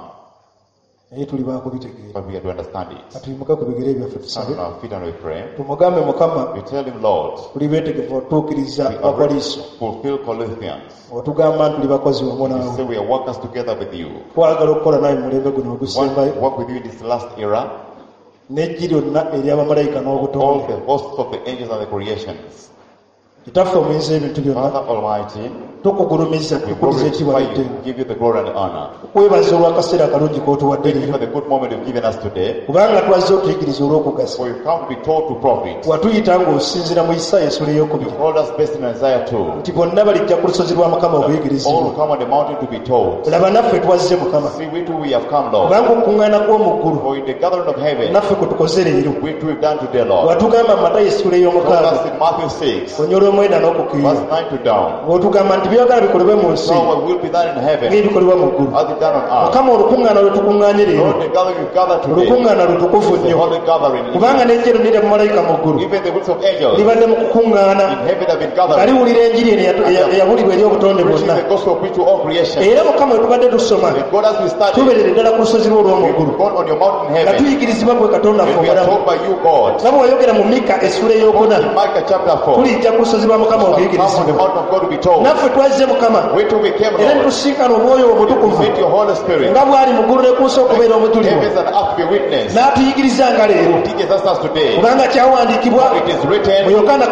Naye tuli baakubitegeera. but we have to understand it. Katuyimuke ku bigere byaffe Stand tusabe. on our feet and we pray. Tumugambe Mukama We tell him, Lord, tuli beetegefu otuukiriza we are ready Bakoliiso. to fulfill Colossians. Otugamba nti tuli bakozi wamu We naawe. say we are workers together with you. Twagala okukola nawe mu mulembe guno Want to ogusembayo. work with you in this last era. N'eggi lyonna ery'abamalayika All n'obutonde. the hosts of the angels and the creations. Kitaffe omuyinza ebintu byonna. Father Almighty, Tukugulumiza we tukuliza ekibala glorify you, ddene. give you the glory and the honor. Kwebaza olw'akaseera akalungi k'otuwadde Thank you for leero. the good moment you've given us today. Kubanga twazze otuyigiriza olw'okugasa. For you come to be told to profit. Watuyita ng'osinziira mu Isaaya essula You ey'okubiri. called us based in Isaiah 2. Nti bonna balijja ku lusozi lwa Mukama All okuyigirizibwa. come on the mountain to be told. Laba naffe twazze Mukama. See, we too we have come, Lord. Kubanga okuŋŋaana kw'omu ggulu For in the gathering of heaven, naffe kwe tukoze leero. we too have done today, Lord. Watugamba mu Matayo essula Told ey'omukaaga us in Matthew 6, onyolo omwenda n'okukirira. verse 9 to down. Ng'otugamba nti byogala bikolebwe mu nsi So what will be done in heaven, ng'ebikolebwa mu ggulu. as it done on earth. Mukama olukuŋŋaana lwe tukuŋŋaanye leero Lord, the gathering we've gathered today, olukuŋŋaana lutukuvu is the nnyo. holy gathering. Kubanga n'ejjero nire mu malayika mu ggulu Even the groups of angels libadde mu kukuŋŋaana in heaven have been nga gathered, liwulira enjiri eno eyabulirwa eri obutonde preaching bwonna. the gospel preached to all creation. Era Mukama we tubadde tusoma And God, as we started, tubeerera ddala ku lusozi lwo olw'omu ggulu we've gone on your mountain in nga heaven. tuyigirizibwa gwe Katonda ffe And we are omulamu. told by you, God, nga bwe wayogera mu Mika essula ey'okuna in Micah chapter 4, tulijja ku lusozi lwa Mukama come on the okuyigirizibwa. mountain of God to be told. Naffe twazze Mukama We too became, era ne Lord, tusinkana omwoyo omutukuvu meet your Holy Spirit. nga bw'ali mu ggulu ne ku nsi okubeera omujulirwa. Heavens and earth be witness. N'atuyigiriza nga leero Teaches us today. kubanga kyawandiikibwa It is written, mu Yokaana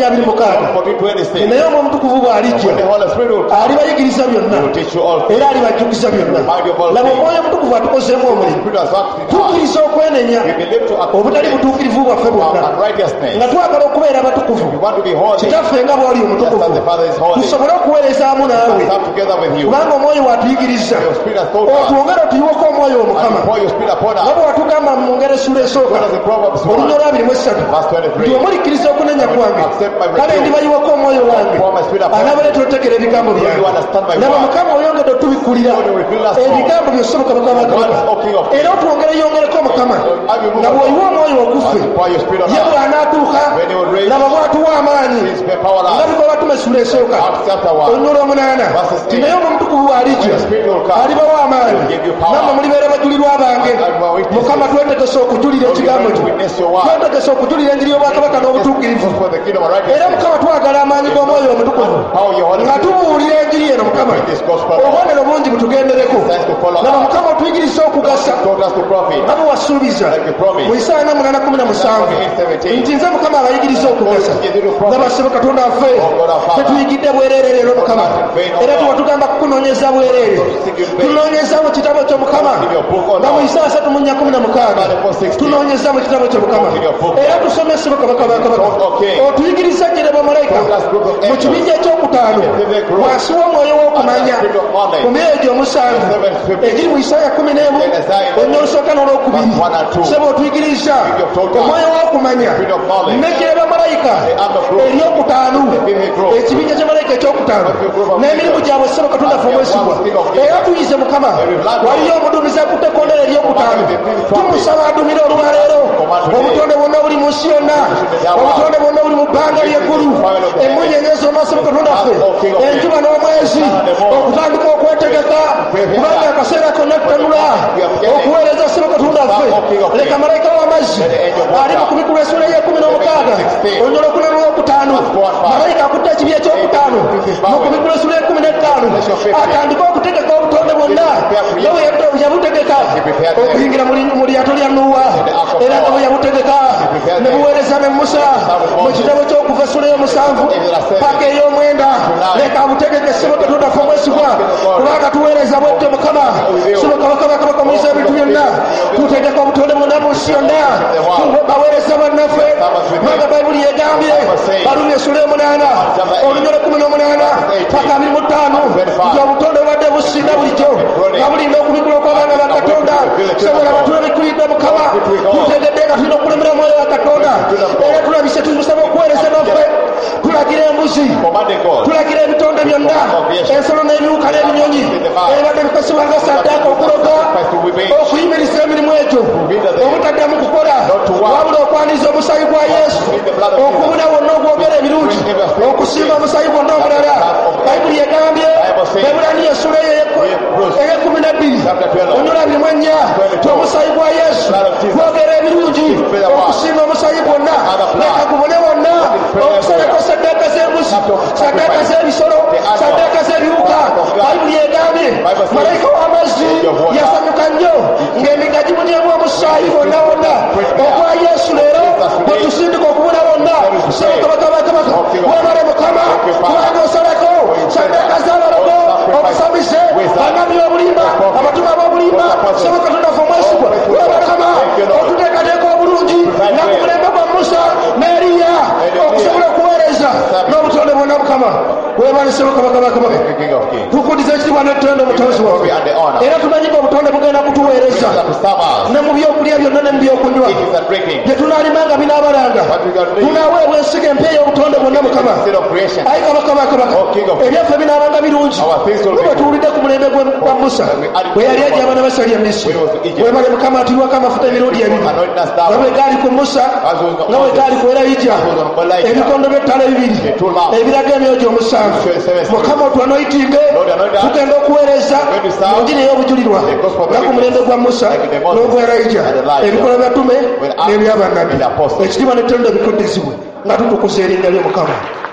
14:26 14:26. naye omwo omutukuvu bw'alijja When the Holy Spirit will come, alibayigiriza byonna He will teach you all things. era alibajjukiza byonna. Laba omwoyo omutukuvu atukozeemu The omulimu. Spirit has worked in us. Tukkiriza okwenenya We believe to obutali accept butuukirivu bwaffe bwonna our unrighteousness. nga twagala okubeera abatukuvu We want to be holy, just kitaffe nga bw'oli as omutukuvu the Father is holy. tusobole okuweereza amu naawe Come together with you. kubanga omwoyo watuyigiriza Your Spirit has told us. otwongere otuyiweko omwoyo And omukama pour your Spirit upon nga us. bwe watugamba mu ngero essula esooka What does the Proverbs olunya 1, olw'23 verse 23? nti omulikkiriza okunenya kwange Accept my kale rebuke. ndibayiwako omwoyo wange Pour my Spirit upon you. anaabaleeta otegeera ebigambo byange. You understand my laba word. mukama oyongedde otubikkulira Lord, you reveal us more. ebigambo byosoboka mukama Once, O King of era otwongereyongereko mukama nga bw'oyiwa omwoyo oguffe And pour your Spirit on ye us. bw'anaatuuka When he will raise, laba bw'atuwa amaanyi Please empower nga us. bikola tumesula esooka Acts chapter 1. olunya olw'omunaana Verses ti 8. naye omutukuvu bw'alijja When the Spirit will come, alibawo amaanyi He will give you power. nammwe mulibeera bajulirwa bange. And you are witnesses. Mukama twetegese okujulira Lord, we ekigambo want to kyo witness your word. twetegese okujulira enjiri y'obwakabaka n'obutuukirivu For the kingdom of era righteousness. mukama twagala amaanyi g'omwoyo omutukuvu Power your Holy nga Spirit. tubuulira enjiri eno mukama With this gospel. obubonero bungi butugendereko Signs to follow laba us. mukama otuyigiriza okugasa Told us to profit. nga bwe wasuubiza Like we promised. mu Isaaya 8:17 nti nze mukama abayigiriza okugasa nabasebe Katonda waffe tetuyigidde bwereere leero mukama era tuwatugamba kukunoonyeza bwereere tunoonyeza mu kitabo kyo mukama nga mu Isaaya 3:16 tunoonyeza mu kitabo kyo mukama era tusomesebe kabaka bakabaka otuyigiriza jjere bamalayika mu kibinja ekyokutaano wansi w'omwoyo w'okumanya ku myoyo gy'omusanvu egiri mu Isaaya 11 olunya olusooka n'olwokubiri sebo otuyigiriza omwoyo w'okumanya n'eggye bamalayika eryokutaano ekibinja ky'amalayika ekyokutaano n'emirimu gyabwe sebo katonda ffe omwesigwa era tuyize mukama waliyo omuduumizi akutte ekkondeera eryokutaano tumusaba adumire olwaleero obutonde bwonna buli mu nsi yonna obutonde bwonna buli mu bbanga lyeggulu emunyenye zonna sebo katonda ffe enjuba n'omwezi okutandika okwetegeka kubanga akaseera konna kutanula okuweereza sebo katonda ffe leka malayika w'amazzi ali mu kubikulu essula y'ekumi n'omukaaga olunyolo okuna n'olwokutaano malayika akutte ekibi ekyokutaano mu kubikulu essula y'ekumi n'ettaano atandika okutegeka obutonde bwonna nga bwe yabutegeka okuyingira mu lyato lya Nuuwa era nga bwe yabutegeka ne buweereza ne Musa mu kitabo ky'okuva essula y'omusanvu paka ey'omwenda leka abutegeke sebo katonda ffe omwesigwa kubanga tuweereza bwette mukama sebo kabaka omuyisa ebintu byonna tutegeka obutonde bwonna mu nsi yonna baweereza bannaffe kubanga bayibuli yegambye balumi essula y'omunaana olunyolo 18 paka 25 nti obutonde bubadde businda bulijjo nga bulinda okubikula okw'abaana ba katonda sobola batula bikulidde mukama tutegedde nga tulina okulemera mwoyo wa katonda era tulabise tumusaba okuweereza naffe tulagira embuzi tulagira ebitonde byonna ensolo n'ebiwuka n'ebinyonyi ebibadde bikosebwa nga saddaaka okuloga okuyimiriza emirimu egyo obutaddamu kukola wabula okwaniza omusaayi gwa Yesu okubuna wonna ogwogera ebirungi okusinga omusaayi gwonna omulala bayibuli egambye Eburaniya essula ey'ekumi-na-bbiri onyula 24 omusaayi gwa Yesu gwogera ebirungi okusinga omusaayi gwonna leka gubone wonna okusalako saddaaka z'embuzi saddaaka z'ebisolo saddaaka z'ebiwuka bayibuli egambye malayika w'amazzi yasanyuka nnyo ng'emiga gimunyemu omusaayi wonna wonna ogwa Yesu leero bwe tusindika okubona wonna kabaka webale mukama kubanga osalako saddaaka z'abalogo obusamize bannabbi b'obulimba abatume b'obulimba sebo katonda ffe omwesigwa webakama otuteekateeka obulungi nga ku mulembe gwa Musa ne Eriya okusobola okuweereza n'obutonde bwonna mukama webale sebo kabaka tukudiza ekitiibwa n'ettendo omutonzi waffe era tumanyiga obutonde bugenda kutuweereza ne mu byokulya byonna ne mu byokunywa bye tunaalimanga binaabalanga tunaaweebwa ensigo empa ey'obutonde bwonna mukama ayi kabaka ebyaffe binaabanga birungi bwe tuwulidde ku mulembe gwa Musa bwe yali ajja abaana basalya Misiri webale mukama atuyiwako amafuta emirundi ebiri nga bwe gaali ku Musa nga bwe gaali ku Erayija ebikondo by'ettala ebibiri ebiraga emyojo omusanvu mukama otwanoyitinge tugenda okuweereza mu njiri ey'obujulirwa nga ku mulembe gwa Musa n'ogwa Erayija ebikola byatume n'ebyabannabbi ekitiibwa n'ettendo bikuddizibwe nga tutukuza erinnya ly'omukama